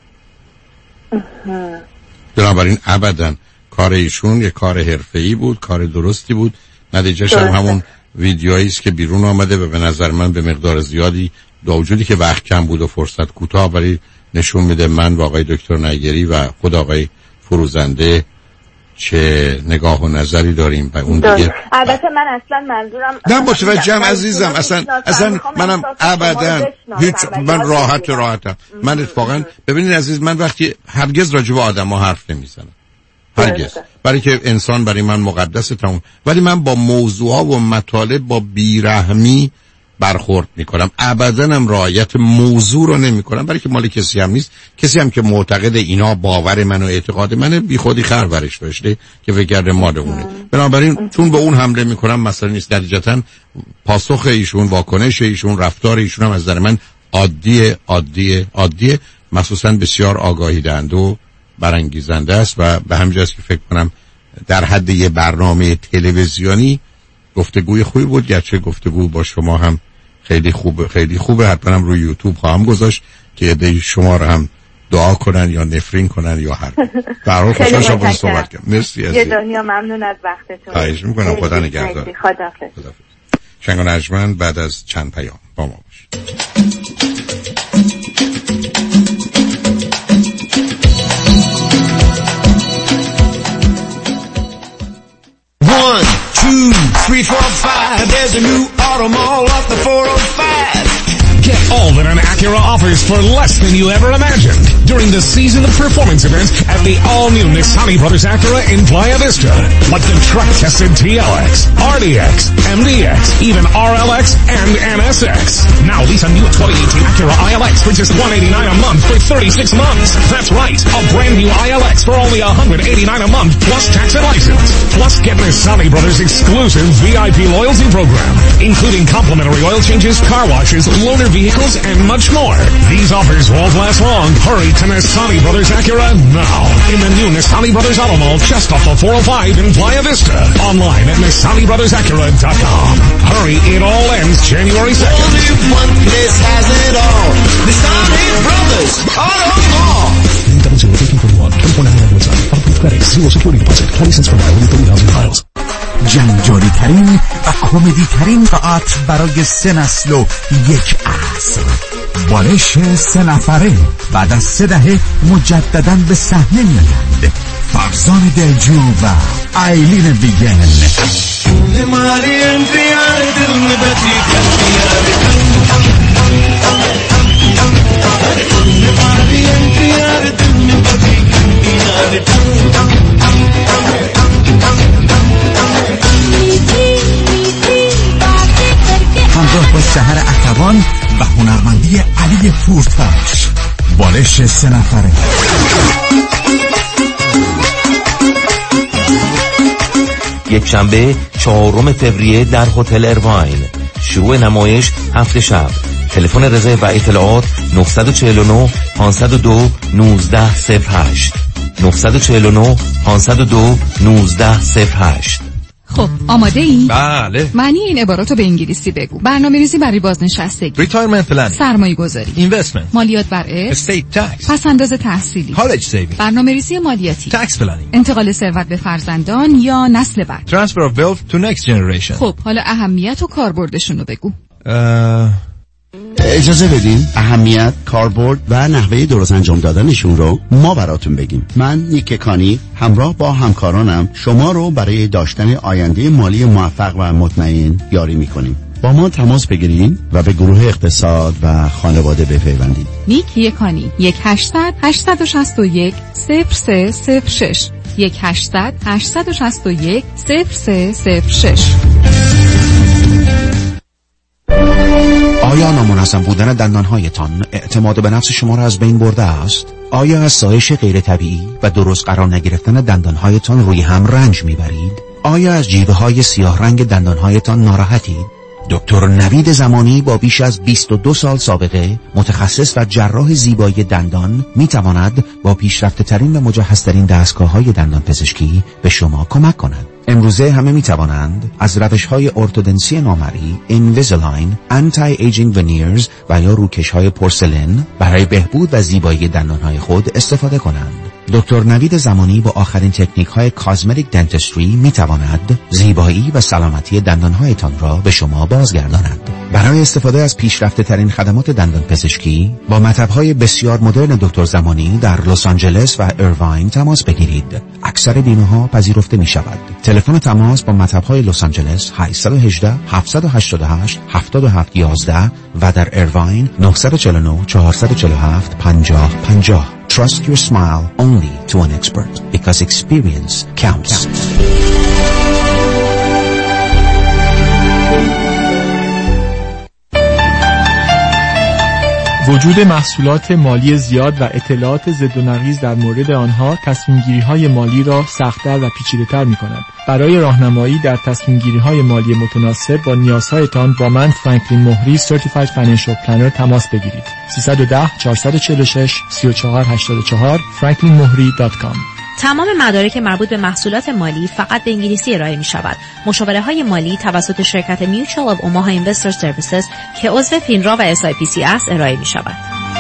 بنابراین ابداً کار ایشون یه کار حرفه‌ای بود، کار درستی بود. نتیجه‌اش هم همون ویدیویی است که بیرون آمده و به نظر من به مقدار زیادی با وجودی که وقت کم بود و فرصت کوتاه، ولی نشون میده من و آقای دکتر نیگری و خود آقای فروزنده چه نگاه و نظری داریم. و اون دیگه البته من اصلا منظورم نه متوجهم عزیزم، اصلا منم ابدا هیچ، من راحتم. من اتفاقا ببینید عزیز، من وقتی هرگز راجع به آدم‌ها حرف نمیزنم، هرگز، برای که انسان برای من مقدسه تمام، ولی من با موضوعها و مطالب با بیرحمی برخورد میکنم. ابداً هم رعایت موضوع رو نمیکنم، برای که مال کسی هم نیست. کسی هم که معتقد اینا باور من و اعتقاد من، بی خودی خر برش داشته که فکر کرده مال اونه. بنابراین چون به اون حمله میکنم مثلا نیست. نتیجتاً پاسخ ایشون، واکنش ایشون، رفتار ایشون هم از نظر من عادیه، مخصوصاً بسیار آگاهی دهنده و برانگیزنده است و به همین جاست که فکر کنم در حد یه برنامه تلویزیونی گفتگوی خوبی بود. گرچه گفتگو با شما هم خیلی خوبه. حتما هم روی یوتیوب خواهم گذاشت که عده شما رو هم دعا کنن یا نفرین کنن یا هر در حال خوشحال شدم با صحبت کردم. مرسی یه دنیا ممنون از وقتتون. خواهش می‌کنم. خدا نگهدار. خداحافظ. شنگ و نجمن بعد از چند پیام با ما باشید. One, two, three, four, five. There's a new auto mall off the 405. Get all that an Acura offers for less than you ever imagined during the season of performance events at the all-new Nissan Brothers Acura in Playa Vista. Like the truck-tested TLX, RDX, MDX, even RLX and NSX. Now lease a new 2018 Acura ILX for just $189 a month for 36 months. That's right, a brand new ILX for only $189 a month plus tax and license. Plus get Nissan Brothers exclusive VIP loyalty program, including complimentary oil changes, car washes, loaner vehicles, and much more. These offers won't last long. Hurry to Nissan Brothers Acura now in the new Nissan Brothers Auto Mall just off the 405 in Playa Vista. Online at NissanBrothersAcura.com. Hurry, it all ends January 2nd. Only one place has it all. Nissan Brothers Auto Mall. 2499 website. Approved credit. Zero security deposit. 20 cents per mile. Within 30,000 miles. جنجالی ترین و کمدی ترین قطعات برای 3 نسل و 1 عصر. بالش 3 نفره بعد از 3 دهه مجدداً به صحنه میآیند. فرزان دلجو و آیلین بیگن. همراه با سحر اخوان و هنرمندی علی پورتاش. بالش 3 نفره. یک شنبه 4 فوریه در هتل ارواین. شروع نمایش 7 شب. تلفن رزرو و اطلاعات 949 502 1908 949 502 1908. خب آماده ای؟ بله. معنی این عباراتو به انگلیسی بگو. برنامه‌ریزی برای بازنشستگی، Retirement planning، سرمایه‌گذاری، Investment، مالیات بر ارث، Estate tax، پس‌انداز تحصیلی، College saving، برنامه‌ریزی مالیاتی، Tax planning، انتقال ثروت به فرزندان یا نسل بعد، Transfer of wealth to next generation. خب حالا اهمیت و کاربردشون رو بگو. اجازه بدین اهمیت، کاربرد و نحوه درست انجام دادنشون رو ما براتون بگیم. من نیک کانی همراه با همکارانم شما رو برای داشتن آینده مالی موفق و مطمئن یاری میکنیم. با ما تماس بگیرید و به گروه اقتصاد و خانواده بپیوندید. نیک یکانی 1-800-861-0306 1-800-861-0306. آیا نامنظم بودن دندانهایتان اعتماد به نفس شما را از بین برده است؟ آیا از سایش غیر طبیعی و درست قرار نگرفتن دندانهایتان روی هم رنج میبرید؟ آیا از جیوه های سیاه رنگ دندانهایتان ناراحتید؟ دکتر نوید زمانی با بیش از 22 سال سابقه، متخصص و جراح زیبایی دندان، میتواند با پیشرفته ترین و مجهزترین دستگاه‌های دندان پزشکی به شما کمک کند. امروزه همه میتوانند از روش‌های ارتودنسی نامرئی، اینویزیلاین، آنتی ایجینگ ونیرز و یا روکش‌های پورسلین برای بهبود و زیبایی دندان‌های خود استفاده کنند. دکتر نوید زمانی با آخرین تکنیک‌های کاسمتیک دنتستری میتواند زیبایی و سلامتی دندان‌هایتان را به شما بازگرداند. برای استفاده از پیشرفته ترین خدمات دندان پزشکی با مطب‌های بسیار مدرن دکتر زمانی در لس آنجلس و ایرواین تماس بگیرید. اکثر بیمه‌ها پذیرفته می‌شود. تلفن تماس با مطب‌های لس آنجلس 818 788 7711 و در ایرواین 949 447 5050. Trust your smile only to an expert because experience counts. وجود محصولات مالی زیاد و اطلاعات ضد و نقیض در مورد آنها تصمیم‌گیری‌های مالی را سخت‌تر و پیچیده‌تر می‌کند. برای راهنمایی در تصمیم‌گیری‌های مالی متناسب با نیازهایتان با من فرانکلین مهری Certified Financial Planner تماس بگیرید. 310 446 3484 franklinmohri.com. تمام مدارک مربوط به محصولات مالی فقط به انگلیسی ارائه می شود. مشاوره های مالی توسط شرکت Mutual of Omaha Investor Services که عضو فینرا و SIPC است ارائه می شود.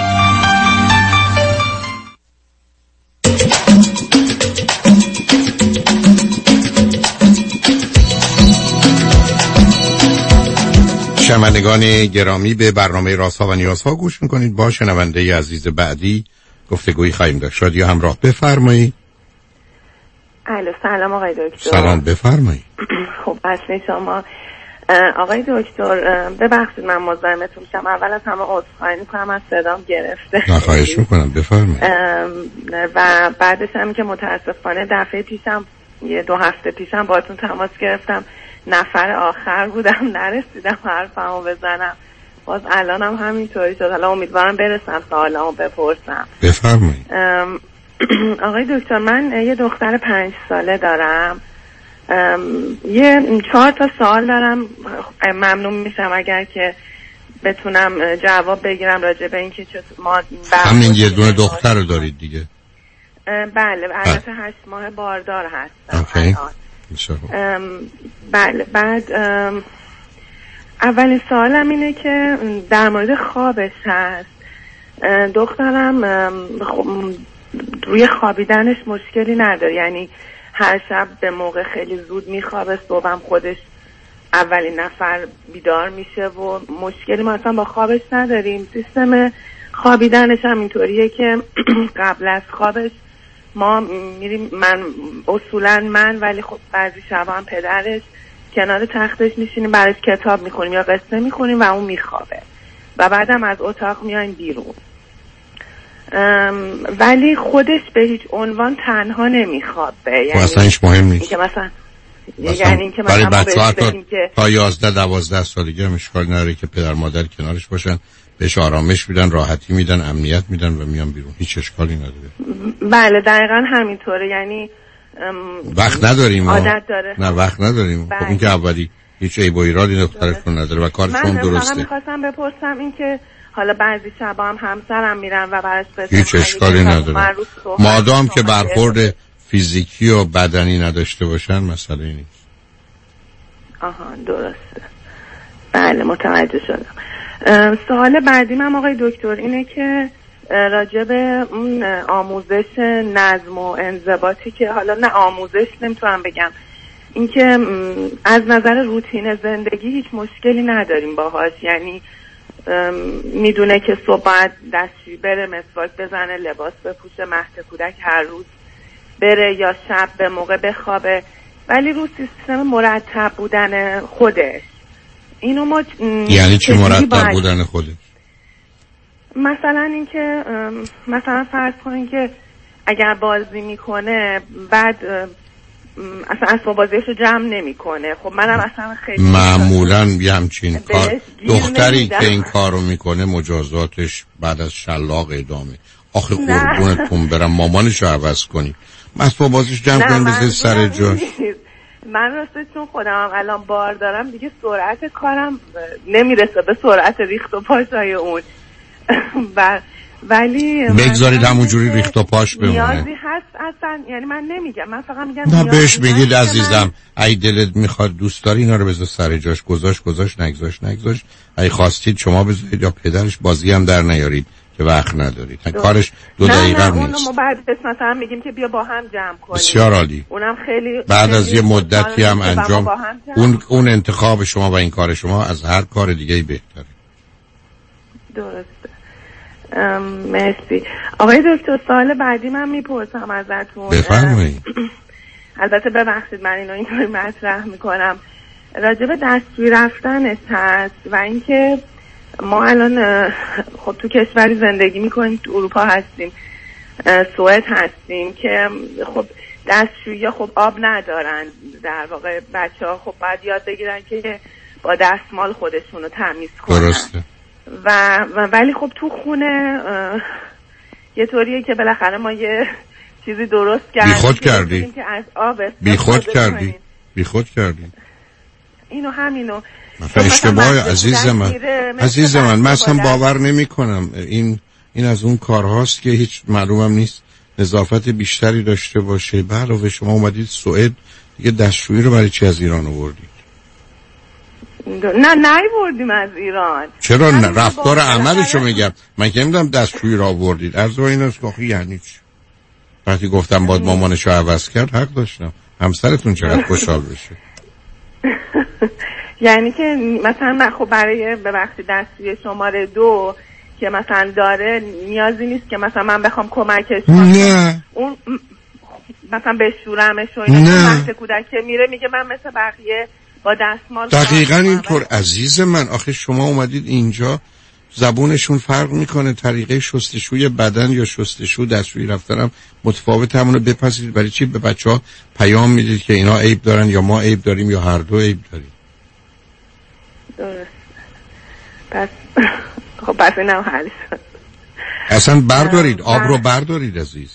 شنوندگان گرامی، به برنامه رازها و نیازها گوش میکنید. با شنونده عزیز بعدی گفتگویی خواهیم داشت. شادی همراه، بفرمایید. الو، سلام آقای دکتر. سلام، بفرمایید. خب اصلا شما آقای دکتر ببخشید من مزاحمتون شدم. اول از همه عذرخواهی میکنم از صدام گرفته. نه خواهش میکنم، بفرمایید. و بعدش هم که متاسفانه دفعه پیشم 2 هفته پیشم باهاتون تماس گرفتم، نفر آخر بودم، نرسیدم حرفمو بزنم. باز الانم همینطوری شد. حالا امیدوارم برسم سوالامو بپرسم. بفرمایید. آقای دکتر، من یه دختر 5 ساله دارم. یه 4 تا سوال دارم. ممنون میشم اگر که بتونم جواب بگیرم راجع به اینکه ما همین یه دونه دختر رو دارید دیگه؟ بله، البته 8 ماه باردار هستم. اوکی. بله. بعد اولین سوالم اینه که در مورد خوابش هست. دخترم روی خوابیدنش مشکلی نداره، یعنی هر شب به موقع خیلی زود میخوابه، صبحم خودش اولین نفر بیدار میشه و مشکلی ما اصلا با خوابش نداریم. سیستم خوابیدنش هم اینطوریه که قبل از خوابش ما میریم، اصولا ولی خب بعضی شبا هم پدرش کنار تختش میشینیم براش کتاب میخونیم یا قصه میخونیم و اون میخوابه و بعدم از اتاق میایم بیرون. ولی خودش به هیچ عنوان تنها نمیخوابه. یعنی اصلا هیچ مهم نیست. یعنی اینکه برای بچه‌ها تا 11-12 سالگی هم اشکال نداره که پدر مادر کنارش باشن، بهش آرامش میدن، راحتی میدن، امنیت میدن و میان بیرون. هیچ اشکالی نداره. بله دقیقاً همینطوره. یعنی وقت نداریم. عادت داره. نه وقت نداریم. خب این که اولی هیچ عیب و ایرادی دخترتون نداره و کارشون درسته. من می‌خواستم بپرسم این که حالا بعضی شبا هم همسرم میرن و براش هیچ اشکالی نداره. مادام که برخورد فیزیکی و بدنی نداشته باشن مسئله نیست. آها درسته. بله متوجه شدم. سوال بعدیم هم آقای دکتر اینه که راجع به اون آموزش نظم و انضباطی که حالا نه آموزش نمیتونم بگم، این که از نظر روتین زندگی هیچ مشکلی نداریم باهاش، یعنی میدونه که صبح باید دستشویی بره، مسواک بزنه، لباس بپوشه، مهد کودک هر روز بره یا شب به موقع بخوابه، ولی رو سیستم مرتب بودن خودش اینو ما یعنی چی مرتب بودن خودش؟ مثلا اینکه مثلا فرض کنین که اگر بازی میکنه بعد اصلا اسباب بازیشو جمع نمیکنه. خب منم اصلا خیلی معمولا یه همچین کار دختری که این کارو میکنه مجازاتش بعد از شلاق اعدامه. آخه قربونتون برم مامانشو عوض کنی، اسباب بازیش جمع کنی بذاری سر جاش. من راستش چون خودم الان بار دارم دیگه سرعت کارم نمیرسه به سرعت ریخت و پاشای اون ولی بگذارید همونجوری ریخت و پاش بمونه. نیازی هست اصلا، یعنی من نمیگم، من فقط میگم نه بهش بگید عزیزم ای دلت میخواد دوست داری اینا رو بذار سر جاش، گذاشت نگذاشت ای خواستید شما بذارید یا پدرش بازی هم در نیارید که وقت ندارید. کارش 2 دقیقه نیست. اونو ما بعد مثلا میگیم که بیا با هم جمع کنیم. بسیار عالی. اونم خیلی بعد از یه مدتی هم انجام اون انتخاب شما و این کار شما از هر کار دیگه‌ای بهتره. درسته. مرسی. آقای دکتر سوال بعدی من میپرسم ازتون. بفرمایید. البته ببخشید من اینطوری مطرح میکنم. راجع به دستشویی رفتنش هست و اینکه ما الان خب تو کشوری زندگی میکنیم، تو اروپا هستیم، سوئد هستیم که خب دستشویی خب آب ندارن، در واقع بچه‌ها خب باید یاد بگیرن که با دستمال خودشون رو تمیز کنن. درسته. ولی خب تو خونه یه طوریه که بالاخره ما یه چیزی درست کردیم. بیخود کردی. اینو همینو اشتباه عزیز من مثلا باور نمی کنم این از اون کارهاست که هیچ معلومم نیست نظافت بیشتری داشته باشه. به علاوه شما اومدید سوئد دیگه دستشویی رو برای چی از ایران آوردید؟ نه بردیم از ایران. چرا رفتار عملشو میگم، من که نمیدونم دستشویی رو آوردید. عرض ایناست که یعنی چی؟ وقتی گفتم باید مامانشو عوض کرد حق داشتم. همسرتون چقدر خوشحال بشه. یعنی که مثلا خب برای ببخشید دستشویی شماره 2 که مثلا داره نیازی نیست که مثلا من بخوام کمکش کنم. نه اون مثلا بشورمش و اینا. وقتی کودک که میره میگه من مثل بقیه با دستمال. دقیقاً اینطور عزیز من. آخه شما اومدید اینجا زبونشون فرق میکنه، طریقه شستشوی بدن یا شستشو دستشویی رفتنم متفاوت. همونو بپذیرید. برای چی به بچه‌ها پیام میدید که اینا عیب دارن یا ما عیب داریم یا هر دو عیب داریم؟ درست. پس اینم حل شد. اصلا بردارید آب رو بردارید عزیز.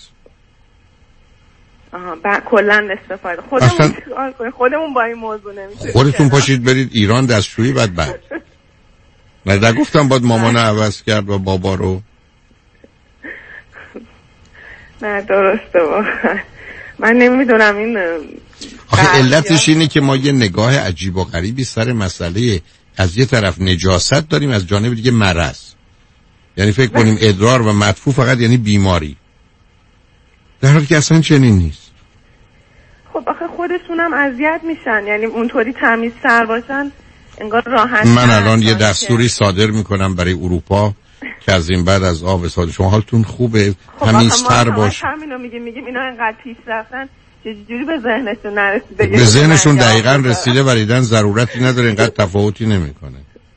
کلا استفاده خودمون با این موضوع نمیشه. خودتون پاشید برید ایران دستشویی بعد نه گفتم باید مامان عوض کرد و بابا رو. نه درسته واقعا. من نمیدونم این آخه علتش اینه که ما یه نگاه عجیب و غریبی سر مسئله از یه طرف نجاست داریم، از جانب دیگه مرض. یعنی فکر کنیم ادرار و مدفوع فقط یعنی بیماری، در حالی که اصلا چنین نیست. خب آخه خودشونم اذیت میشن، یعنی اونطوری تمیزتر باشن انگار راحت. من الان یه دستوری صادر میکنم برای اروپا که از این بعد از آب صادر شما حالتون خوبه، تمیزتر باشه. همینو میگیم اینا انقدر پیش رفتن چجوری به ذهنشون نرسیده؟ به ذهنشون دقیقاً رسیده ولی دیدن ضرورتی نداره، اینقدر تفاوتی نمیکنه.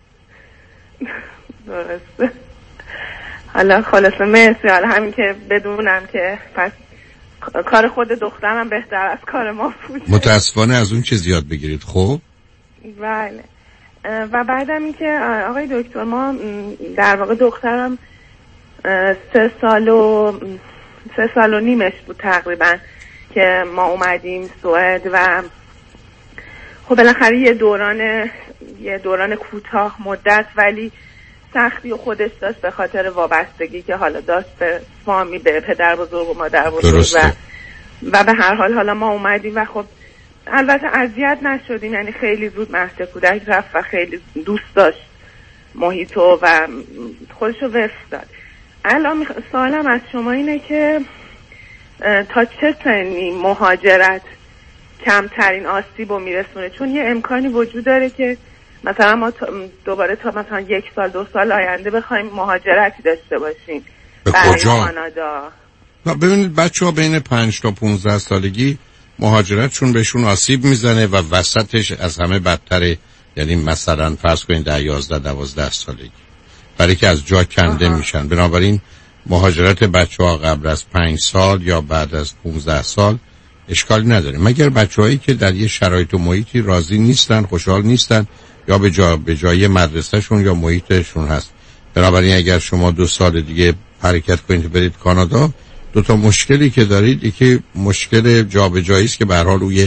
درسته. حالا خلاصه مرسی. حالا همین که بدونم که پس کار خود دخترم بهتر از کار ما بود. متاسفانه از اون چه زیاد بگیرید. خب بله. و بعدم این که آقای دکتر ما در واقع دخترم 3 سال و نیمش بود تقریبا که ما اومدیم سوئد و خب بالاخره یه دوران کوتاه مدت ولی سختی و خودش داشت به خاطر وابستگی که حالا داشت به فامیل، به پدر بزرگ و مادر بزرگ و به هر حال حالا ما اومدیم و خب البته اذیت نشدیم، یعنی خیلی زود مهد کودک رفت و خیلی دوست داشت محیطو و خودشو وفق داد. الان سوالم از شما اینه که تا چه سنی مهاجرت کمترین آسیب رو میرسونه؟ چون یه امکانی وجود داره که مثلا ما دوباره تا مثلا 1 سال 2 سال آینده بخوایم مهاجرتی داشته باشیم. به کجا؟ کانادا. ببینید بچه‌ها بین 5 تا 15 سالگی مهاجرت چون بهشون آسیب میزنه و وسطش از همه بدتره، یعنی مثلا فرض کنید 10 11 12 سالگی برای که از جا کنده میشن. بنابراین مهاجرت بچه‌ها قبل از 5 سال یا بعد از 15 سال اشکالی نداره، مگر بچه‌هایی که در یه شرایط و محیطی راضی نیستن، خوشحال نیستن یا به جای مدرسه‌شون یا محیطشون هست. بنابراین اگر شما 2 سال دیگه حرکت کنید برید کانادا، 2 تا مشکلی که دارید، یکی مشکل جابجایی است که به هر حال روی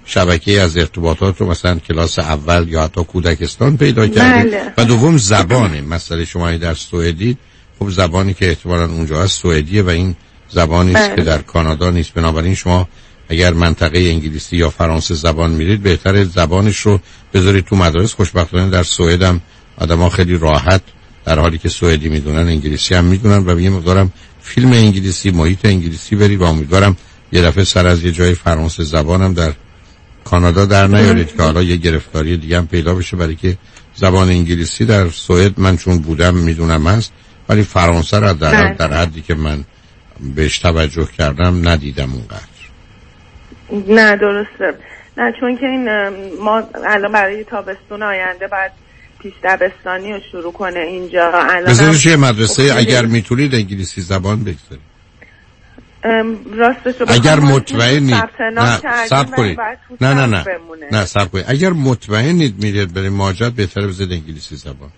شبکه از ارتباطات رو مثلا کلاس اول یا حتی کودکستان پیدا کردید. و دوم زبانه. مثلا شما در سوئدی، خب زبانی که احتمالاً اونجا هست سوئدیه و این زبانی است که در کانادا نیست. بنابراین شما اگر منطقه انگلیسی یا فرانسه زبان میرید بهتره زبانش رو بذارید تو مدارس. خوشبختانه در سوئد هم آدم‌ها خیلی راحت در حالی که سوئدی میدونن انگلیسی هم میدونن و یه مقدارم فیلم انگلیسی، محیط انگلیسی برید و امیدوارم یه دفعه سر از یه جای فرانسه زبانم در کانادا در نیارید که حالا یه گرفتاری دیگه هم پیدا بشه، برای که زبان انگلیسی در سوئد من چون بودم میدونم هست، ولی فرانسه را در حدی که من بهش توجه کردم ندیدم اونقدر. نه درسته، نه چون که این ما الان برای تابستون آینده بعد پیش دبستانی رو شروع کنه اینجا. بذارش یه مدرسه اگر میتونید انگلیسی زبان بگذارید. راستش اگر مطمئنید نه صبر کنید، نه صبر کنید، اگر مطمئنید میرید برای مهاجرت بهتره بذارید انگلیسی زبان.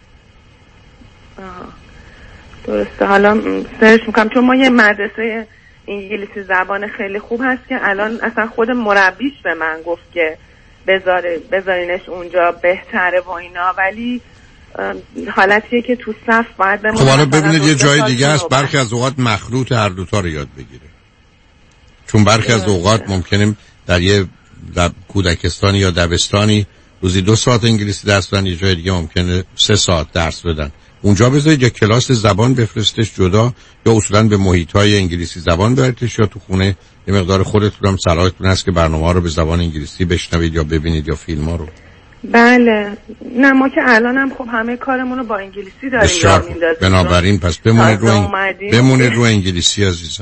درسته، حالا سرچ میکنم چون ما یه مدرسه انگلیسی زبان خیلی خوب هست که الان اصلا خود مربیش به من گفت که بذارینش اونجا بهتره و اینا، ولی حالتیه که تو صف باید بمونه. خب حالا ببینید یه جای دیگه است، برخی از اوقات مخلوط هر دوتا رو یاد بگیره، چون برخی از اوقات ممکنه در یه کودکستانی یا دبستانی روزی 2 ساعت انگلیسی درس بدن، یه جای دیگه ممکنه 3 ساعت درس بدن. اونجا بذارید یا کلاس زبان بفرستش جدا یا اصولا به محیط‌های انگلیسی زبان ببریدش، یا تو خونه یه مقدار خودتون هم صلاحتون هست که برنامه‌ها رو به زبان انگلیسی بشنوید یا ببینید یا فیلم‌ها رو. بله، نه ما که الانم خب همه کارمون رو با انگلیسی داریم یاد می‌دازیم. بنابراین پس بمونید رو انگلیسی عزیزم.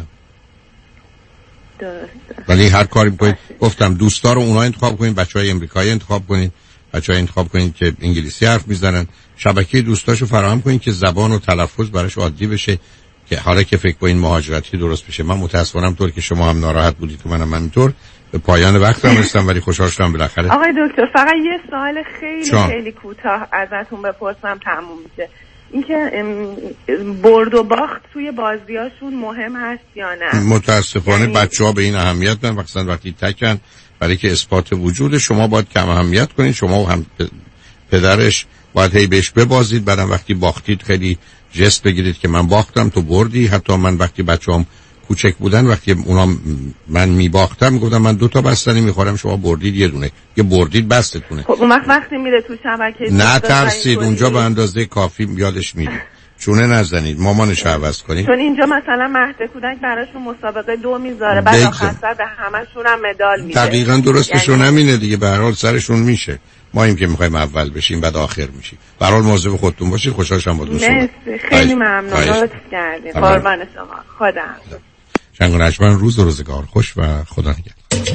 درسته. ولی هر کاری بکنید، گفتم دوستا رو اونها انتخاب کنید، بچهای امریکایی انتخاب کنید، بچه‌ها انتخاب کنید که انگلیسی حرف میزنن، شبکه دوستاشو فراهم کنید که زبان و تلفظ براش عادی بشه، که حالا که فکر کنید مهاجرتی درست بشه. من متأسفانم طور که شما هم ناراحت بودید و منم همینطور به پایان وقتم رسیدم، ولی خوشحال شدم بالاخره. آقای دکتر فقط یه سوال خیلی کوتاه ازتون بپرسم تموم میشه. اینکه برد و باخت توی بازیاشون مهم هست یا نه؟ متاسفانه بچه‌ها به این اهمیت ندارن، مثلا وقتی تکن برای که اثبات وجود شما باید کم اهمیت کنید، شما هم پدرش باید هی بهش ببازید، بعدم وقتی باختید خیلی جست بگیرید که من باختم تو بردی. حتی من وقتی بچه‌ام کوچک بودن وقتی اونا من میباختم گفتم من 2 تا بستنی میخورم، شما بردید یه دونه، یه بردید بستتونه. خب اون وقتی میره تو شبکه نه ترسید، اونجا به اندازه کافی یادش میره. چونه نزنید، مامانش عوض کنید. چون اینجا مثلا مهد کودک براشون مسابقه 2 میذاره، بعد آخر سر به همشون هم مدال میده. دقیقاً درستشون همینه دیگه، به هر حال سرشون میشه. ما این که میخوایم اول بشیم بعد آخر میشیم. به هر حال مواظب خودتون باشید. خوشحال شدم با دوستان. خیلی ممنون، لطف کردید. قربان شما. خدا حافظ. شنگ و نجمن، روز و روزگار خوش و خدا نگهدار.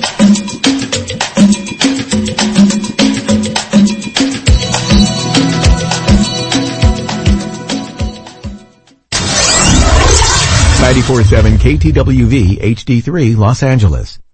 KTWV HD3 Los Angeles.